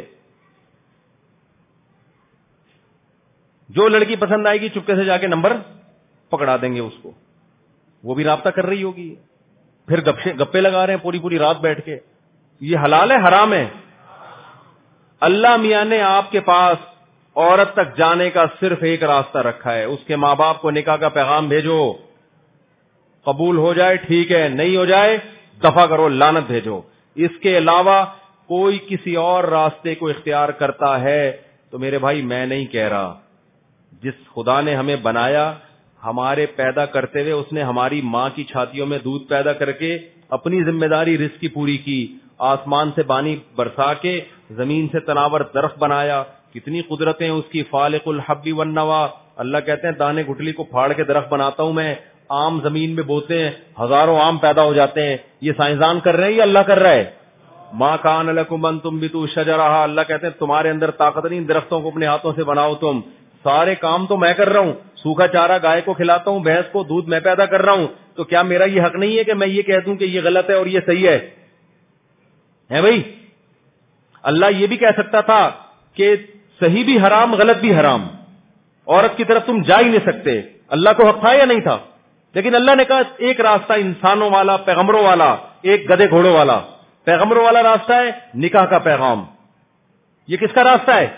Speaker 2: جو لڑکی پسند آئے گی چپکے سے جا کے نمبر پکڑا دیں گے اس کو, وہ بھی رابطہ کر رہی ہوگی, پھر گپے لگا رہے ہیں پوری رات بیٹھ کے. یہ حلال ہے حرام ہے؟ اللہ میاں نے آپ کے پاس عورت تک جانے کا صرف ایک راستہ رکھا ہے, اس کے ماں باپ کو نکاح کا پیغام بھیجو, قبول ہو جائے ٹھیک ہے, نہیں ہو جائے دفع کرو, لعنت بھیجو. اس کے علاوہ کوئی کسی اور راستے کو اختیار کرتا ہے تو میرے بھائی میں نہیں کہہ رہا, جس خدا نے ہمیں بنایا, ہمارے پیدا کرتے ہوئے اس نے ہماری ماں کی چھاتیوں میں دودھ پیدا کر کے اپنی ذمہ داری رزق کی پوری کی, آسمان سے پانی برسا کے زمین سے تناور درخت بنایا, کتنی قدرتیں اس کی, فالق الحب والنوا. اللہ کہتے ہیں دانے گٹلی کو پھاڑ کے درخت بناتا ہوں میں, آم زمین میں بوتے ہیں, ہزاروں آم پیدا ہو جاتے ہیں. یہ سائنسدان کر رہے ہیں یا اللہ کر رہا ہے؟ ما کان لکم ان تنبتوا شجرها, اللہ کہتے ہیں تمہارے اندر طاقت نہیں, درختوں کو اپنے ہاتھوں سے بناؤ تم. سارے کام تو میں کر رہا ہوں, سوکھا چارہ گائے کو کھلاتا ہوں, بھینس کو دودھ میں پیدا کر رہا ہوں, تو کیا میرا یہ حق نہیں ہے کہ میں یہ کہہ دوں کہ یہ غلط ہے اور یہ صحیح ہے بھائی؟ اللہ یہ بھی کہہ سکتا تھا کہ صحیح بھی حرام غلط بھی حرام, عورت کی طرف تم جا ہی نہیں سکتے. اللہ کو حق تھا یا نہیں تھا؟ لیکن اللہ نے کہا ایک راستہ انسانوں والا, پیغمبروں والا, ایک گدھے گھوڑوں والا. پیغمبروں والا راستہ ہے نکاح کا پیغام. یہ کس کا راستہ ہے؟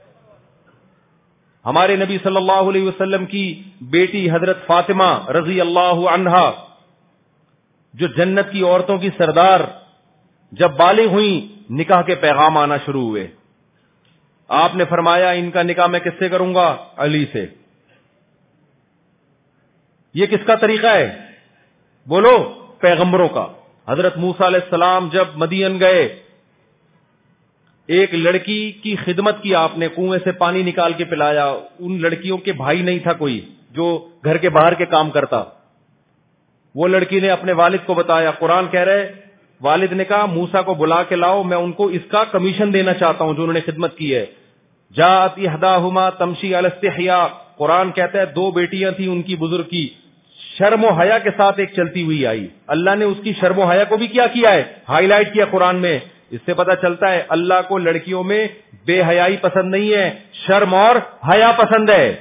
Speaker 2: ہمارے نبی صلی اللہ علیہ وسلم کی بیٹی حضرت فاطمہ رضی اللہ عنہا, جو جنت کی عورتوں کی سردار، جب بالغ ہوئیں نکاح کے پیغام آنا شروع ہوئے. آپ نے فرمایا ان کا نکاح میں کس سے کروں گا؟ علی سے. یہ کس کا طریقہ ہے؟ بولو، پیغمبروں کا. حضرت موسیٰ علیہ السلام جب مدین گئے، ایک لڑکی کی خدمت کی آپ نے، کنویں سے پانی نکال کے پلایا. ان لڑکیوں کے بھائی نہیں تھا کوئی جو گھر کے باہر کے کام کرتا. وہ لڑکی نے اپنے والد کو بتایا. قرآن کہہ رہے والد نے کہا موسیٰ کو بلا کے لاؤ، میں ان کو اس کا کمیشن دینا چاہتا ہوں جو انہوں نے خدمت کی ہے. جاءت احداہما تمشی علی استحیاء. قرآن کہتا ہے دو بیٹیاں تھیں ان کی بزرگ کی، شرم و حیا کے ساتھ ایک چلتی ہوئی آئی. اللہ نے اس کی شرم و حیا کو بھی کیا ہے؟ ہائی لائٹ کیا قرآن میں. اس سے پتا چلتا ہے اللہ کو لڑکیوں میں بے حیائی پسند نہیں ہے، شرم اور حیا پسند ہے.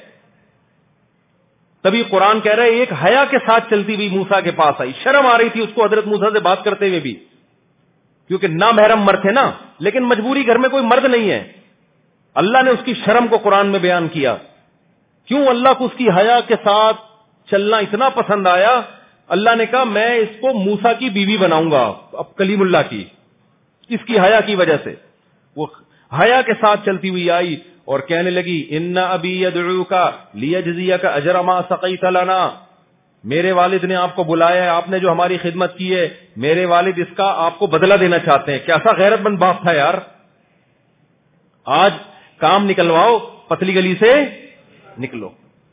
Speaker 2: تبھی قرآن کہہ رہے ایک حیا کے ساتھ چلتی ہوئی موسیٰ کے پاس آئی. شرم آ رہی تھی اس کو حضرت موسیٰ سے بات کرتے ہوئے بھی، کیونکہ نامحرم مرد تھے نا، لیکن مجبوری گھر میں کوئی مرد نہیں ہے. اللہ نے اس کی شرم کو قرآن میں بیان کیا. کیوں؟ اللہ کو اس کی حیا کے ساتھ چلنا اتنا پسند آیا. اللہ نے کہا میں اس کو موسیٰ کی بیوی بناؤں گا، اب کلیم اللہ کی، اس کی حیا کی وجہ سے. وہ حیا کے ساتھ چلتی ہوئی آئی اور کہنے لگی ان ابی یدعوک لیجزیک اجر ما سقیت لنا. میرے والد نے آپ کو بلایا ہے، آپ نے جو ہماری خدمت کی ہے، میرے والد اس کا آپ کو بدلہ دینا چاہتے ہیں. کیسا غیرت مند باپ تھا یار. آج کام نکلواؤ، پتلی گلی سے نکلو.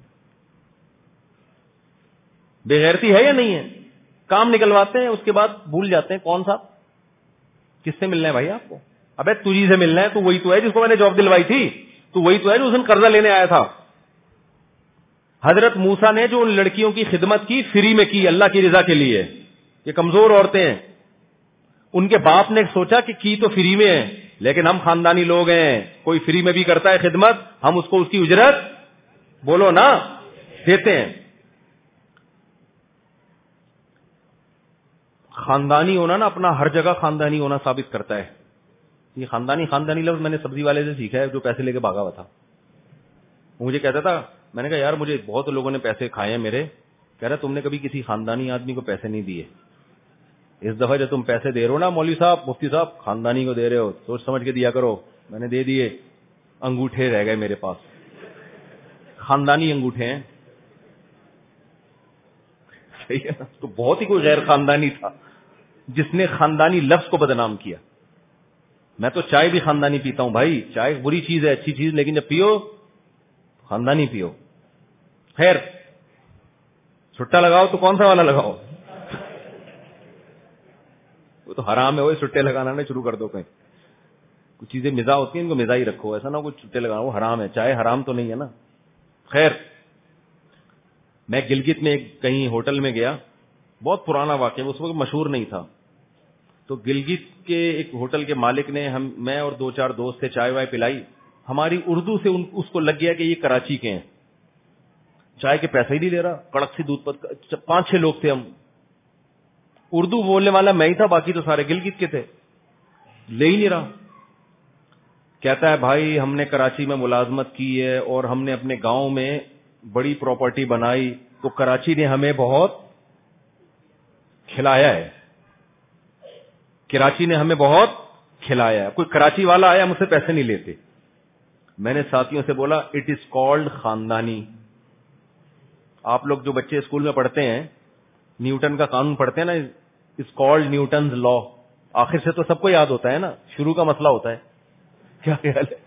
Speaker 2: بے غیرتی ہے یا نہیں ہے؟ کام نکلواتے ہیں، اس کے بعد بھول جاتے ہیں کون سا کس سے ملنا ہے بھائی آپ کو. ابے تجھی سے ملنا ہے، تو وہی تو ہے جس کو میں نے جاب دلوائی تھی، تو وہی تو ہے جو اس دن قرضہ لینے آیا تھا. حضرت موسیٰ نے جو ان لڑکیوں کی خدمت کی فری میں کی، اللہ کی رضا کے لیے. یہ کمزور عورتیں ہیں، ان کے باپ نے سوچا کہ کی تو فری میں ہے، لیکن ہم خاندانی لوگ ہیں، کوئی فری میں بھی کرتا ہے خدمت، ہم اس کو اس کی اجرت بولو نا دیتے ہیں. خاندانی ہونا نا اپنا ہر جگہ خاندانی ہونا ثابت کرتا ہے. یہ خاندانی لفظ میں نے سبزی والے سے سیکھا ہے جو پیسے لے کے بھاگا ہوا تھا. مجھے کہتا تھا، میں نے کہا یار مجھے بہت لوگوں نے پیسے کھائے ہیں میرے. کہہ رہا تم نے کبھی کسی خاندانی آدمی کو پیسے نہیں دیے. اس دفعہ جو تم پیسے دے رہے ہو نا مولوی صاحب، مفتی صاحب، خاندانی کو دے رہے ہو، سوچ سمجھ کے دیا کرو. میں نے دے دیے، انگوٹھے رہ گئے میرے پاس، خاندانی انگوٹھے ہیں. صحیح ہے نا؟ تو بہت ہی کوئی غیر خاندانی تھا جس نے خاندانی لفظ کو بدنام کیا. میں تو چائے بھی خاندانی پیتا ہوں بھائی. چائے بری چیز ہے، اچھی چیز، لیکن جب پیو خاندانی پیو. خیر، چھٹا لگاؤ تو کون سا والا لگاؤ؟ وہ تو حرام ہے. وہ چھٹے لگانا نہ شروع کر دو. کہیں کچھ چیزیں مزاح ہوتی ہیں ان کو مزاح ہی رکھو، ایسا نہ کچھ چھٹے لگانا، وہ حرام ہے. چائے حرام تو نہیں ہے نا. خیر، میں گلگت میں کہیں ہوٹل میں گیا، بہت پرانا واقعہ، اس وقت مشہور نہیں تھا. تو گلگت کے ایک ہوٹل کے مالک نے میں اور دو چار دوست سے چائے وائے پلائی. ہماری اردو سے اس کو لگ گیا کہ یہ کراچی کے ہیں. چائے کے پیسے ہی نہیں لے رہا، کڑک سی دودھ پر. 5-6 لوگ تھے ہم، اردو بولنے والا میں ہی تھا، باقی تو سارے گلگت کے تھے. لے ہی نہیں رہا. کہتا ہے بھائی ہم نے کراچی میں ملازمت کی ہے اور ہم نے اپنے گاؤں میں بڑی پراپرٹی بنائی، تو کراچی نے ہمیں بہت کھلایا ہے. کراچی نے ہمیں بہت کھلایا ہے. کوئی کراچی والا آیا مجھ سے پیسے نہیں لیتے. میں نے ساتھیوں سے بولا اٹ از کالڈ خاندانی. آپ لوگ جو بچے اسکول میں پڑھتے ہیں، نیوٹن کا قانون پڑھتے ہیں نا، از کالڈ نیوٹنز لا. آخر سے تو سب کو یاد ہوتا ہے نا، شروع کا مسئلہ ہوتا ہے. کیا خیال ہے؟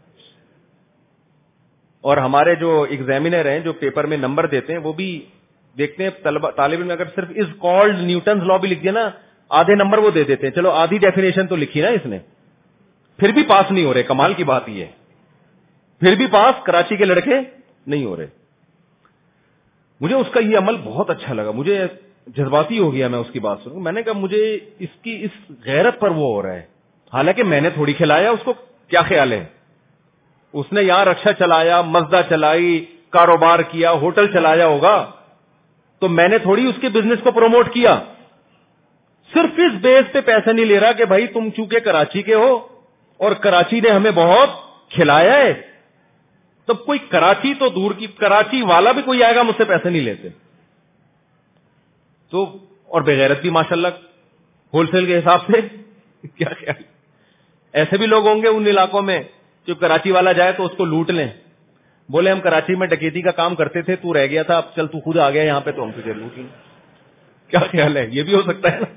Speaker 2: اور ہمارے جو ایگزامینر ہیں جو پیپر میں نمبر دیتے ہیں، وہ بھی دیکھتے ہیں طالب علم اگر صرف از کالڈ نیوٹنز لا بھی لکھ دیا نا، آدھے نمبر وہ دے دیتے ہیں. چلو آدھی ڈیفینیشن تو لکھی نا اس نے، پھر بھی پاس نہیں ہو رہے. کمال کی بات یہ ہے، پھر بھی پاس کراچی کے لڑکے نہیں ہو رہے. مجھے اس کا یہ عمل بہت اچھا لگا، مجھے جذباتی ہو گیا میں اس کی بات سن. میں نے کہا مجھے اس غیرت پر وہ ہو رہا ہے، حالانکہ میں نے تھوڑی کھلایا اس کو. کیا خیال ہے؟ اس نے یہاں رکشا چلایا، مزدہ چلائی، کاروبار کیا، ہوٹل چلایا ہوگا، تو میں نے تھوڑی اس کے بزنس کو پروموٹ کیا. صرف اس بیس پہ پیسے نہیں لے رہا کہ بھائی تم چونکہ کراچی کے ہو اور کراچی نے ہمیں بہت کھلایا ہے. تب کوئی کراچی تو دور کی، کراچی والا بھی کوئی آئے گا مجھ سے پیسے نہیں لیتے. تو اور بغیرت بھی ماشاءاللہ ہول سیل کے حساب سے. کیا خیال؟ ایسے بھی لوگ ہوں گے ان علاقوں میں جو کراچی والا جائے تو اس کو لوٹ لیں, بولے ہم کراچی میں ڈکیتی کا کام کرتے تھے, تو رہ گیا تھا, اب چل تو خود آ گیا یہاں پہ تو ہم تجھے لوٹ لیں. کیا خیال ہے؟ یہ بھی ہو سکتا ہے نا.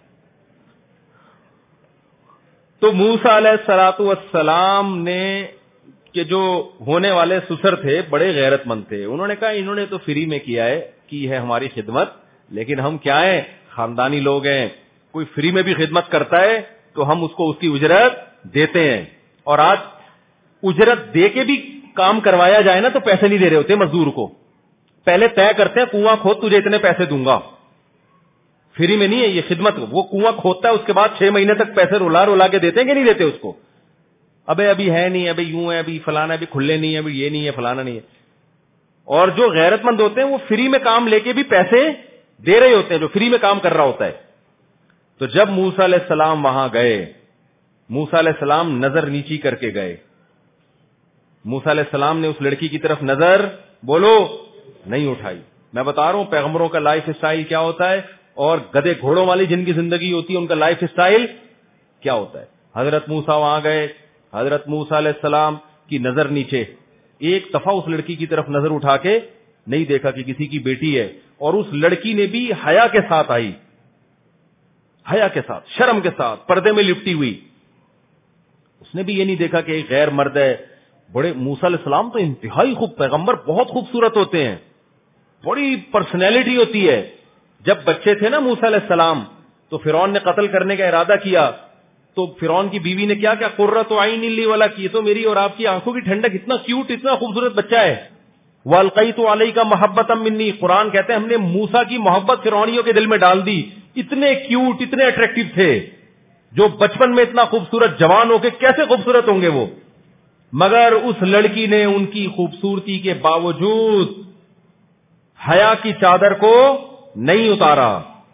Speaker 2: تو موسیٰ علیہ الصلوۃ والسلام نے کہ جو ہونے والے سسر تھے بڑے غیرت مند تھے, انہوں نے کہا انہوں نے تو فری میں کیا ہے, کی ہے ہماری خدمت, لیکن ہم کیا ہیں, خاندانی لوگ ہیں, کوئی فری میں بھی خدمت کرتا ہے تو ہم اس کو اس کی اجرت دیتے ہیں. اور آج اجرت دے کے بھی کام کروایا جائے نا تو پیسے نہیں دے رہے ہوتے مزدور کو, پہلے طے کرتے ہیں کنواں کھود تجھے اتنے پیسے دوں گا. فری میں نہیں ہے یہ خدمت, وہ کنواں کھودتا ہے اس کے بعد 6 مہینے تک پیسے رولا کے دیتے ہیں کہ نہیں دیتے اس کو, ابھی ہے نہیں, ابھی یوں ہے, ابھی فلانا, ابھی کھلے نہیں ہے, ابھی یہ نہیں ہے, فلانا نہیں ہے. اور جو غیرت مند ہوتے ہیں وہ فری میں کام لے کے بھی پیسے دے رہے ہوتے ہیں جو فری میں کام کر رہا ہوتا ہے. تو جب موسیٰ علیہ السلام وہاں گئے, موسیٰ علیہ السلام نظر نیچی کر کے گئے. موسیٰ علیہ السلام نے اس لڑکی کی طرف نظر بولو نہیں اٹھائی. میں بتا رہا ہوں پیغمبروں کا لائف اسٹائل کیا ہوتا ہے, اور گدے گھوڑوں والی جن کی زندگی ہوتی ہے ان کا لائف اسٹائل کیا ہوتا ہے. حضرت موسیٰ وہاں گئے, حضرت موسیٰ علیہ السلام کی نظر نیچے, ایک دفعہ اس لڑکی کی طرف نظر اٹھا کے نہیں دیکھا کہ کسی کی بیٹی ہے, اور اس لڑکی نے بھی حیا کے ساتھ آئی, حیا کے ساتھ, شرم کے ساتھ, پردے میں لپٹی ہوئی. اس نے بھی یہ نہیں دیکھا کہ ایک غیر مرد ہے. بڑے موسیٰ علیہ السلام تو انتہائی خوب, پیغمبر بہت خوبصورت ہوتے ہیں, بڑی پرسنالٹی ہوتی ہے. جب بچے تھے نا موسیٰ علیہ السلام تو فرعون نے قتل کرنے کا ارادہ کیا, تو فرعون کی بیوی نے کیا قرۃ عین لی ولا کی, تو میری اور آپ کی آنکھوں کی ٹھنڈک, اتنا کیوٹ اتنا خوبصورت بچہ ہے. والقیت علیک محبۃ منی, قرآن کہتے ہیں ہم نے موسیٰ کی محبت فرعونیوں کے دل میں ڈال دی. اتنے کیوٹ اتنے اٹریکٹیو تھے, جو بچپن میں اتنا خوبصورت, جوان ہو کے کیسے خوبصورت ہوں گے وہ. مگر اس لڑکی نے ان کی خوبصورتی کے باوجود حیا کی چادر کو نہیں اتارا.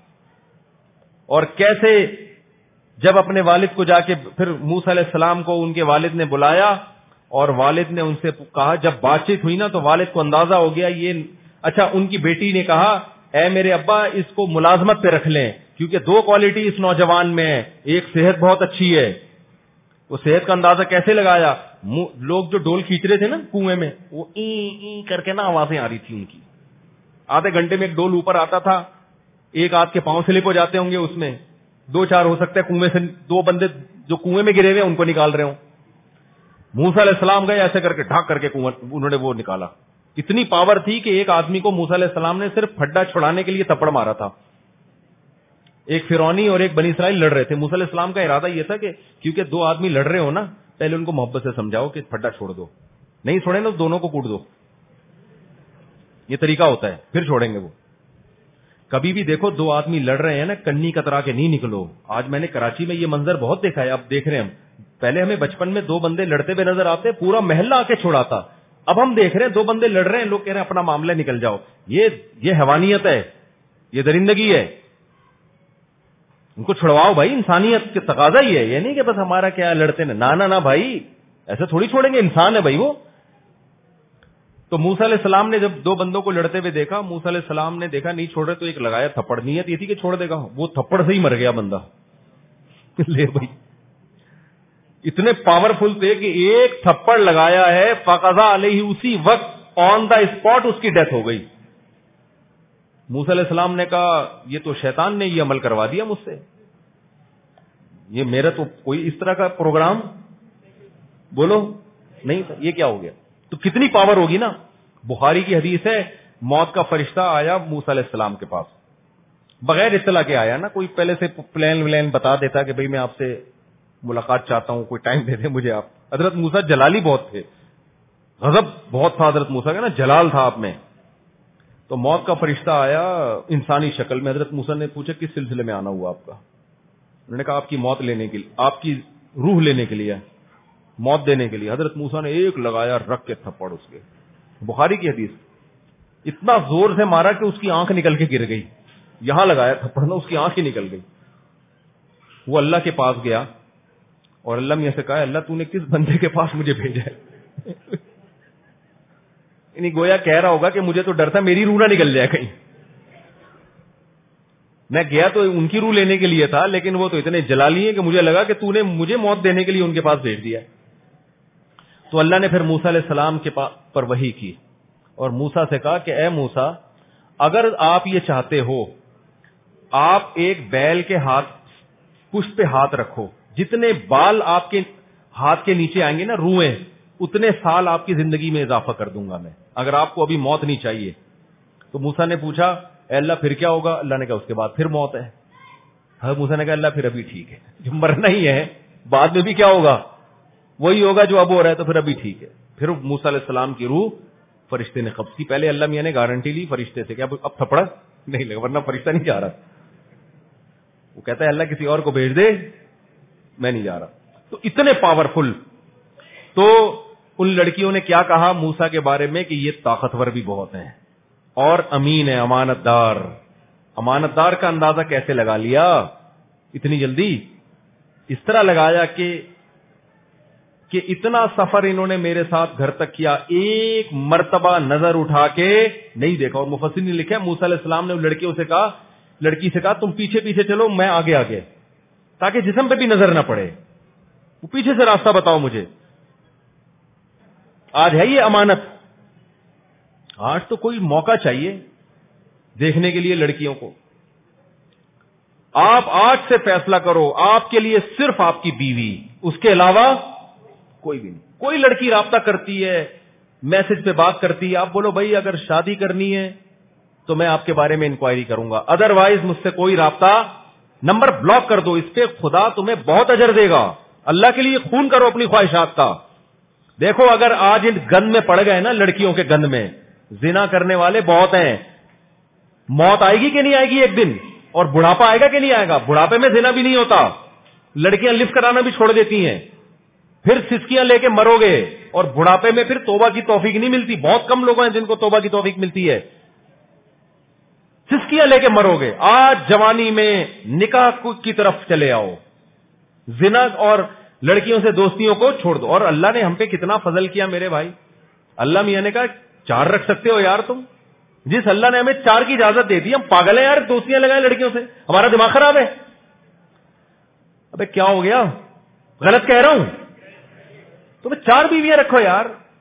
Speaker 2: اور کیسے جب اپنے والد کو جا کے پھر موسیٰ علیہ السلام کو ان کے والد نے بلایا, اور والد نے ان سے کہا, جب بات چیت ہوئی نا تو والد کو اندازہ ہو گیا یہ اچھا. ان کی بیٹی نے کہا اے میرے ابا اس کو ملازمت پہ رکھ لیں, کیونکہ 2 کوالٹی اس نوجوان میں ہے, ایک صحت بہت اچھی ہے. وہ صحت کا اندازہ کیسے لگایا, لوگ جو ڈول کھینچ رہے تھے نا کنویں میں, وہ ای کر کے نا آوازیں آ رہی تھی ان کی. آدھے گھنٹے میں ایک ڈول اوپر آتا تھا, ایک آدھ کے پاؤں سلپ ہو جاتے ہوں گے اس میں, 2-4 ہو سکتا ہے کنویں سے 2 بندے جو کنویں میں گرے ہوئے ان کو نکال رہے ہوں. موسیٰ علیہ السلام گئے ایسے کر کے ڈھاک کر کے کنویں انہوں نے وہ نکالا. اتنی پاور تھی کہ ایک آدمی کو موسیٰ علیہ السلام نے صرف پھڈا چھڑانے کے لیے تھپڑ مارا تھا. ایک فرعونی اور ایک بنی اسرائیل لڑ رہے تھے. موسیٰ علیہ السلام کا ارادہ یہ تھا کہ کیونکہ 2 آدمی لڑ رہے ہو نا, پہلے ان کو محبت سے سمجھاؤ کہ پھڈا چھوڑ دو, نہیں چھوڑیں نا دونوں کو کوٹ دو, یہ طریقہ ہوتا ہے, پھر چھوڑیں گے وہ. کبھی بھی دیکھو 2 آدمی لڑ رہے ہیں نا, کنی کترا کے نہیں نکلو. آج میں نے کراچی میں یہ منظر بہت دیکھا ہے, اب دیکھ رہے ہیں ہم. پہلے ہمیں بچپن میں 2 بندے لڑتے ہوئے نظر آتے, پورا محلہ آ کے چھوڑاتا. اب ہم دیکھ رہے ہیں 2 بندے لڑ رہے ہیں, لوگ کہہ رہے ہیں اپنا معاملہ نکل جاؤ. یہ حیوانیت ہے, یہ درندگی ہے. ان کو چھڑواؤ بھائی, انسانیت کے تقاضا ہی ہے. یہ نہیں کہ بس ہمارا کیا لڑتے نا, نہ بھائی ایسے تھوڑی چھوڑیں گے, انسان ہے بھائی وہ. تو موسیٰ علیہ السلام نے جب 2 بندوں کو لڑتے ہوئے دیکھا, موسیٰ علیہ السلام نے دیکھا نہیں چھوڑ رہے, تو ایک لگایا تھپڑ. نیت یہ تھی کہ چھوڑ دے گا, وہ تھپڑ سے ہی مر گیا بندہ. لے بھائی, اتنے پاورفل تھے کہ ایک تھپڑ لگایا ہے, فقضا علیہ, اسی وقت آن دا اسپاٹ اس کی ڈیتھ ہو گئی. موسیٰ علیہ السلام نے کہا یہ تو شیطان نے یہ عمل کروا دیا مجھ سے, یہ میرا تو کوئی اس طرح کا پروگرام بولو نہیں تھا, یہ کیا ہو گیا. تو کتنی پاور ہوگی نا. بخاری کی حدیث ہے, موت کا فرشتہ آیا موسیٰ علیہ السلام کے پاس, بغیر اطلاع کے آیا نا, کوئی پہلے سے پلان بتا دیتا کہ بھئی میں آپ سے ملاقات چاہتا ہوں, کوئی ٹائم دے دیں مجھے آپ. حضرت موسیٰ جلالی بہت تھے, غضب بہت تھا حضرت موسیٰ کا نا, جلال تھا آپ میں. تو موت کا فرشتہ آیا انسانی شکل میں. حضرت موسیٰ نے پوچھا کس سلسلے میں آنا ہوا آپ کا. انہوں نے کہا آپ کی موت لینے کے لیے, آپ کی روح لینے کے لیے, موت دینے کے لیے. حضرت موسیٰ نے ایک لگایا رکھ کے تھپڑ اس کے, بخاری کی حدیث, اتنا زور سے مارا کہ اس کی آنکھ نکل کے گر گئی. یہاں لگایا تھپڑ نا, اس کی آنکھ ہی نکل گئی. وہ اللہ کے پاس گیا اور اللہ میں سے کہا اللہ تو نے کس بندے کے پاس مجھے بھیجا ہے. یعنی گویا کہہ رہا ہوگا کہ مجھے تو ڈر تھا میری روح نہ نکل جائے کہیں. میں گیا تو ان کی روح لینے کے لیے تھا، لیکن وہ تو اتنے جلالی ہیں کہ مجھے لگا کہ تو نے مجھے موت دینے کے لیے ان کے پاس بھیج دیا۔ تو اللہ نے پھر موسیٰ علیہ السلام کے پر وحی کی اور موسیٰ سے کہا کہ اے موسیٰ، اگر آپ یہ چاہتے ہو، آپ ایک بیل کے پشت پہ ہاتھ رکھو، جتنے بال آپ کے ہاتھ کے نیچے آئیں گے نا، روئیں، اتنے سال آپ کی زندگی میں اضافہ کر دوں گا میں، اگر آپ کو ابھی موت نہیں چاہیے۔ تو موسیٰ نے پوچھا اے اللہ پھر کیا ہوگا؟ اللہ نے کہا اس کے بعد پھر موت ہے۔ حضرت موسیٰ نے کہا اللہ پھر ابھی ٹھیک ہے، جو مرنا ہی ہے بعد میں بھی کیا ہوگا؟ وہی ہوگا جو اب ہو رہا ہے، تو پھر ابھی ٹھیک ہے۔ پھر موسیٰ علیہ السلام کی روح فرشتے نے قبض کی۔ پہلے اللہ میاں نے گارنٹی لی فرشتے سے کہ اب تھپڑا نہیں لگا، ورنہ فرشتہ نہیں جا رہا۔ وہ کہتا ہے اللہ کسی اور کو بھیج دے، میں نہیں جا رہا۔ تو اتنے پاورفل۔ تو ان لڑکیوں نے کیا کہا موسیٰ کے بارے میں کہ یہ طاقتور بھی بہت ہیں اور امین ہے، امانت دار۔ امانت دار کا اندازہ کیسے لگا لیا اتنی جلدی؟ اس طرح لگایا کہ اتنا سفر انہوں نے میرے ساتھ گھر تک کیا، ایک مرتبہ نظر اٹھا کے نہیں دیکھا۔ اور مفسرین نے لکھا موسیٰ علیہ السلام نے لڑکی سے کہا تم پیچھے پیچھے چلو، میں آگے آگے، تاکہ جسم پہ بھی نظر نہ پڑے، وہ پیچھے سے راستہ بتاؤ مجھے۔ آج ہے یہ امانت؟ آج تو کوئی موقع چاہیے دیکھنے کے لیے لڑکیوں کو۔ آپ آج سے فیصلہ کرو، آپ کے لیے صرف آپ کی بیوی، اس کے علاوہ کوئی بھی نہیں۔ کوئی لڑکی رابطہ کرتی ہے، میسج پہ بات کرتی ہے، آپ بولو بھائی اگر شادی کرنی ہے تو میں آپ کے بارے میں انکوائری کروں گا، ادروائز مجھ سے کوئی رابطہ، نمبر بلاک کر دو، اس پہ خدا تمہیں بہت اجر دے گا۔ اللہ کے لیے خون کرو اپنی خواہشات کا۔ دیکھو اگر آج ان گند میں پڑ گئے نا، لڑکیوں کے گند میں، زنا کرنے والے بہت ہیں۔ موت آئے گی کہ نہیں آئے گی ایک دن؟ اور بڑھاپا آئے گا کہ نہیں آئے گا؟ بڑھاپے میں زنا بھی نہیں ہوتا، لڑکیاں لفٹ کرانا بھی چھوڑ دیتی ہیں، پھر سسکیاں لے کے مرو گے، اور بڑھاپے میں پھر توبہ کی توفیق نہیں ملتی۔ بہت کم لوگ ہیں جن کو توبہ کی توفیق ملتی ہے، سسکیاں لے کے مرو گے۔ آج جوانی میں نکاح کی طرف چلے آؤ، زنا اور لڑکیوں سے دوستیوں کو چھوڑ دو۔ اور اللہ نے ہم پہ کتنا فضل کیا میرے بھائی، اللہ میاں نے کہا 4 رکھ سکتے ہو یار تم۔ جس اللہ نے ہمیں 4 کی اجازت دے دی، ہم پاگل ہیں یار دوستیاں لگائیں لڑکیوں سے، ہمارا دماغ خراب ہے۔ ابے کیا ہو گیا؟ غلط کہہ رہا ہوں؟ تمہیں 4 بیویاں رکھو یار،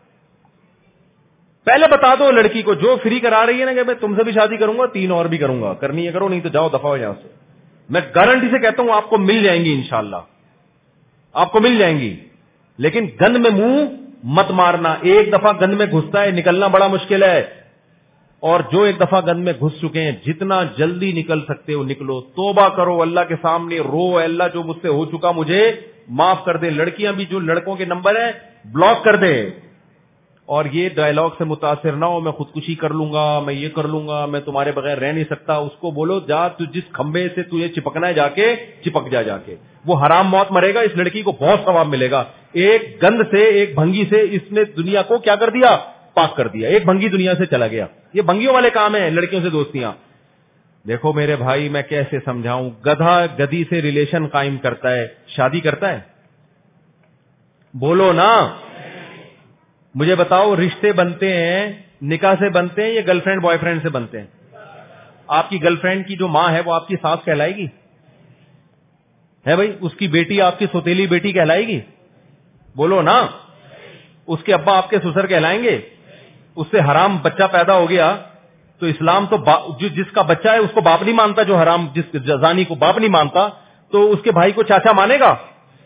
Speaker 2: پہلے بتا دو لڑکی کو جو فری کرا رہی ہے نا کہ میں تم سے بھی شادی کروں گا، 3 اور بھی کروں گا، کرنی ہے کرو، نہیں تو جاؤ دفعہ ہو یہاں سے۔ میں گارنٹی سے کہتا ہوں آپ کو مل جائیں گی، انشاءاللہ آپ کو مل جائیں گی، لیکن گند میں منہ مت مارنا۔ ایک دفعہ گند میں گھستا ہے نکلنا بڑا مشکل ہے، اور جو ایک دفعہ گند میں گھس چکے ہیں جتنا جلدی نکل سکتے ہو نکلو، توبہ کرو اللہ کے سامنے، رو اے اللہ جو مجھ سے ہو چکا مجھے معاف کر دے۔ لڑکیاں بھی جو لڑکوں کے نمبر ہیں بلاک کر دے، اور یہ ڈائلاگ سے متاثر نہ ہو میں خودکشی کر لوں گا، میں یہ کر لوں گا، میں تمہارے بغیر رہ نہیں سکتا۔ اس کو بولو جا، تو جس کھمبے سے تجھے چپکنا ہے جا کے چپک جا کے، وہ حرام موت مرے گا، اس لڑکی کو بہت ثواب ملے گا۔ ایک گند سے، ایک بھنگی سے اس نے دنیا کو کیا کر دیا؟ پاک کر دیا۔ ایک بھنگی دنیا سے چلا گیا۔ یہ بھنگیوں والے کام ہیں لڑکیوں سے دوستیاں۔ دیکھو میرے بھائی میں کیسے سمجھاؤں، گدھا گدھی سے ریلیشن قائم کرتا ہے، شادی کرتا ہے؟ بولو نا، مجھے بتاؤ رشتے بنتے ہیں نکاح سے بنتے ہیں یا گرل فرینڈ بوائے فرینڈ سے بنتے ہیں؟ آپ کی گرل فرینڈ کی جو ماں ہے وہ آپ کی ساس کہلائے گی؟ ہے بھائی، اس کی بیٹی آپ کی سوتیلی بیٹی کہلائے گی؟ بولو نا۔ اس کے ابا آپ کے سسر کہلائیں گے؟ اس سے حرام بچہ پیدا ہو گیا تو اسلام تو جس کا بچہ ہے اس کو باپ نہیں مانتا، جو حرام جس زانی کو باپ نہیں مانتا تو اس کے بھائی کو چاچا مانے گا؟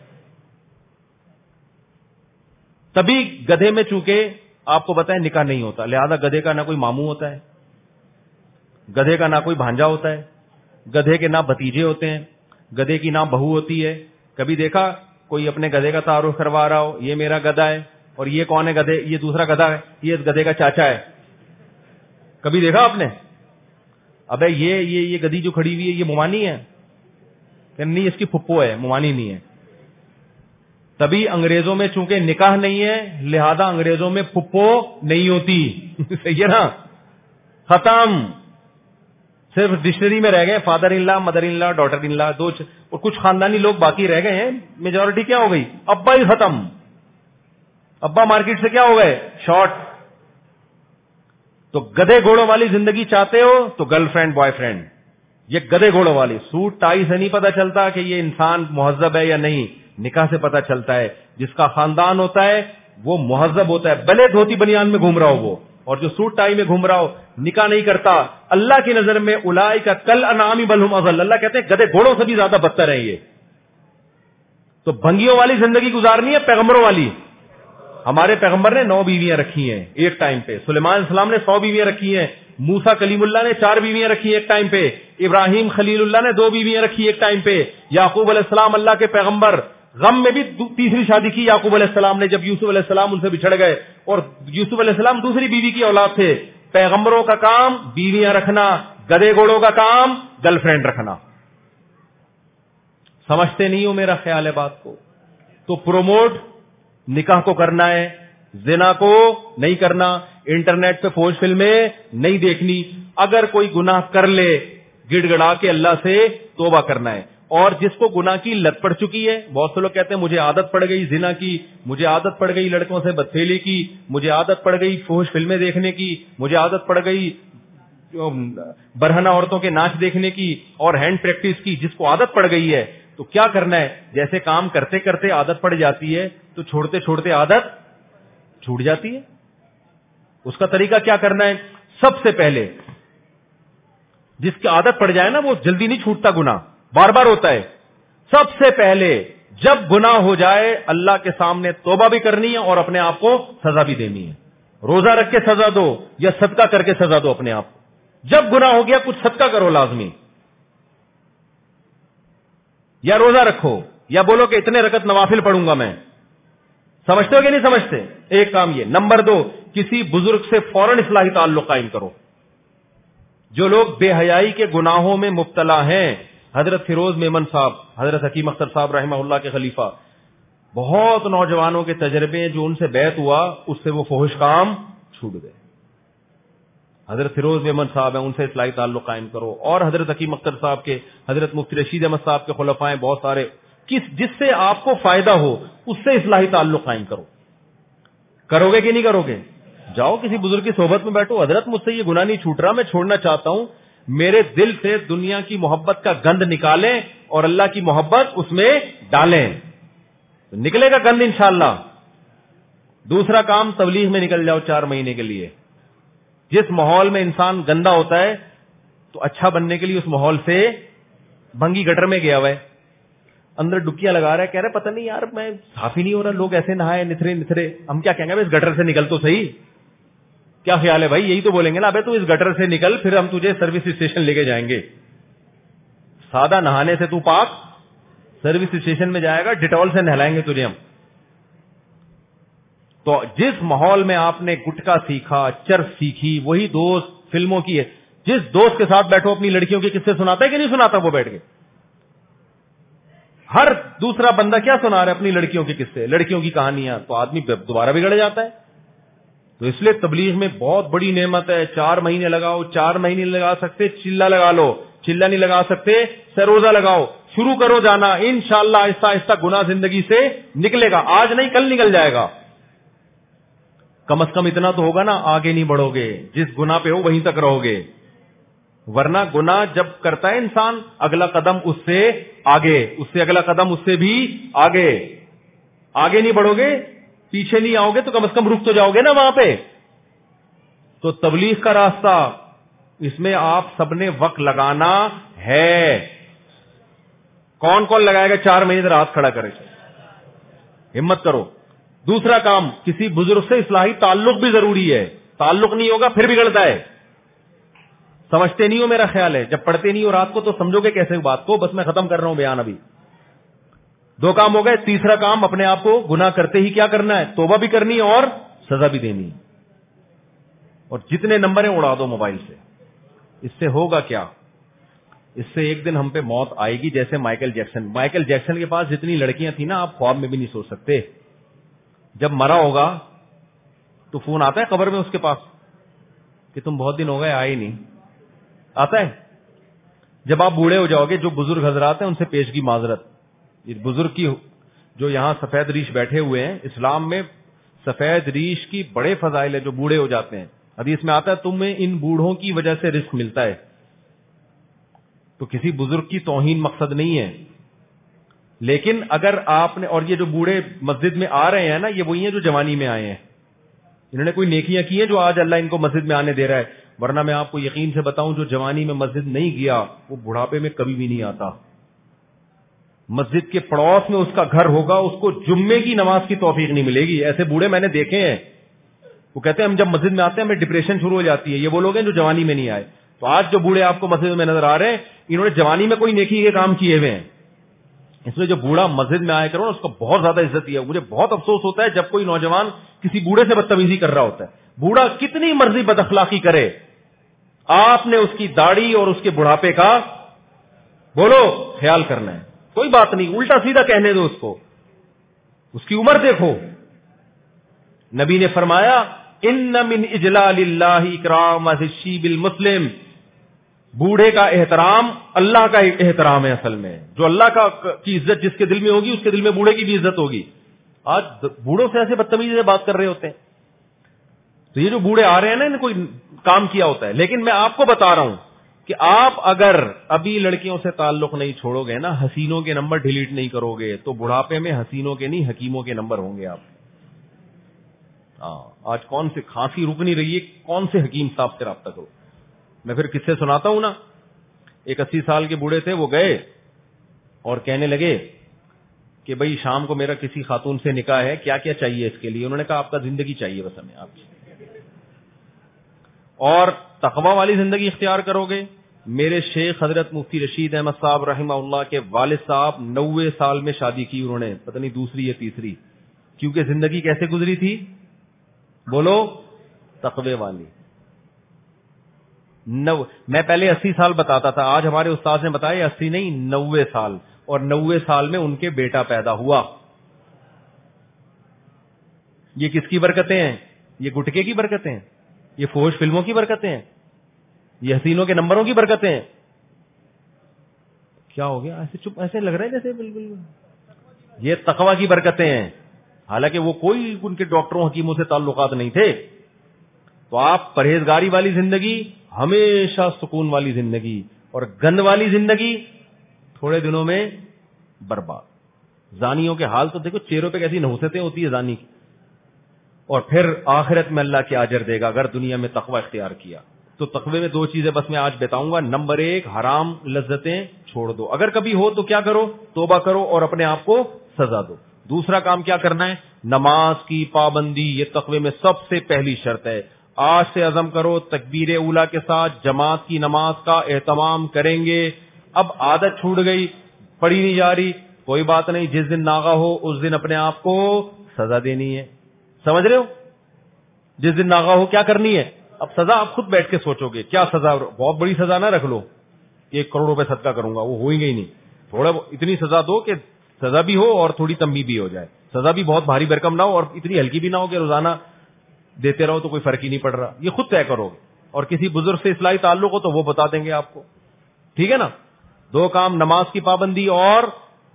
Speaker 2: تبھی گدھے میں چونکہ آپ کو بتائیں نکاح نہیں ہوتا، لہذا گدھے کا نہ کوئی ماموں ہوتا ہے، گدھے کا نہ کوئی بھانجا ہوتا ہے، گدھے کے نہ بھتیجے ہوتے ہیں، گدھے کی نہ بہو ہوتی ہے۔ کبھی دیکھا کوئی اپنے گدھے کا تعارف کروا رہا ہو، یہ میرا گدھا ہے، اور یہ کون ہے گدھے؟ یہ دوسرا گدھا ہے، یہ گدھے کا چاچا ہے۔ کبھی دیکھا آپ نے؟ ابے یہ گدھی جو کھڑی ہوئی ہے یہ مومانی ہے کہ نہیں؟ اس کی پھپھو ہے، مومانی نہیں ہے۔ تبھی انگریزوں میں چونکہ نکاح نہیں ہے لہذا انگریزوں میں پھپھو نہیں ہوتی۔ صحیح ہے نا؟ ختم، صرف ڈکشنری میں رہ گئے father in law, mother in law, daughter in law, اور کچھ خاندانی لوگ باقی رہ گئے ہیں، میجورٹی کیا ہو گئی؟ ابا ہی ختم۔ ابا مارکیٹ سے کیا ہو گئے؟ شارٹ۔ تو گدھے گھوڑوں والی زندگی چاہتے ہو تو گرل فرینڈ بوائے فرینڈ، یہ گدے گھوڑوں والی سوٹ ٹائی سے نہیں پتا چلتا کہ یہ انسان مہذب ہے یا نہیں, نکاح سے پتا چلتا ہے. جس کا خاندان ہوتا ہے وہ مہذب ہوتا ہے, بھلے دھوتی بنیان میں گھوم رہا ہو وہ, اور جو سوٹ ٹائی میں گھوم رہا ہو نکاح نہیں کرتا, اللہ کی نظر میں اولئک کل انعام بل هم اضل, اللہ کہتے ہیں گدے گھوڑوں سے بھی زیادہ بدتر ہیں یہ. تو بھنگیوں والی زندگی گزارنی ہے پیغمبروں والی. ہمارے پیغمبر نے 9 بیویاں رکھی ہیں ایک ٹائم پہ, سلیمان علیہ السلام نے 100 بیویاں رکھی ہیں, موسیٰ کلیم اللہ نے 4 بیویاں رکھی ایک ٹائم پہ, ابراہیم خلیل اللہ نے 2 بیویاں رکھی ایک ٹائم پہ, یعقوب علیہ السلام اللہ کے پیغمبر غم میں بھی تیسری شادی کی یعقوب علیہ السلام نے جب یوسف علیہ السلام ان سے بچھڑ گئے, اور یوسف علیہ السلام دوسری بیوی کی اولاد تھے. پیغمبروں کا کام بیویاں رکھنا, گدے گھوڑوں کا کام گرل فرینڈ رکھنا. سمجھتے نہیں ہو میرا خیال ہے بات کو. تو پروموٹ نکاح کو کرنا ہے, زنا کو نہیں کرنا, انٹرنیٹ پہ فوج فلمیں نہیں دیکھنی, اگر کوئی گناہ کر لے گڑ گڑا کے اللہ سے توبہ کرنا ہے. اور جس کو گناہ کی لت پڑ چکی ہے, بہت سے لوگ کہتے ہیں مجھے عادت پڑ گئی زنا کی, مجھے عادت پڑ گئی لڑکوں سے بدفعلی کی, مجھے عادت پڑ گئی فحش فلمیں دیکھنے کی, مجھے عادت پڑ گئی برہنہ عورتوں کے ناچ دیکھنے کی اور ہینڈ پریکٹس کی. جس کو عادت پڑ گئی ہے تو کیا کرنا ہے, جیسے کام کرتے کرتے عادت پڑ جاتی ہے تو چھوڑتے چھوڑتے عادت چھوٹ جاتی ہے. اس کا طریقہ کیا کرنا ہے, سب سے پہلے جس کی عادت پڑ جائے نا وہ جلدی نہیں چھوٹتا, گناہ بار بار ہوتا ہے. سب سے پہلے جب گناہ ہو جائے اللہ کے سامنے توبہ بھی کرنی ہے اور اپنے آپ کو سزا بھی دینی ہے. روزہ رکھ کے سزا دو یا صدقہ کر کے سزا دو اپنے آپ کو. جب گناہ ہو گیا کچھ صدقہ کرو لازمی, یا روزہ رکھو, یا بولو کہ اتنے رکعت نوافل پڑھوں گا میں. سمجھتے ہو کہ نہیں سمجھتے؟ ایک کام یہ. نمبر 2, کسی بزرگ سے فوراً اصلاحی تعلق قائم کرو. جو لوگ بے حیائی کے گناہوں میں مبتلا ہیں, حضرت فیروز میمن صاحب, حضرت حکیم اختر صاحب رحمہ اللہ کے خلیفہ, بہت نوجوانوں کے تجربے ہیں, جو ان سے بیعت ہوا اس سے وہ فحش کام چھوٹ گئے. حضرت فیروز میمن صاحب ہیں, ان سے اصلاحی تعلق قائم کرو. اور حضرت حکیم اختر صاحب کے, حضرت مفتی رشید احمد صاحب کے خلفائیں بہت سارے, جس سے آپ کو فائدہ ہو اس سے اصلاحی تعلق قائم کرو. کرو گے کہ نہیں کرو گے؟ جاؤ کسی بزرگ کی صحبت میں بیٹھو, حضرت مجھ سے یہ گناہ نہیں چھوٹ رہا, میں چھوڑنا چاہتا ہوں, میرے دل سے دنیا کی محبت کا گند نکالیں اور اللہ کی محبت اس میں ڈالیں, تو نکلے گا گند انشاءاللہ. دوسرا کام, تبلیغ میں نکل جاؤ 4 مہینے کے لیے. جس ماحول میں انسان گندا ہوتا ہے تو اچھا بننے کے لیے اس ماحول سے, بھنگی گٹر میں گیا ہوا ہے, اندر ڈبکیاں لگا رہا ہے, کہہ رہا ہے پتہ نہیں یار میں صاف ہی نہیں ہو رہا, لوگ ایسے نہائے نتھرے نتھرے, ہم کیا کہیں گے, اس گٹر سے نکل تو صحیح. کیا خیال ہے بھائی؟ یہی تو بولیں گے نا, ابے تو اس گٹر سے نکل پھر ہم تجھے سروس اسٹیشن لے کے جائیں گے. سادہ نہانے سے تو پاک, سروس اسٹیشن میں جائے گا, ڈیٹول سے نہلائیں گے تجھے ہم. تو جس ماحول میں آپ نے گٹکا سیکھا, چرس سیکھی, وہی دوست فلموں کی ہے. جس دوست کے ساتھ بیٹھو اپنی لڑکیوں کے قصے سناتا ہے کہ نہیں سناتا وہ بیٹھ کے؟ ہر دوسرا بندہ کیا سنا رہا ہے؟ اپنی لڑکیوں کے قصے, لڑکیوں کی کہانیاں. تو آدمی دوبارہ بگڑ جاتا ہے. تو اس لیے تبلیغ میں بہت بڑی نعمت ہے. 4 مہینے لگاؤ, 4 مہینے لگا سکتے چلہ لگا لو, چلہ نہیں لگا سکتے سروزہ لگاؤ, شروع کرو جانا. انشاءاللہ آہستہ آہستہ گناہ زندگی سے نکلے گا, آج نہیں کل نکل جائے گا. کم از کم اتنا تو ہوگا نا, آگے نہیں بڑھو گے, جس گناہ پہ ہو وہیں تک رہو گے. ورنہ گناہ جب کرتا ہے انسان, اگلا قدم اس سے آگے, اس سے اگلا قدم اس سے بھی آگے. آگے نہیں بڑھو گے, پیچھے نہیں آؤ گے تو کم از کم رک تو جاؤ گے نا وہاں پہ. تو تبلیغ کا راستہ, اس میں آپ سب نے وقت لگانا ہے. کون کون لگائے گا 4 مہینے رات کھڑا کرے؟ ہمت کرو. دوسرا کام, کسی بزرگ سے اصلاحی تعلق بھی ضروری ہے. تعلق نہیں ہوگا پھر بگڑتا ہے. سمجھتے نہیں ہو میرا خیال ہے؟ جب پڑھتے نہیں ہو رات کو تو سمجھو گے کیسے بات کو. بس میں ختم کر رہا ہوں بیان ابھی. 2 کام ہو گئے. تیسرا کام, اپنے آپ کو گناہ کرتے ہی کیا کرنا ہے؟ توبہ بھی کرنی ہے اور سزا بھی دینی ہے. اور جتنے نمبر ہیں اڑا دو موبائل سے. اس سے ہوگا کیا؟ اس سے ایک دن ہم پہ موت آئے گی, جیسے مائیکل جیکسن کے پاس جتنی لڑکیاں تھیں نا, آپ خواب میں بھی نہیں سوچ سکتے. جب مرا ہوگا تو فون آتا ہے قبر میں اس کے پاس کہ تم بہت دن ہو گئے آئے ہی نہیں. آتا ہے. جب آپ بوڑھے ہو جاؤ گے, جو بزرگ حضرات ہیں ان سے پیشگی معذرت, اس بزرگ کی جو یہاں سفید ریش بیٹھے ہوئے ہیں, اسلام میں سفید ریش کی بڑے فضائل ہے جو بوڑھے ہو جاتے ہیں. حدیث میں آتا ہے تمہیں ان بوڑھوں کی وجہ سے رزق ملتا ہے. تو کسی بزرگ کی توہین مقصد نہیں ہے. لیکن اگر آپ نے, اور یہ جو بوڑھے مسجد میں آ رہے ہیں نا, یہ وہی ہیں جو جوانی میں آئے ہیں, انہوں نے کوئی نیکیاں کی ہیں جو آج اللہ ان کو مسجد میں آنے دے رہا ہے. ورنہ میں آپ کو یقین سے بتاؤں, جو جوانی میں مسجد نہیں گیا وہ بڑھاپے میں کبھی بھی نہیں آتا. مسجد کے پڑوس میں اس کا گھر ہوگا, اس کو جمعے کی نماز کی توفیق نہیں ملے گی. ایسے بوڑھے میں نے دیکھے ہیں, وہ کہتے ہیں ہم جب مسجد میں آتے ہیں ہمیں ڈپریشن شروع ہو جاتی ہے. یہ وہ لوگ ہیں جو جوانی میں نہیں آئے. تو آج جو بوڑھے آپ کو مسجد میں نظر آ رہے ہیں, انہوں نے جوانی میں کوئی نیکی کے کام کیے ہوئے ہیں. اس لیے جو بوڑھا مسجد میں آیا کرو نا, اس کو بہت زیادہ عزت دیا. مجھے بہت افسوس ہوتا ہے جب کوئی نوجوان کسی بوڑھے سے بدتمیزی کر رہا ہوتا ہے. بوڑھا کتنی مرضی بد اخلاقی کرے, آپ نے اس کی داڑھی اور اس کے بڑھاپے کا بولو خیال کرنا ہے. کوئی بات نہیں, الٹا سیدھا کہنے دو اس کو, اس کی عمر دیکھو. نبی نے فرمایا ان من اجلال اللہ اکرام الشیب المسلم, بوڑھے کا احترام اللہ کا احترام ہے. اصل میں جو اللہ کی عزت جس کے دل میں ہوگی, اس کے دل میں بوڑھے کی بھی عزت ہوگی. آج بوڑھوں سے ایسے بدتمیزی سے بات کر رہے ہوتے ہیں. تو یہ جو بوڑھے آ رہے ہیں نا, ان کوئی کام کیا ہوتا ہے. لیکن میں آپ کو بتا رہا ہوں کہ آپ اگر ابھی لڑکیوں سے تعلق نہیں چھوڑو گے نا, حسینوں کے نمبر ڈیلیٹ نہیں کرو گے, تو بڑھاپے میں حسینوں کے نہیں حکیموں کے نمبر ہوں گے آپ. آج کون سے کھانسی رک نہیں رہی ہے, کون سے حکیم صاحب سے رابطہ کرو. میں پھر کس سے سناتا ہوں نا. ایک 80 سال کے بوڑھے تھے, وہ گئے اور کہنے لگے کہ بھائی شام کو میرا کسی خاتون سے نکاح ہے, کیا کیا چاہیے اس کے لیے. انہوں نے کہا آپ کا زندگی چاہیے بس ہمیں, آپ اور تقوی والی زندگی اختیار کرو گے. میرے شیخ حضرت مفتی رشید احمد صاحب رحمہ اللہ کے والد صاحب 90 سال میں شادی کی انہوں نے, پتہ نہیں دوسری یا تیسری, کیونکہ زندگی کیسے گزری تھی بولو, تقوی والی. میں پہلے 80 سال بتاتا تھا, آج ہمارے استاد نے بتایا 80 نہیں 90 سال, اور 90 سال میں ان کے بیٹا پیدا ہوا. یہ کس کی برکتیں ہیں؟ یہ گٹکے کی برکتیں ہیں, یہ فوش فلموں کی برکتیں ہیں, یہ حسینوں کے نمبروں کی برکتیں ہیں. کیا ہو گیا ایسے چپ, ایسے لگ رہا ہے جیسے بالکل یہ تقوی کی برکتیں ہیں. حالانکہ وہ کوئی ان کے ڈاکٹروں حکیموں سے تعلقات نہیں تھے. تو آپ پرہیزگاری والی زندگی, ہمیشہ سکون والی زندگی, اور گند والی زندگی تھوڑے دنوں میں برباد. زانیوں کے حال تو دیکھو, چہروں پہ کیسی نحوستیں ہوتی ہے زانی کی, اور پھر آخرت میں اللہ کیا اجر دے گا اگر دنیا میں تقوی اختیار کیا. تو تقوی میں 2 چیزیں بس میں آج بتاؤں گا. نمبر 1, حرام لذتیں چھوڑ دو, اگر کبھی ہو تو کیا کرو, توبہ کرو اور اپنے آپ کو سزا دو. دوسرا کام کیا کرنا ہے, نماز کی پابندی, یہ تقوی میں سب سے پہلی شرط ہے. آج سے عزم کرو تکبیر اولا کے ساتھ جماعت کی نماز کا اہتمام کریں گے. اب عادت چھوٹ گئی, پڑھی نہیں جا رہی, کوئی بات نہیں, جس دن ناغہ ہو اس دن اپنے آپ کو سزا دینی ہے. سمجھ رہے ہو, جس دن ناغہ ہو کیا کرنی ہے. اب سزا آپ خود بیٹھ کے سوچو گے کیا سزا, بہت بڑی سزا نہ رکھ لو 1 کروڑ روپے صدقہ کروں گا, وہ ہوئیں گے ہی نہیں. تھوڑا اتنی سزا دو کہ سزا بھی ہو اور تھوڑی تنبیہ بھی ہو جائے. سزا بھی بہت بھاری بھرکم نہ ہو اور اتنی ہلکی بھی نہ ہو کہ روزانہ دیتے رہو تو کوئی فرق ہی نہیں پڑ رہا. یہ خود طے کرو گے, اور کسی بزرگ سے اصلاحی تعلق ہو تو وہ بتا دیں گے آپ کو. ٹھیک ہے نا. 2 کام, نماز کی پابندی اور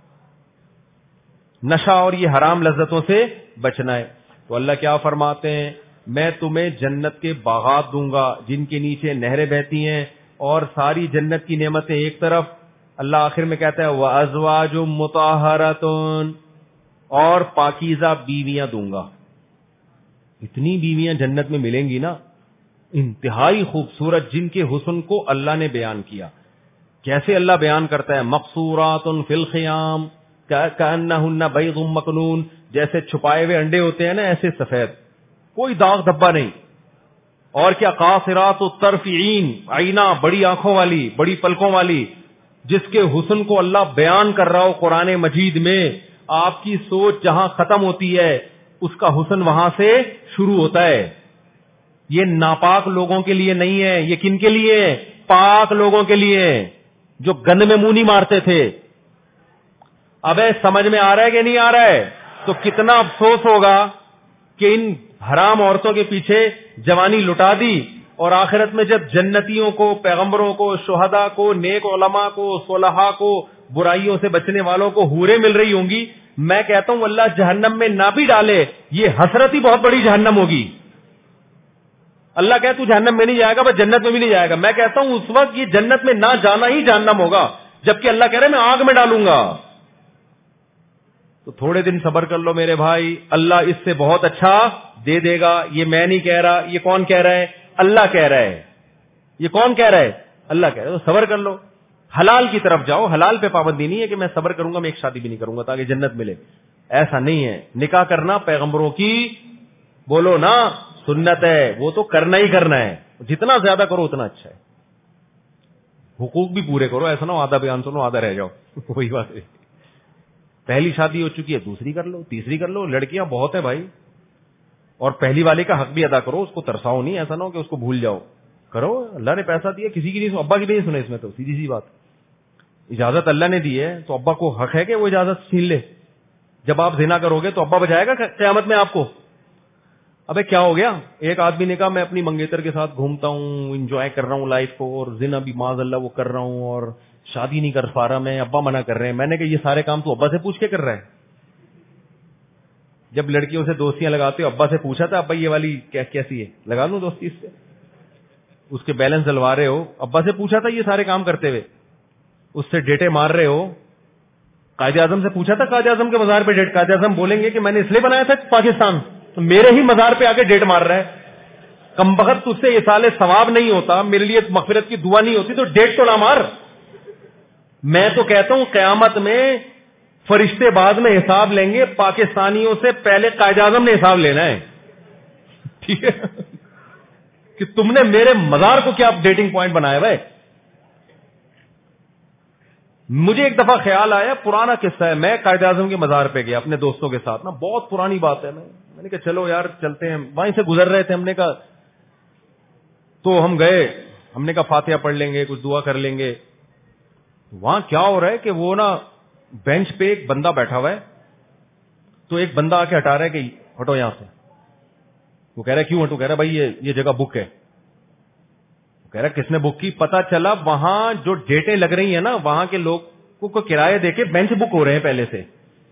Speaker 2: نشہ اور یہ حرام لذتوں سے بچنا ہے. تو اللہ کیا فرماتے ہیں, میں تمہیں جنت کے باغات دوں گا جن کے نیچے نہریں بہتی ہیں, اور ساری جنت کی نعمتیں ایک طرف, اللہ آخر میں کہتا ہے وَأَزْوَاجٌ مُطَهَّرَةٌ, اور پاکیزہ بیویاں دوں گا. اتنی بیویاں جنت میں ملیں گی نا, انتہائی خوبصورت, جن کے حسن کو اللہ نے بیان کیا. کیسے اللہ بیان کرتا ہے, مقصورات فی الخیام کأنہن بیض مکنون, جیسے چھپائے ہوئے انڈے ہوتے ہیں نا ایسے سفید, کوئی داغ دھبا نہیں. اور کیا, قاصرات الطرف عین, عینا, بڑی آنکھوں والی, بڑی پلکوں والی, جس کے حسن کو اللہ بیان کر رہا ہو قرآن مجید میں. آپ کی سوچ جہاں ختم ہوتی ہے اس کا حسن وہاں سے شروع ہوتا ہے. یہ ناپاک لوگوں کے لیے نہیں ہے, یہ کن کے لیے, پاک لوگوں کے لیے جو گند میں منہ نہیں مارتے تھے. اب سمجھ میں آ رہا ہے کہ نہیں آ رہا ہے؟ تو کتنا افسوس ہوگا کہ ان حرام عورتوں کے پیچھے جوانی لٹا دی, اور آخرت میں جب جنتیوں کو, پیغمبروں کو, شہداء کو, نیک علماء کو, صلحاء کو, برائیوں سے بچنے والوں کو حوریں مل رہی ہوں گی, میں کہتا ہوں اللہ جہنم میں نہ بھی ڈالے, یہ حسرت ہی بہت بڑی جہنم ہوگی. اللہ کہے تو جہنم میں نہیں جائے گا، بس جنت میں بھی نہیں جائے گا. میں کہتا ہوں اس وقت یہ جنت میں نہ جانا ہی جہنم ہوگا، جبکہ اللہ کہہ رہے میں آگ میں ڈالوں گا. تو تھوڑے دن صبر کر لو میرے بھائی، اللہ اس سے بہت اچھا دے دے گا. یہ میں نہیں کہہ رہا، یہ کون کہہ رہا ہے؟ اللہ کہہ رہا ہے. یہ کون کہہ رہا ہے؟ اللہ کہہ رہا ہے. تو صبر کر لو، حلال کی طرف جاؤ. حلال پہ پابندی نہیں ہے کہ میں صبر کروں گا، میں ایک شادی بھی نہیں کروں گا تاکہ جنت ملے، ایسا نہیں ہے. نکاح کرنا پیغمبروں کی بولو نا سنت ہے، وہ تو کرنا ہی کرنا ہے. جتنا زیادہ کرو اتنا اچھا ہے. حقوق بھی پورے کرو، ایسا نہ ہو آدھا بیان سنو آدھا رہ جاؤ. وہی بات ہے. پہلی شادی ہو چکی ہے، دوسری کر لو، تیسری کر لو. لڑکیاں بہت ہیں بھائی، اور پہلی والے کا حق بھی ادا کرو، اس کو ترساؤ نہیں. ایسا نہ ہو کہ اس کو بھول جاؤ. کرو، اللہ نے پیسہ دیا، کسی کی نہیں، ابا کی نہیں سنے اس میں. تو سیدھی سی بات، اجازت اللہ نے دی ہے تو ابا کو حق ہے کہ وہ اجازت چھین لے. جب آپ زنا کرو گے تو ابا بچائے گا قیامت میں آپ کو. ابے کیا ہو گیا؟ ایک آدمی نے کہا میں اپنی منگیتر کے ساتھ گھومتا ہوں، انجوائے کر رہا ہوں لائف کو، اور زنا بھی معاذ اللہ وہ کر رہا ہوں، اور شادی نہیں کر پا رہا میں، ابا منع کر رہے ہیں. میں نے کہا یہ سارے کام تو ابا سے پوچھ کے کر رہا ہے. جب لڑکیوں سے دوستیاں لگاتے ہو، ابا سے پوچھا تھا ابا یہ والی کیسی ہے، لگا لوں دوستی اس سے؟ اس کے بیلنس ڈلوا رہے ہو، ابا سے پوچھا تھا یہ سارے کام کرتے ہوئے؟ اس سے ڈیٹے مار رہے ہو. قائد اعظم سے پوچھا تھا، قائد اعظم کے مزار پہ ڈیٹ؟ قائد اعظم بولیں گے کہ میں نے اس لیے بنایا تھا پاکستان، تو میرے ہی مزار پہ آ کے ڈیٹ مار رہا ہے. کمبخت تجھ سے یہ سالے ثواب نہیں ہوتا، میرے لیے مغفرت کی دعا نہیں ہوتی، تو ڈیٹ تو نہ مار. میں تو کہتا ہوں قیامت میں فرشتے بعد میں حساب لیں گے، پاکستانیوں سے پہلے قائد اعظم نے حساب لینا ہے. ٹھیک ہے کہ تم نے میرے مزار کو کیا ڈیٹنگ پوائنٹ بنایا بھائی. مجھے ایک دفعہ خیال آیا، پرانا قصہ ہے، میں قائد اعظم کے مزار پہ گیا اپنے دوستوں کے ساتھ نا، بہت پرانی بات ہے. میں نے کہا چلو یار چلتے ہیں، وہیں سے گزر رہے تھے، ہم نے کہا تو ہم گئے، ہم نے کہا فاتحہ پڑھ لیں گے، کچھ دعا کر لیں گے. وہاں کیا ہو رہا ہے کہ وہ نا بینچ پہ ایک بندہ بیٹھا ہوا ہے، تو ایک بندہ آ کے ہٹا رہا ہے کہ ہٹو یہاں سے. وہ کہہ رہا ہے کیوں ہٹو؟ کہہ رہا ہے بھائی یہ جگہ بک ہے. کہہ رہا کس نے بک کی؟ پتا چلا وہاں جو ڈیٹیں لگ رہی ہیں نا، وہاں کے لوگ کو کرایہ دے کے بینچ بک ہو رہے ہیں پہلے سے.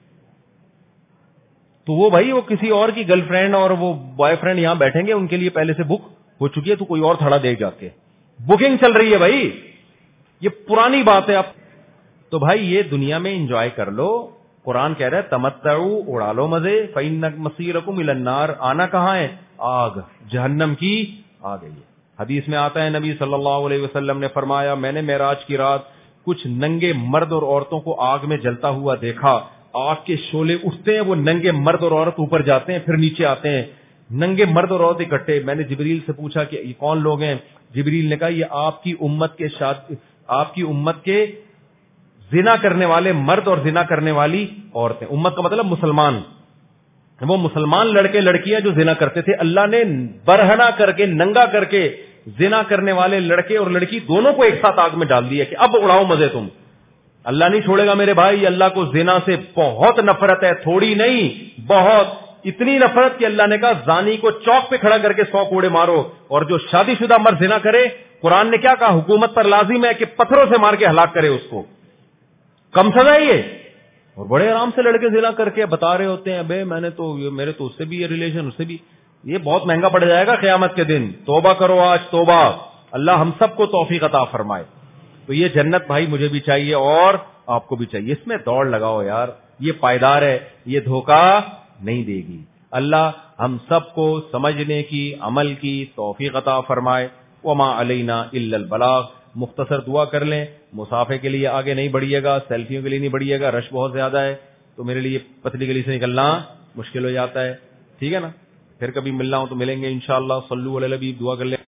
Speaker 2: تو وہ بھائی وہ کسی اور کی گرل فرینڈ اور وہ بوائے فرینڈ یہاں بیٹھیں گے، ان کے لیے پہلے سے بک ہو چکی ہے، تو کوئی اور تھڑا دے جا کے بکنگ چل رہی ہے بھائی. یہ پرانی بات ہے. اب تو بھائی یہ دنیا میں انجوائے کر لو. قرآن کہہ رہا ہے تمتعوا، اڑا لو مزے، فإن مصیرکم الی النار، آنا کہاں ہے؟ آگ، جہنم کی آ گئی ہے. حدیث میں آتا ہے نبی صلی اللہ علیہ وسلم نے فرمایا میں نے معراج کی رات کچھ ننگے مرد اور عورتوں کو آگ میں جلتا ہوا دیکھا. آگ کے شعلے اٹھتے ہیں، وہ ننگے مرد اور عورت اوپر جاتے ہیں، پھر نیچے آتے ہیں. ننگے مرد اور عورت اکٹھے. میں نے جبریل سے پوچھا کہ یہ کون لوگ ہیں؟ جبریل نے کہا یہ آپ کی امت کے زنا کرنے والے مرد اور زنا کرنے والی عورتیں. امت کا مطلب مسلمان، وہ مسلمان لڑکے لڑکیاں جو زنا کرتے تھے، اللہ نے برہنا کر کے، ننگا کر کے زنا کرنے والے لڑکے اور لڑکی دونوں کو ایک ساتھ آگ میں ڈال دیا کہ اب اڑاؤ مزے تم. اللہ نہیں چھوڑے گا میرے بھائی. اللہ کو زنا سے بہت نفرت ہے، تھوڑی نہیں بہت. اتنی نفرت کہ اللہ نے کہا زانی کو چوک پہ کھڑا کر کے 100 کوڑے مارو، اور جو شادی شدہ مرد زنا کرے، قرآن نے کیا کہا؟ حکومت پر لازم ہے کہ پتھروں سے مار کے ہلاک کرے اس کو. کم سزا ہے یہ. اور بڑے آرام سے لڑکے زنا کر کے بتا رہے ہوتے ہیں ابے میں نے تو میرے تو اس سے بھی یہ ریلیشن، اس سے بھی. یہ بہت مہنگا پڑ جائے گا قیامت کے دن. توبہ کرو آج، توبہ. اللہ ہم سب کو توفیق عطا فرمائے. تو یہ جنت بھائی مجھے بھی چاہیے اور آپ کو بھی چاہیے. اس میں دوڑ لگاؤ یار، یہ پائیدار ہے، یہ دھوکہ نہیں دے گی. اللہ ہم سب کو سمجھنے کی، عمل کی توفیق عطا فرمائے. وما علینا الا البلاغ. مختصر دعا کر لیں. مسافے کے لیے آگے نہیں بڑھیے گا، سیلفیوں کے لیے نہیں بڑھیے گا، رش بہت زیادہ ہے تو میرے لیے پتلی گلی سے نکلنا مشکل ہو جاتا ہے. ٹھیک ہے نا؟ پھر کبھی ملنا ہو تو ملیں گے انشاءاللہ. صلو علی النبی، دعا کر لیں.